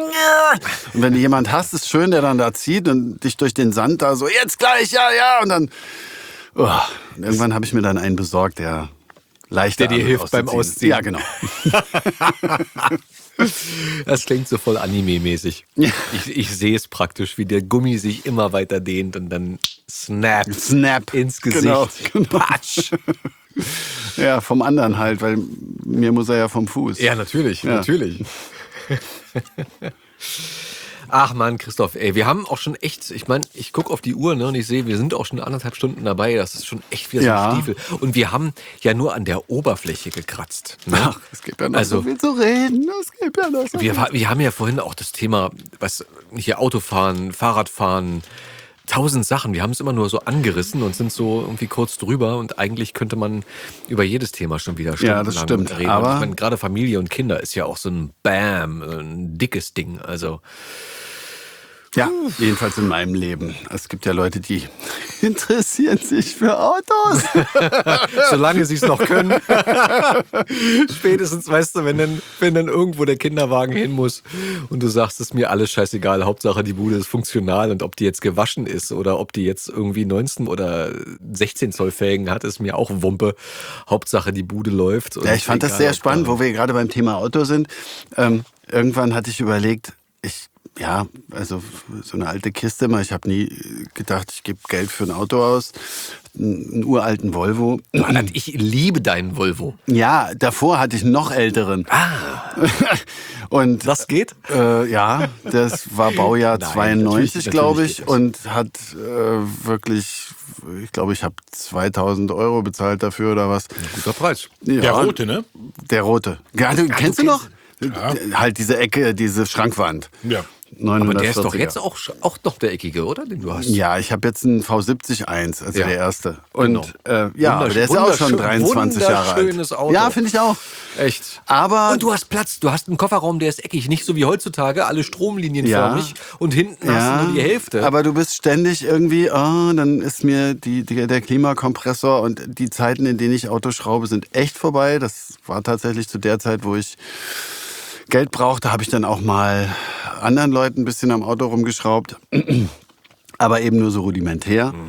Und wenn du jemand hast, ist schön, der dann da zieht und dich durch den Sand da so, jetzt gleich, ja, ja. Und dann, oh, und irgendwann habe ich mir dann einen besorgt, der leichter
Der dir hilft beim
auszuziehen.
Ausziehen.
Ja, genau.
Das klingt so voll Anime-mäßig. Ich, ich sehe es praktisch, wie der Gummi sich immer weiter dehnt und dann snap,
Snap.
ins Gesicht.
Genau, genau.
Patsch.
Ja, vom anderen halt, weil mir muss er ja vom Fuß.
Ja, natürlich,
Ja.
natürlich. Ach Mann, Christoph, ey, wir haben auch schon echt, ich meine, ich gucke auf die Uhr, ne, und ich sehe, wir sind auch schon anderthalb Stunden dabei, das ist schon echt wieder so
Ja.
ein Stiefel. Und wir haben ja nur an der Oberfläche gekratzt. Ne?
Ach, es gibt ja noch
Also-
so viel zu reden. Es gibt ja noch so
Wir,
viel.
wir haben ja vorhin auch das Thema, was hier Autofahren, Fahrradfahren, tausend Sachen. Wir haben es immer nur so angerissen und sind so irgendwie kurz drüber und eigentlich könnte man über jedes Thema schon wieder
Ja, das
stundenlang
stimmt,
reden.
aber-
Und ich meine, gerade Familie und Kinder ist ja auch so ein Bam, ein dickes Ding. Also
Ja, jedenfalls in meinem Leben. Es gibt ja Leute, die interessieren sich für Autos.
solange sie es noch können. Spätestens, weißt du, wenn dann, wenn dann irgendwo der Kinderwagen hin muss und du sagst, es ist mir alles scheißegal, Hauptsache die Bude ist funktional und ob die jetzt gewaschen ist oder ob die jetzt irgendwie neunzehn oder sechzehn Zoll Felgen hat, ist mir auch Wumpe. Hauptsache die Bude läuft. Und
Ja, ich fand das
egal,
sehr
ob
spannend,
da-
wo wir gerade beim Thema Auto sind. Ähm, irgendwann hatte ich überlegt, ich, ja, also so eine alte Kiste mal. Ich habe nie gedacht, ich gebe Geld für ein Auto aus. Einen, einen uralten Volvo.
Mann, ich liebe deinen Volvo.
Ja, davor hatte ich einen noch älteren. Ah. Und
Das geht?
Äh, ja, das war Baujahr
Nein,
zweiundneunzig,
natürlich-
glaube
natürlich
ich,
geht das.
und hat äh, wirklich, ich glaube, ich habe zweitausend Euro bezahlt dafür oder was.
Guter Preis.
Ja,
Der rote, ne?
Der rote. Ja, du, kennst du
du
noch? Halt diese Ecke, diese Schrankwand.
Ja.
Aber der ist doch
neunhundertvierziger.
jetzt auch, auch noch der eckige, oder? Den du hast.
Ja, ich habe jetzt einen V siebzig eins, also
Ja.
der erste. Und
Genau.
äh, ja, aber der ist ja auch schon
Wunderschön-
dreiundzwanzig Jahre alt.
wunderschönes Auto.
Ja, finde ich auch.
Echt.
Aber
Und du hast Platz, du hast einen Kofferraum, der ist eckig, nicht so wie heutzutage, alle stromlinienförmig und hinten hast du nur die Hälfte.
Aber du bist ständig irgendwie, oh, dann ist mir die, die, der Klimakompressor und die Zeiten, in denen ich Auto schraube, sind echt vorbei. Das war tatsächlich zu der Zeit, wo ich Geld brauchte, habe ich dann auch mal anderen Leuten ein bisschen am Auto rumgeschraubt. Aber eben nur so rudimentär.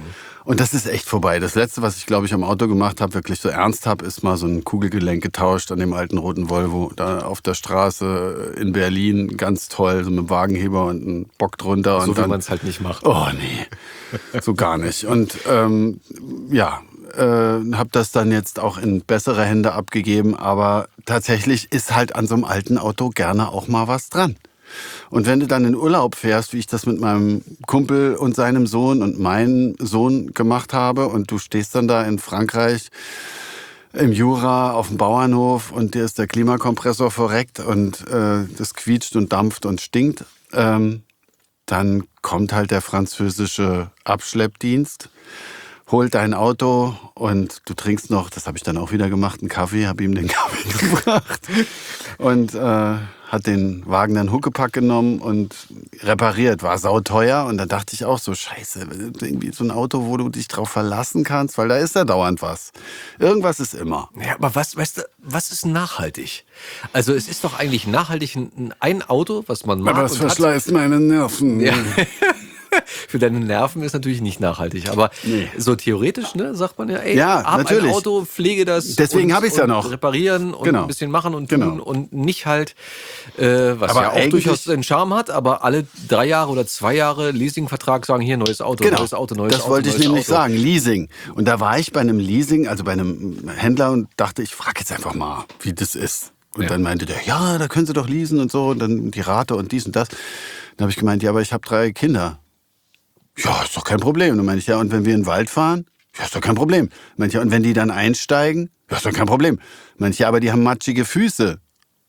Und das ist echt vorbei. Das Letzte, was ich, glaube ich, am Auto gemacht habe, wirklich so ernst habe, ist mal so ein Kugelgelenk getauscht an dem alten roten Volvo. Da auf der Straße in Berlin, ganz toll, so mit einem Wagenheber und einem Bock drunter.
So
und
wie
dann,
man es halt nicht macht.
Oh nee, so gar nicht. Und ähm, ja, äh, habe das dann jetzt auch in bessere Hände abgegeben. Aber tatsächlich ist halt an so einem alten Auto gerne auch mal was dran. Und wenn du dann in Urlaub fährst, wie ich das mit meinem Kumpel und seinem Sohn und meinem Sohn gemacht habe, und du stehst dann da in Frankreich im Jura auf dem Bauernhof und dir ist der Klimakompressor verreckt und äh, das quietscht und dampft und stinkt, ähm, dann kommt halt der französische Abschleppdienst, holt dein Auto und du trinkst noch, das habe ich dann auch wieder gemacht, einen Kaffee, habe ihm den Kaffee gebracht und äh, hat den Wagen dann Huckepack genommen und repariert. War sauteuer und da dachte ich auch so, scheiße, irgendwie so ein Auto, wo du dich drauf verlassen kannst, weil da ist ja dauernd was. Irgendwas ist immer.
Ja, aber was, weißt du, was ist nachhaltig? Also es ist doch eigentlich nachhaltig ein, ein Auto, was man mag
Aber es
und hat.
verschleißt meine Nerven.
Ja. Für deine Nerven ist natürlich nicht nachhaltig, aber
Nee.
so theoretisch, ne, sagt man ja, ey,
Ja,
hab
natürlich.
ein Auto, pflege das.
Deswegen
und-
hab ich's ja
und
noch.
Reparieren und
Genau.
ein bisschen machen und tun
Genau.
und nicht halt, äh, was
Aber
ja auch
eigentlich-
durchaus den Charme hat, aber alle drei Jahre oder zwei Jahre Leasingvertrag sagen, hier, neues Auto,
Genau,
neues Auto, neues
das
Auto.
wollte ich
neues
nämlich
Auto.
sagen, Leasing. Und da war ich bei einem Leasing, also bei einem Händler und dachte, ich frage jetzt einfach mal, wie das ist. Und
Ja.
dann meinte der, ja, da können Sie doch leasen und so und dann die Rate und dies und das. Dann habe ich gemeint, ja, aber ich habe drei Kinder. Ja, ist doch kein Problem. Dann meinte ich, ja, und wenn wir in den Wald fahren? Ja, ist doch kein Problem. Meinte ich, ja, und wenn die dann einsteigen? Ja, ist doch kein Problem. Meinte ich, ja, aber die haben matschige Füße.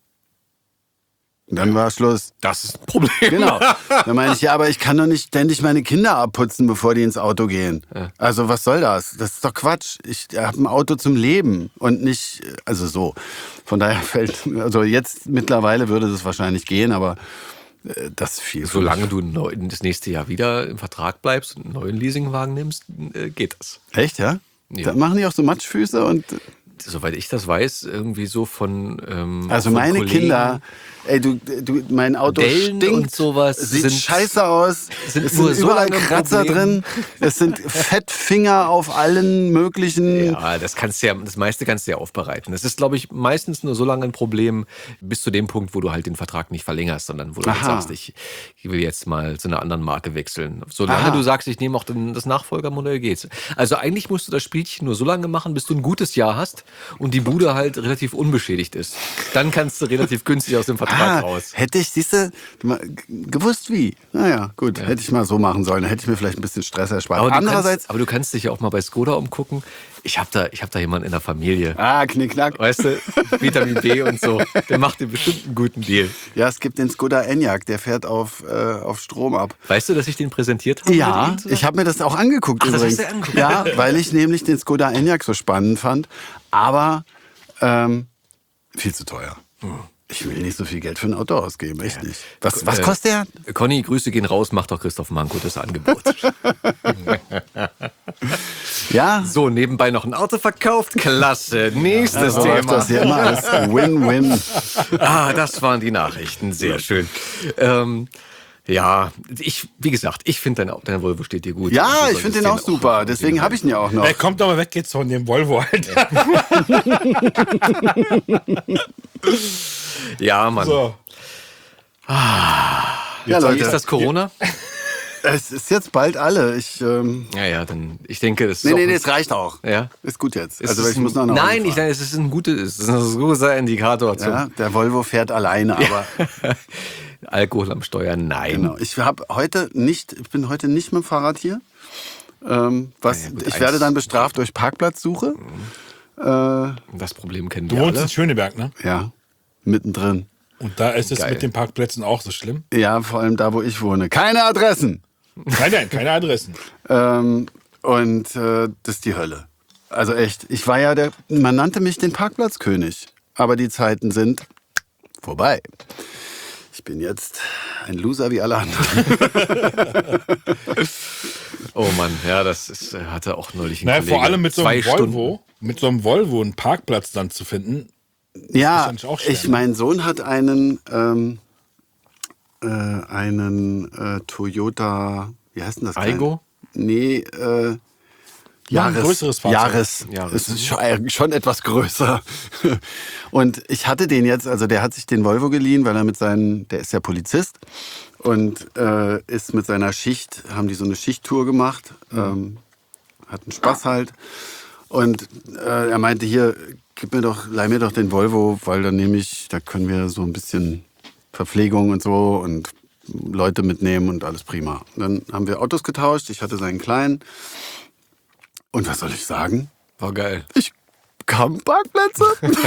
Und dann war Schluss.
Das ist ein Problem.
Genau. Dann meine ich, ja, aber ich kann doch nicht ständig meine Kinder abputzen, bevor die ins Auto gehen.
Ja.
Also was soll das? Das ist doch Quatsch. Ich habe ein Auto zum Leben und nicht, also so. Von daher fällt, also jetzt mittlerweile würde das wahrscheinlich gehen, aber äh, das ist viel. für
Solange
mich.
du neu- das nächste Jahr wieder im Vertrag bleibst und einen neuen Leasingwagen nimmst, äh, geht das.
Echt, ja?
Ja.
Da machen die auch so Matschfüße und
Soweit ich das weiß, irgendwie so von ähm,
also
von
meine
Kollegen.
Kinder, ey, du, du, mein Auto
Dellen
stinkt,
und sowas
sieht
sind-
scheiße aus,
sind
es
nur
sind
so
überall
lange ein
Kratzer
Problem.
drin, es sind Fettfinger auf allen möglichen.
Ja, das kannst du ja, das meiste kannst du ja aufbereiten. Das ist, glaube ich, meistens nur so lange ein Problem bis zu dem Punkt, wo du halt den Vertrag nicht verlängerst, sondern wo du halt
Aha.
sagst, ich will jetzt mal zu einer anderen Marke wechseln. Solange
Aha.
du sagst, ich nehme auch den, das Nachfolgermodell, geht's. Also eigentlich musst du das Spielchen nur so lange machen, bis du ein gutes Jahr hast und die Bude halt relativ unbeschädigt ist. Dann kannst du relativ günstig aus dem Vertrag
Ah,
raus.
hätte ich, siehst du, gewusst wie. Naja, gut, hätte ich mal so machen sollen. Dann hätte ich mir vielleicht ein bisschen Stress erspart.
Aber du,
Andererseits,
kannst, aber du kannst dich ja auch mal bei Skoda umgucken. Ich habe da, ich hab da jemanden in der Familie.
ah, knickknack.
Weißt du, Vitamin B und so. Der macht dir bestimmt einen guten Deal.
Ja, es gibt den Skoda Enyaq, der fährt auf, äh, auf Strom ab.
Weißt du, dass ich den präsentiert habe?
Ja,
mit ihm zusammen?
ich habe mir das auch angeguckt
Ach, das
übrigens.
hast du angeguckt?
Ja, weil ich nämlich den Skoda Enyaq so spannend fand, aber ähm, viel zu teuer. Ich will nicht so viel Geld für ein Auto ausgeben, echt nicht. Was, was
Äh,
kostet der?
Conny, Grüße gehen raus, macht doch Christoph Manko das Angebot.
Ja,
So, nebenbei noch ein Auto verkauft. Klasse. Nächstes
so läuft
Thema.
das hier immer als Win-Win.
Ah, das waren die Nachrichten. Sehr schön. Ähm, ja, ich, wie gesagt, ich finde dein, dein Volvo steht dir gut.
Ja,
Du
ich
solltest
finde den auch super. Deswegen habe ich ihn ja auch noch.
Ey, kommt doch mal weg jetzt von dem Volvo, Alter.
Ja, Mann.
So.
Ja,
Wie
Leute,
ist das Corona?
es ist jetzt bald alle. Ich, ähm,
Ja, ja, dann, ich denke, das ist
nee,
auch
nee,
ein-
nee, es reicht auch.
Ja.
Ist gut jetzt.
Es
Also
ist
ich muss noch
ein,
nach Hause
Nein, ich,
fahren.
nein, es ist ein gutes, es ist ein guter Indikator zum
Ja, der Volvo fährt alleine, aber
Alkohol am Steuer. Nein.
genau. Ich habe heute nicht, ich bin heute nicht mit dem Fahrrad hier. Ähm, was,
Ja, gut,
ich
eins-
werde dann bestraft durch Parkplatzsuche. Äh,
Das Problem kennen
Du
wir
wohnst
alle.
in Schöneberg, ne?
ja, mittendrin.
Und da ist es
Geil.
mit den Parkplätzen auch so schlimm.
Ja, vor allem da, wo ich wohne. Keine Adressen.
Nein, nein, keine Adressen.
Ähm, und äh, das ist die Hölle. Also echt, ich war ja der, man nannte mich den Parkplatzkönig. Aber die Zeiten sind vorbei. Ich bin jetzt ein Loser wie alle anderen.
Oh Mann, ja, das ist, äh, hatte auch neulich ein
Naja,
Kollege.
vor allem mit so
Zwei
einem
Stunden.
Volvo, mit so einem Volvo einen Parkplatz dann zu finden.
Ja,
eigentlich auch schwer,
ich,
ne?
mein Sohn hat einen, ähm, äh, einen äh, Toyota, wie heißt denn das?
Aygo?
Nee, äh,
Jahres, ein größeres Fahrzeug.
Jahres, Jahres. Es ist schon, schon etwas größer. Und ich hatte den jetzt, also der hat sich den Volvo geliehen, weil er mit seinen, der ist ja Polizist und äh, ist mit seiner Schicht, haben die so eine Schichttour gemacht, ähm, hatten Spaß halt. Und äh, er meinte, hier, gib mir doch, leih mir doch den Volvo, weil dann nehme ich, da können wir so ein bisschen Verpflegung und so und Leute mitnehmen und alles prima. Dann haben wir Autos getauscht, ich hatte seinen kleinen. Und was soll ich sagen?
War geil.
Ich bekam Parkplätze.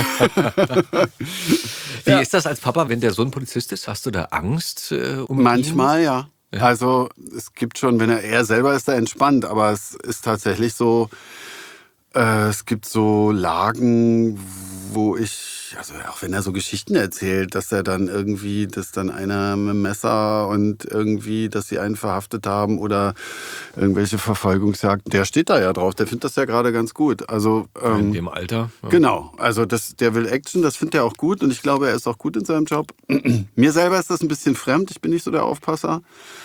Wie ja. ist das als Papa, wenn der Sohn Polizist ist? Hast du da Angst äh, um
Manchmal,
ihn?
ja. ja. Also es gibt schon, wenn er, er selber ist da entspannt, aber es ist tatsächlich so, äh, es gibt so Lagen, wo ich, also auch wenn er so Geschichten erzählt, dass er dann irgendwie, dass dann einer mit dem Messer und irgendwie, dass sie einen verhaftet haben oder irgendwelche Verfolgungsjagden, der steht da ja drauf, der findet das ja gerade ganz gut. Also ähm,
in dem Alter. Ja.
Genau, also das, der will Action, das findet er auch gut und ich glaube, er ist auch gut in seinem Job. Mir selber ist das ein bisschen fremd, ich bin nicht so der Aufpasser,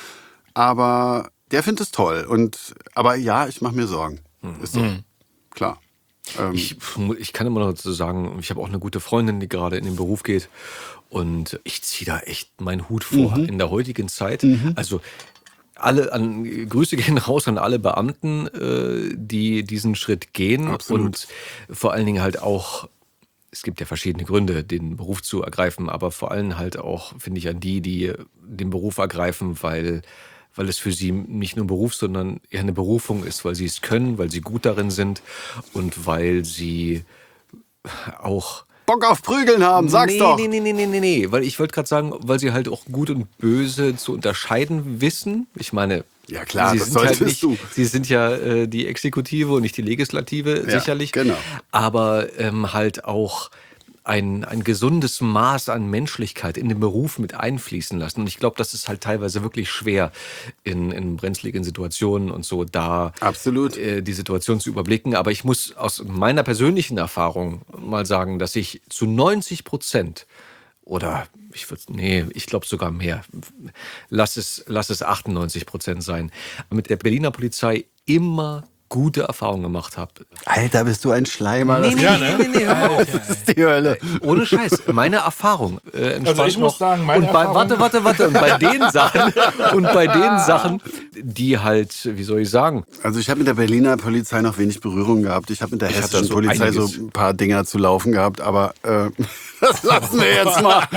aber der findet es toll. Und, aber ja, ich mache mir Sorgen, ist so, mhm. klar.
Ich, ich kann immer noch dazu sagen, ich habe auch eine gute Freundin, die gerade in den Beruf geht und ich ziehe da echt meinen Hut vor. Mhm. In der heutigen Zeit, mhm. also alle an, Grüße gehen raus an alle Beamten, äh, die diesen Schritt gehen. Absolut. Und vor allen Dingen halt auch, es gibt ja verschiedene Gründe, den Beruf zu ergreifen, aber vor allem halt auch, finde ich, an die, die den Beruf ergreifen, weil weil es für sie nicht nur ein Beruf, sondern eher eine Berufung ist, weil sie es können, weil sie gut darin sind und weil sie auch
Bock auf Prügeln haben, sag's
nee,
doch.
Nee, nee, nee, nee, nee, nee, weil ich wollte gerade sagen, weil sie halt auch gut und böse zu unterscheiden wissen. Ich meine,
ja klar,
sie
das
sind
solltest
halt nicht,
du.
Sie sind ja äh, die Exekutive und nicht die Legislative,
ja,
sicherlich.
Genau.
Aber ähm, halt auch Ein, ein gesundes Maß an Menschlichkeit in den Beruf mit einfließen lassen. Und ich glaube, das ist halt teilweise wirklich schwer in, in brenzligen Situationen und so, da
Absolut.
Äh, die Situation zu überblicken. Aber ich muss aus meiner persönlichen Erfahrung mal sagen, dass ich zu neunzig Prozent oder ich würde, nee, ich glaube sogar mehr, lass es, lass es achtundneunzig Prozent sein, mit der Berliner Polizei immer gute Erfahrungen gemacht habe.
Alter, bist du ein Schleimer.
Nee, nee,
ja,
nee,
ne?
nee, nee, hör auf.
Das ist die Hölle.
Ohne Scheiß, meine Erfahrung. Äh,
also ich muss sagen, meine
und bei,
Erfahrung...
Warte, warte, warte. Und bei den Sachen, und bei den Sachen, die halt, wie soll ich sagen?
Also ich habe mit der Berliner Polizei noch wenig Berührung gehabt. Ich habe mit der
Ich
hessischen
so
Polizei
einiges.
so ein paar Dinger zu laufen gehabt, aber äh, das lassen wir jetzt mal.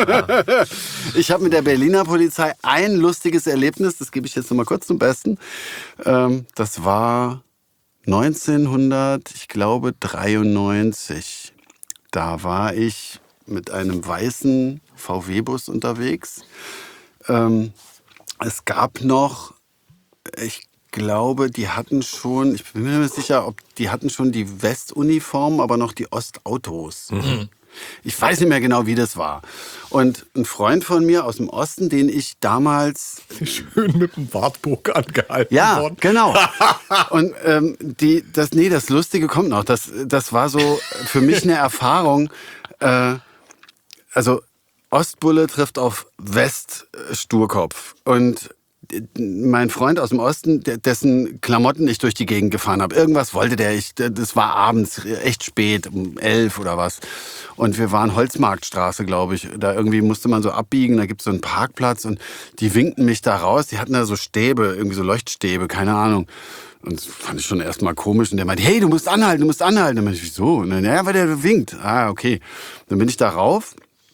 Ich habe mit der Berliner Polizei ein lustiges Erlebnis, das gebe ich jetzt noch mal kurz zum Besten. Ähm, das war neunzehnhundert, ich glaube dreiundneunzig. Da war ich mit einem weißen V W-Bus unterwegs. Ähm, es gab noch, ich glaube, die hatten schon, ich bin mir nicht sicher, ob die hatten schon die Westuniform, aber noch die Ostautos. Mhm. Ich weiß nicht mehr genau, wie das war. Und ein Freund von mir aus dem Osten, den ich damals...
Schön mit dem Wartburg angehalten
ja,
worden.
Genau. Und ähm, die, das, nee, das Lustige kommt noch. Das, das war so für mich eine Erfahrung. Äh, also Ostbulle trifft auf Weststurkopf. Und mein Freund aus dem Osten, dessen Klamotten ich durch die Gegend gefahren habe. Irgendwas wollte der. Ich, das war abends, echt spät, um elf oder was. Und wir waren Holzmarktstraße, glaube ich. Da irgendwie musste man so abbiegen, da gibt es so einen Parkplatz und die winkten mich da raus. Die hatten da so Stäbe, irgendwie so Leuchtstäbe, keine Ahnung. Und das fand ich schon erstmal komisch. Und der meinte, hey, du musst anhalten, du musst anhalten. Dann meinte ich, wieso? Und dann, ja, weil der winkt. Ah, okay. Dann bin ich da rauf.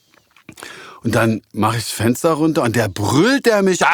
Und dann mache ich das Fenster runter und der brüllt der mich.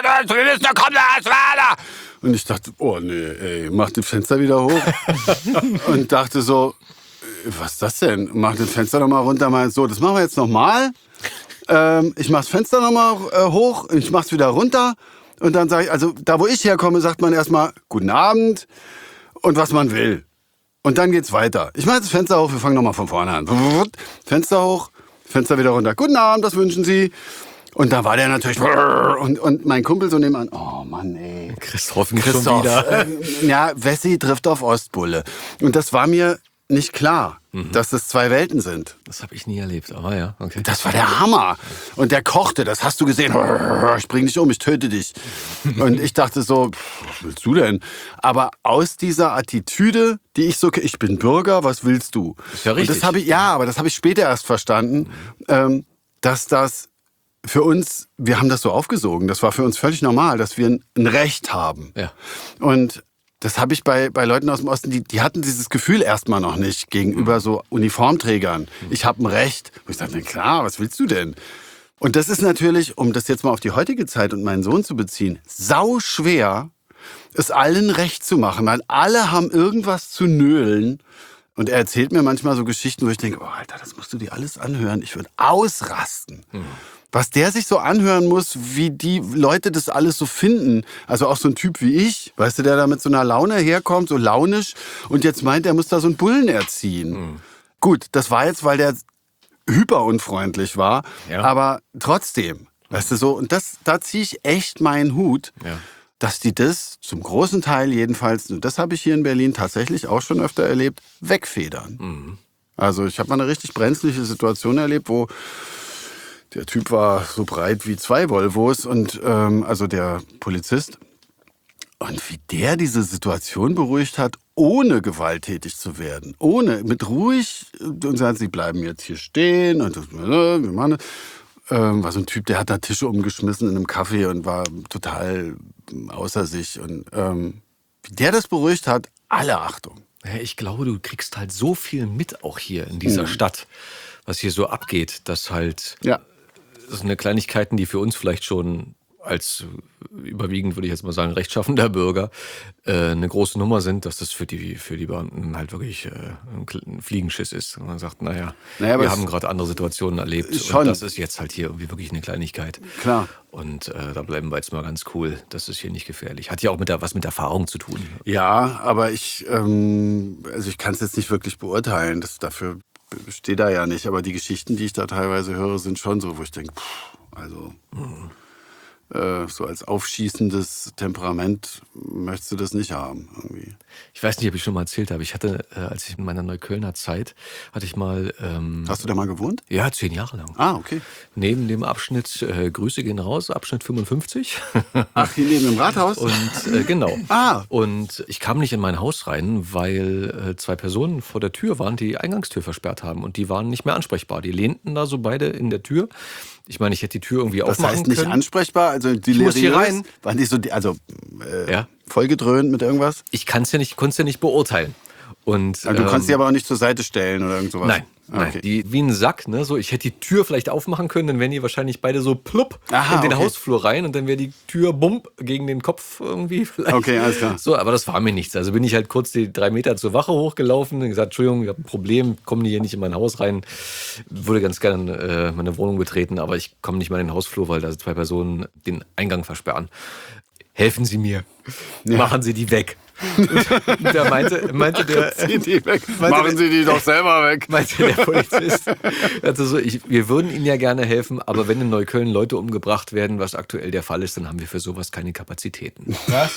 Und ich dachte, oh nee, ey, mach das Fenster wieder hoch. Und dachte so, was ist das denn? Mach das Fenster nochmal runter. Mal so, das machen wir jetzt nochmal. Ähm, ich mach das Fenster nochmal äh, hoch, ich mach's wieder runter. Und dann sage ich, also da wo ich herkomme, sagt man erstmal guten Abend und was man will. Und dann geht's weiter. Ich mache das Fenster hoch, wir fangen nochmal von vorne an. Fenster hoch. Fenster wieder runter. Guten Abend, was wünschen Sie? Und da war der natürlich und, und mein Kumpel so nebenan. Oh Mann, ey.
Christoph,
Christoph
schon wieder.
Äh, ja, Wessi trifft auf Ostbulle. Und das war mir nicht klar, mhm. dass das zwei Welten sind.
Das habe ich nie erlebt, aber ja, okay.
Das war der Hammer. Und der kochte, das hast du gesehen. Ich bring dich um, ich töte dich. Und ich dachte so, was willst du denn? Aber aus dieser Attitüde, die ich so, ich bin Bürger, was willst du?
Ist ja richtig.
Und das habe ich, ja, aber das habe ich später erst verstanden, mhm. ähm, dass das für uns, wir haben das so aufgesogen, das war für uns völlig normal, dass wir ein, ein Recht haben.
Ja.
Und das habe ich bei, bei Leuten aus dem Osten, die, die hatten dieses Gefühl erstmal noch nicht gegenüber mhm. so Uniformträgern. Ich habe ein Recht. Und ich dachte, na klar, was willst du denn? Und das ist natürlich, um das jetzt mal auf die heutige Zeit und meinen Sohn zu beziehen, sau schwer, es allen recht zu machen, weil alle haben irgendwas zu nölen. Und er erzählt mir manchmal so Geschichten, wo ich denke, oh Alter, das musst du dir alles anhören. Ich würde ausrasten. Mhm. Was der sich so anhören muss, wie die Leute das alles so finden. Also auch so ein Typ wie ich, weißt du, der da mit so einer Laune herkommt, so launisch. Und jetzt meint, er muss da so einen Bullen erziehen. Mhm. Gut, das war jetzt, weil der hyperunfreundlich war. Ja. Aber trotzdem, weißt du so, und das, da ziehe ich echt meinen Hut, ja. dass die das zum großen Teil jedenfalls, und das habe ich hier in Berlin tatsächlich auch schon öfter erlebt, wegfedern. Mhm. Also ich habe mal eine richtig brenzliche Situation erlebt, wo der Typ war so breit wie zwei Volvos, und ähm, also der Polizist. Und wie der diese Situation beruhigt hat, ohne gewalttätig zu werden. Ohne, mit ruhig. Und sagt, sie bleiben jetzt hier stehen. Und das, wir machen das. Ähm, war so ein Typ, der hat da Tische umgeschmissen in einem Café und war total außer sich. Und ähm, wie der das beruhigt hat, alle Achtung.
Ja, ich glaube, du kriegst halt so viel mit auch hier in dieser mhm. Stadt, was hier so abgeht, dass halt... Ja. Das sind Kleinigkeiten, die für uns vielleicht schon als überwiegend, würde ich jetzt mal sagen, rechtschaffender Bürger äh, eine große Nummer sind, dass das für die, für die Beamten halt wirklich äh, ein Fliegenschiss ist. Und man sagt, naja, naja wir haben gerade andere Situationen erlebt schon. Und das ist jetzt halt hier irgendwie wirklich eine Kleinigkeit.
Klar.
Und äh, da bleiben wir jetzt mal ganz cool. Das ist hier nicht gefährlich. Hat ja auch mit der, was mit Erfahrung zu tun.
Ja, aber ich, ähm, also ich kann es jetzt nicht wirklich beurteilen. Das dafür stehe da ja nicht, aber die Geschichten, die ich da teilweise höre, sind schon so, wo ich denke, pff, also mhm. äh, so als aufschießendes Temperament möchtest du das nicht haben irgendwie.
Ich weiß nicht, ob ich schon mal erzählt habe. Ich hatte, äh, als ich in meiner Neuköllner Zeit, hatte ich mal... Ähm,
Hast du da mal gewohnt?
Ja, zehn Jahre lang.
Ah, okay.
Neben dem Abschnitt, äh, Grüße gehen raus, Abschnitt fünfundfünfzig.
Ach, hier neben dem Rathaus?
Und äh, genau.
Ah.
Und ich kam nicht in mein Haus rein, weil äh, zwei Personen vor der Tür waren, die Eingangstür versperrt haben. Und die waren nicht mehr ansprechbar. Die lehnten da so beide in der Tür. Ich meine, ich hätte die Tür irgendwie
das
aufmachen können.
Das heißt nicht ansprechbar? Also die
ich muss hier rein.
Waren die so, also äh, ja. vollgedröhnt mit irgendwas?
Ich kann's ja nicht, konnte es ja nicht beurteilen. Und,
also du
ähm,
kannst sie aber auch nicht zur Seite stellen oder irgend sowas?
Nein.
Ah, okay.
Nein, die, wie ein Sack, ne? So, ich hätte die Tür vielleicht aufmachen können, dann wären die wahrscheinlich beide so plupp
Aha,
in den
okay.
Hausflur rein und dann wäre die Tür bump gegen den Kopf irgendwie vielleicht.
Okay, alles klar.
So, aber das war mir nichts. Also bin ich halt kurz die drei Meter zur Wache hochgelaufen und gesagt, Entschuldigung, ich habe ein Problem, kommen die hier nicht in mein Haus rein. Würde ganz gerne äh, meine Wohnung betreten, aber ich komme nicht mal in den Hausflur, weil da zwei Personen den Eingang versperren. Helfen Sie mir. Ja. Machen Sie die weg. Und da meinte, meinte der,
Sie die weg. Meinte Machen Sie die doch selber weg.
Meinte der Polizist. Also so, ich, wir würden Ihnen ja gerne helfen, aber wenn in Neukölln Leute umgebracht werden, was aktuell der Fall ist, dann haben wir für sowas keine Kapazitäten. Was?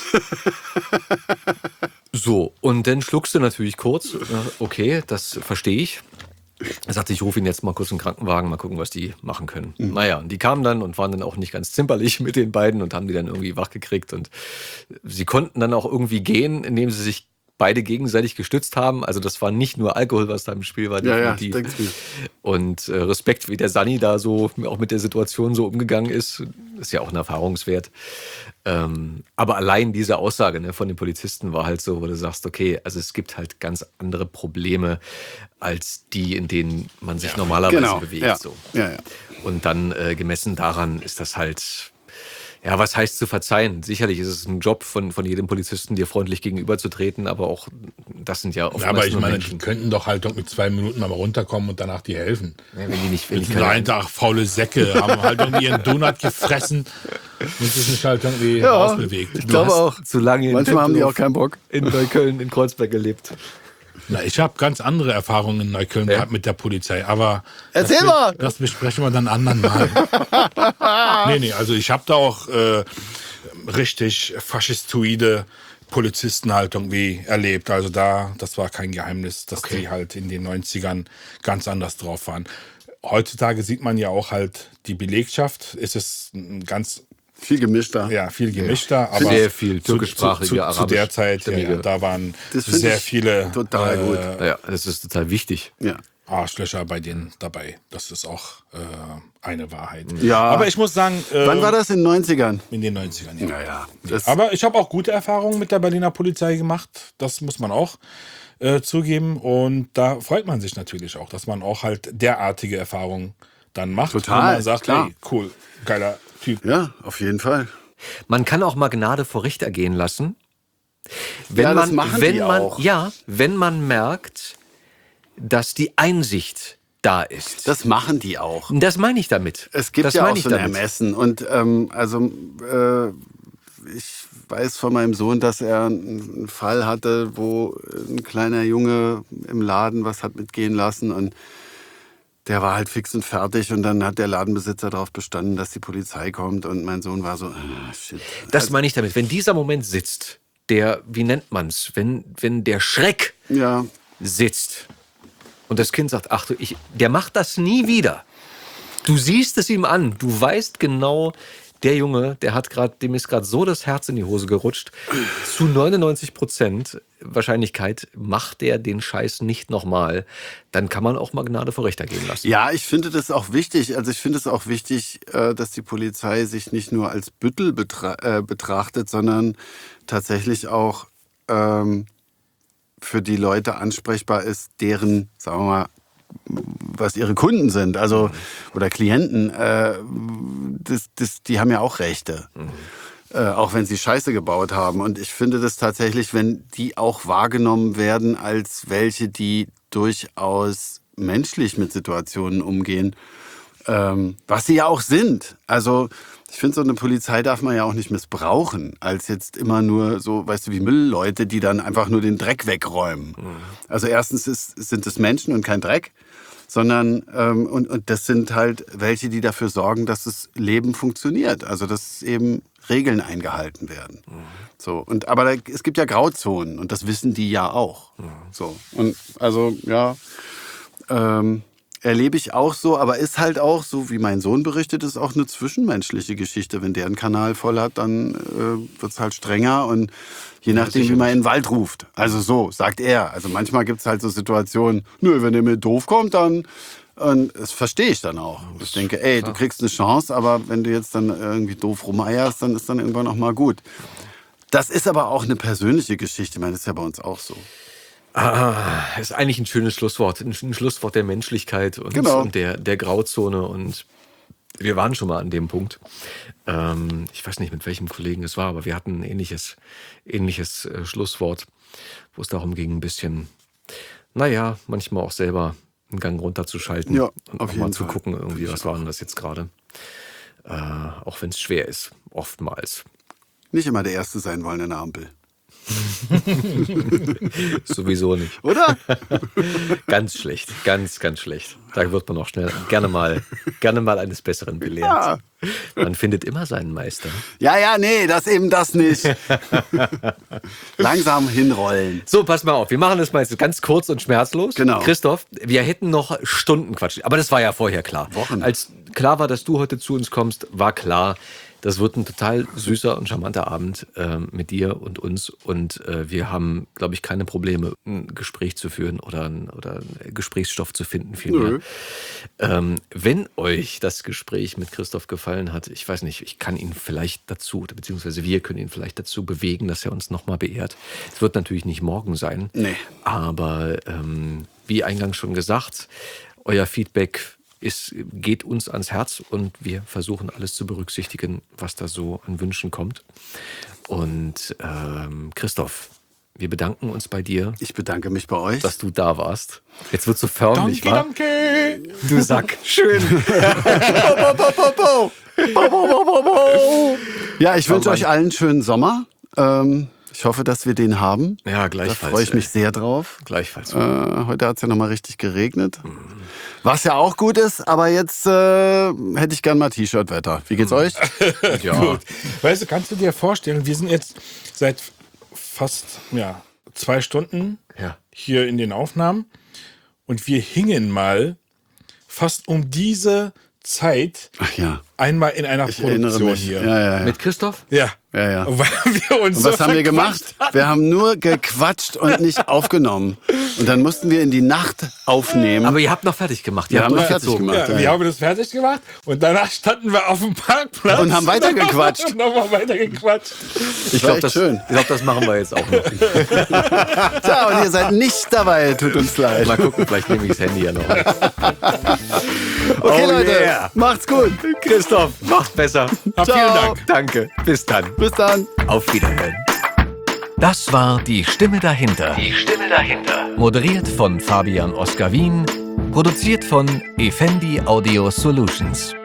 So, und dann schluckst du natürlich kurz. Okay, das verstehe ich. Er sagte, ich rufe ihn jetzt mal kurz einen Krankenwagen, mal gucken, was die machen können. Mhm. Naja, und die kamen dann und waren dann auch nicht ganz zimperlich mit den beiden und haben die dann irgendwie wachgekriegt. Und sie konnten dann auch irgendwie gehen, indem sie sich beide gegenseitig gestützt haben. Also das war nicht nur Alkohol, was da im Spiel war, definitiv. Ja, ja, denkst du. Und äh, Respekt, wie der Sani da so auch mit der Situation so umgegangen ist, ist ja auch ein Erfahrungswert. Ähm, aber allein diese Aussage, ne, von den Polizisten war halt so, wo du sagst, okay, also es gibt halt ganz andere Probleme als die, in denen man sich ja, normalerweise genau. bewegt.
Ja.
So.
Ja, ja.
Und dann äh, gemessen daran ist das halt, ja, was heißt zu verzeihen? Sicherlich ist es ein Job von, von jedem Polizisten, dir freundlich gegenüberzutreten, aber auch, das sind ja oftmals
ja, aber ich
nur
meine,
Menschen.
Die könnten doch halt doch mit zwei Minuten mal runterkommen und danach dir helfen.
Ja, wenn die nicht, wenn
die sind einfach faule Säcke, haben halt irgendwie ihren Donut gefressen und sich nicht halt irgendwie ja, ausbewegt.
Ich glaube auch, zu lange in
Manchmal haben die auch keinen Bock.
In Neukölln, in Kreuzberg gelebt.
Na, ich habe ganz andere Erfahrungen in Neukölln ja. gehabt mit der Polizei, aber
Erzähl
das,
mal!
Das besprechen wir dann anderen Mal. nee, nee, also ich habe da auch äh, richtig faschistoide Polizisten halt irgendwie erlebt. Also da, das war kein Geheimnis, dass
Okay.
die halt in den neunzigern ganz anders drauf waren. Heutzutage sieht man ja auch halt die Belegschaft. Es ist ein ganz,
Viel gemischter.
ja, viel gemischter. Aber
Sehr viel
zu,
türkischsprachige,
zu, zu, zu der
arabisch-
Zeit, ja,
stimmige.
ja, da waren
Das find
sehr
ich
viele
total gut.
Ja, das ist total wichtig.
Ja.
Arschlöcher bei denen dabei. Das ist auch äh, eine Wahrheit.
Ja.
Aber ich muss sagen, äh,
Wann war das in den neunzigern?
in den neunzigern, ja.
Naja. Das,
Aber ich habe auch gute Erfahrungen mit der Berliner Polizei gemacht. Das muss man auch äh, zugeben. Und da freut man sich natürlich auch, dass man auch halt derartige Erfahrungen dann macht.
Total,
Wo man sagt,
klar.
hey, cool, geiler Typ.
ja, auf jeden Fall.
Man kann auch mal Gnade vor Richter gehen lassen. Wenn
Ja, das
man,
machen
wenn
die
man,
auch.
Ja, wenn man merkt, dass die Einsicht da ist.
Das machen die auch.
Das meine ich damit.
Es gibt
das
ja
meine
auch
ich
so ein
damit.
Ermessen. Und ähm, also äh, ich weiß von meinem Sohn, dass er einen Fall hatte, wo ein kleiner Junge im Laden was hat mitgehen lassen und der war halt fix und fertig und dann hat der Ladenbesitzer darauf bestanden, dass die Polizei kommt und mein Sohn war so, ah, shit.
Das meine ich damit. Wenn dieser Moment sitzt, der, wie nennt man's, wenn, wenn der Schreck
Ja,
sitzt und das Kind sagt, ach du, ich, der macht das nie wieder. Du siehst es ihm an, du weißt genau, der Junge, der hat gerade, dem ist gerade so das Herz in die Hose gerutscht. Zu neunundneunzig Prozent Wahrscheinlichkeit macht der den Scheiß nicht nochmal. Dann kann man auch mal Gnade vor Richter gehen lassen.
Ja, ich finde das auch wichtig. Also ich finde es auch wichtig, äh, dass die Polizei sich nicht nur als Büttel betra äh, betrachtet, sondern tatsächlich auch ähm, für die Leute ansprechbar ist, deren, sagen wir mal, was ihre Kunden sind, also oder Klienten, äh, das, das, die haben ja auch Rechte. Äh, auch wenn sie Scheiße gebaut haben. Und ich finde das tatsächlich, wenn die auch wahrgenommen werden als welche, die durchaus menschlich mit Situationen umgehen, ähm, was sie ja auch sind. Also ich finde, so eine Polizei darf man ja auch nicht missbrauchen, als jetzt immer nur so, weißt du, wie Müllleute, die dann einfach nur den Dreck wegräumen. Mhm. Also erstens ist, sind es Menschen und kein Dreck, sondern ähm, und, und das sind halt welche, die dafür sorgen, dass das Leben funktioniert. Also dass eben Regeln eingehalten werden. Mhm. So, und, aber da, es gibt ja Grauzonen und das wissen die ja auch. Mhm. So, und also ja, ähm, erlebe ich auch so, aber ist halt auch, so wie mein Sohn berichtet, ist auch eine zwischenmenschliche Geschichte. Wenn der einen Kanal voll hat, dann äh, wird es halt strenger und je nachdem, wie man in den Wald ruft. Also so, sagt er. Also manchmal gibt es halt so Situationen, nö, wenn der mir doof kommt, dann, und das verstehe ich dann auch. Ich denke, ey, du kriegst eine Chance, aber wenn du jetzt dann irgendwie doof rumeierst, dann ist dann irgendwann auch mal gut. Das ist aber auch eine persönliche Geschichte. Ich meine, das ist ja bei uns auch so.
Ah, ist eigentlich ein schönes Schlusswort. Ein Schlusswort der Menschlichkeit und,
Genau.
und der, der Grauzone. Und wir waren schon mal an dem Punkt. Ähm, ich weiß nicht, mit welchem Kollegen es war, aber wir hatten ein ähnliches, ähnliches äh, Schlusswort, wo es darum ging, ein bisschen, naja, manchmal auch selber einen Gang runterzuschalten
Ja,
und
auf
auch mal
jeden
zu
Fall.
gucken, irgendwie,
Ich
was war denn das jetzt gerade. Äh, auch wenn es schwer ist, oftmals.
Nicht immer der Erste sein wollen in der Ampel.
Sowieso nicht.
Oder?
Ganz schlecht, ganz, ganz schlecht. Da wird man auch schnell gerne mal, gerne mal eines Besseren belehrt.
Ja.
Man findet immer seinen Meister.
Ja, ja, nee, das eben das nicht. Langsam hinrollen.
So, pass mal auf. Wir machen das mal jetzt ganz kurz und schmerzlos.
Genau.
Christoph, wir hätten noch Stunden Quatsch. Aber das war ja vorher klar.
Wochen.
Als klar war, dass du heute zu uns kommst, war klar, das wird ein total süßer und charmanter Abend äh, mit dir und uns. Und äh, wir haben, glaube ich, keine Probleme, ein Gespräch zu führen oder, ein, oder einen Gesprächsstoff zu finden vielmehr.
Nö.
Ähm, wenn euch das Gespräch mit Christoph gefallen hat, ich weiß nicht, ich kann ihn vielleicht dazu, beziehungsweise wir können ihn vielleicht dazu bewegen, dass er uns nochmal beehrt. Es wird natürlich nicht morgen sein.
Nee.
Aber ähm, wie eingangs schon gesagt, euer Feedback ist, geht uns ans Herz und wir versuchen alles zu berücksichtigen, was da so an Wünschen kommt. Und ähm, Christoph, wir bedanken uns bei dir,
Ich bedanke mich bei euch.
dass du da warst. Jetzt wird so förmlich,
Danke,
wa?
danke.
Du Sack. Schön.
Ja, ich wünsche euch allen einen schönen Sommer. Ähm, ich hoffe, dass wir den haben.
Ja,
Da
gleichfalls.
freue ich mich
ey.
sehr drauf.
Gleichfalls.
Äh, heute hat es ja nochmal richtig geregnet. Was ja auch gut ist, aber jetzt äh, hätte ich gern mal T-Shirt-Wetter. Wie geht's euch?
Ja.
Weißt du, kannst du dir vorstellen, wir sind jetzt seit fast ja, zwei Stunden
Ja.
hier in den Aufnahmen. Und wir hingen mal fast um diese Zeit
Ach ja.
einmal in einer
Ich erinnere
Produktion
mich.
hier.
Ja, ja, ja.
Mit Christoph?
Ja.
Ja, ja.
Weil wir uns
Und
so
was haben wir gemacht?
verquatscht hatten.
Wir haben nur gequatscht und nicht aufgenommen. Und dann mussten wir in die Nacht aufnehmen.
Aber ihr habt noch fertig gemacht. Ihr
Wir
habt
haben noch fertig
durchgezogen.
gemacht.
Ja, wir haben das fertig gemacht und danach standen wir auf dem Parkplatz.
Und haben weitergequatscht.
Und nochmal weitergequatscht.
Ich
war
glaube,
echt
das,
schön.
ich glaub, das machen wir jetzt auch noch.
Tja, und ihr seid nicht dabei, tut uns leid.
Mal gucken, vielleicht nehme ich das Handy ja noch mit.
Okay,
Oh
Leute,
yeah.
macht's gut.
Christoph, mach's besser.
Ja, vielen
Ciao.
Dank.
Danke. Bis dann.
Bis dann.
Auf Wiederhören.
Das war Die Stimme dahinter. Die Stimme dahinter. Moderiert von Fabian Oskar Wien. Produziert von Effendi Audio Solutions.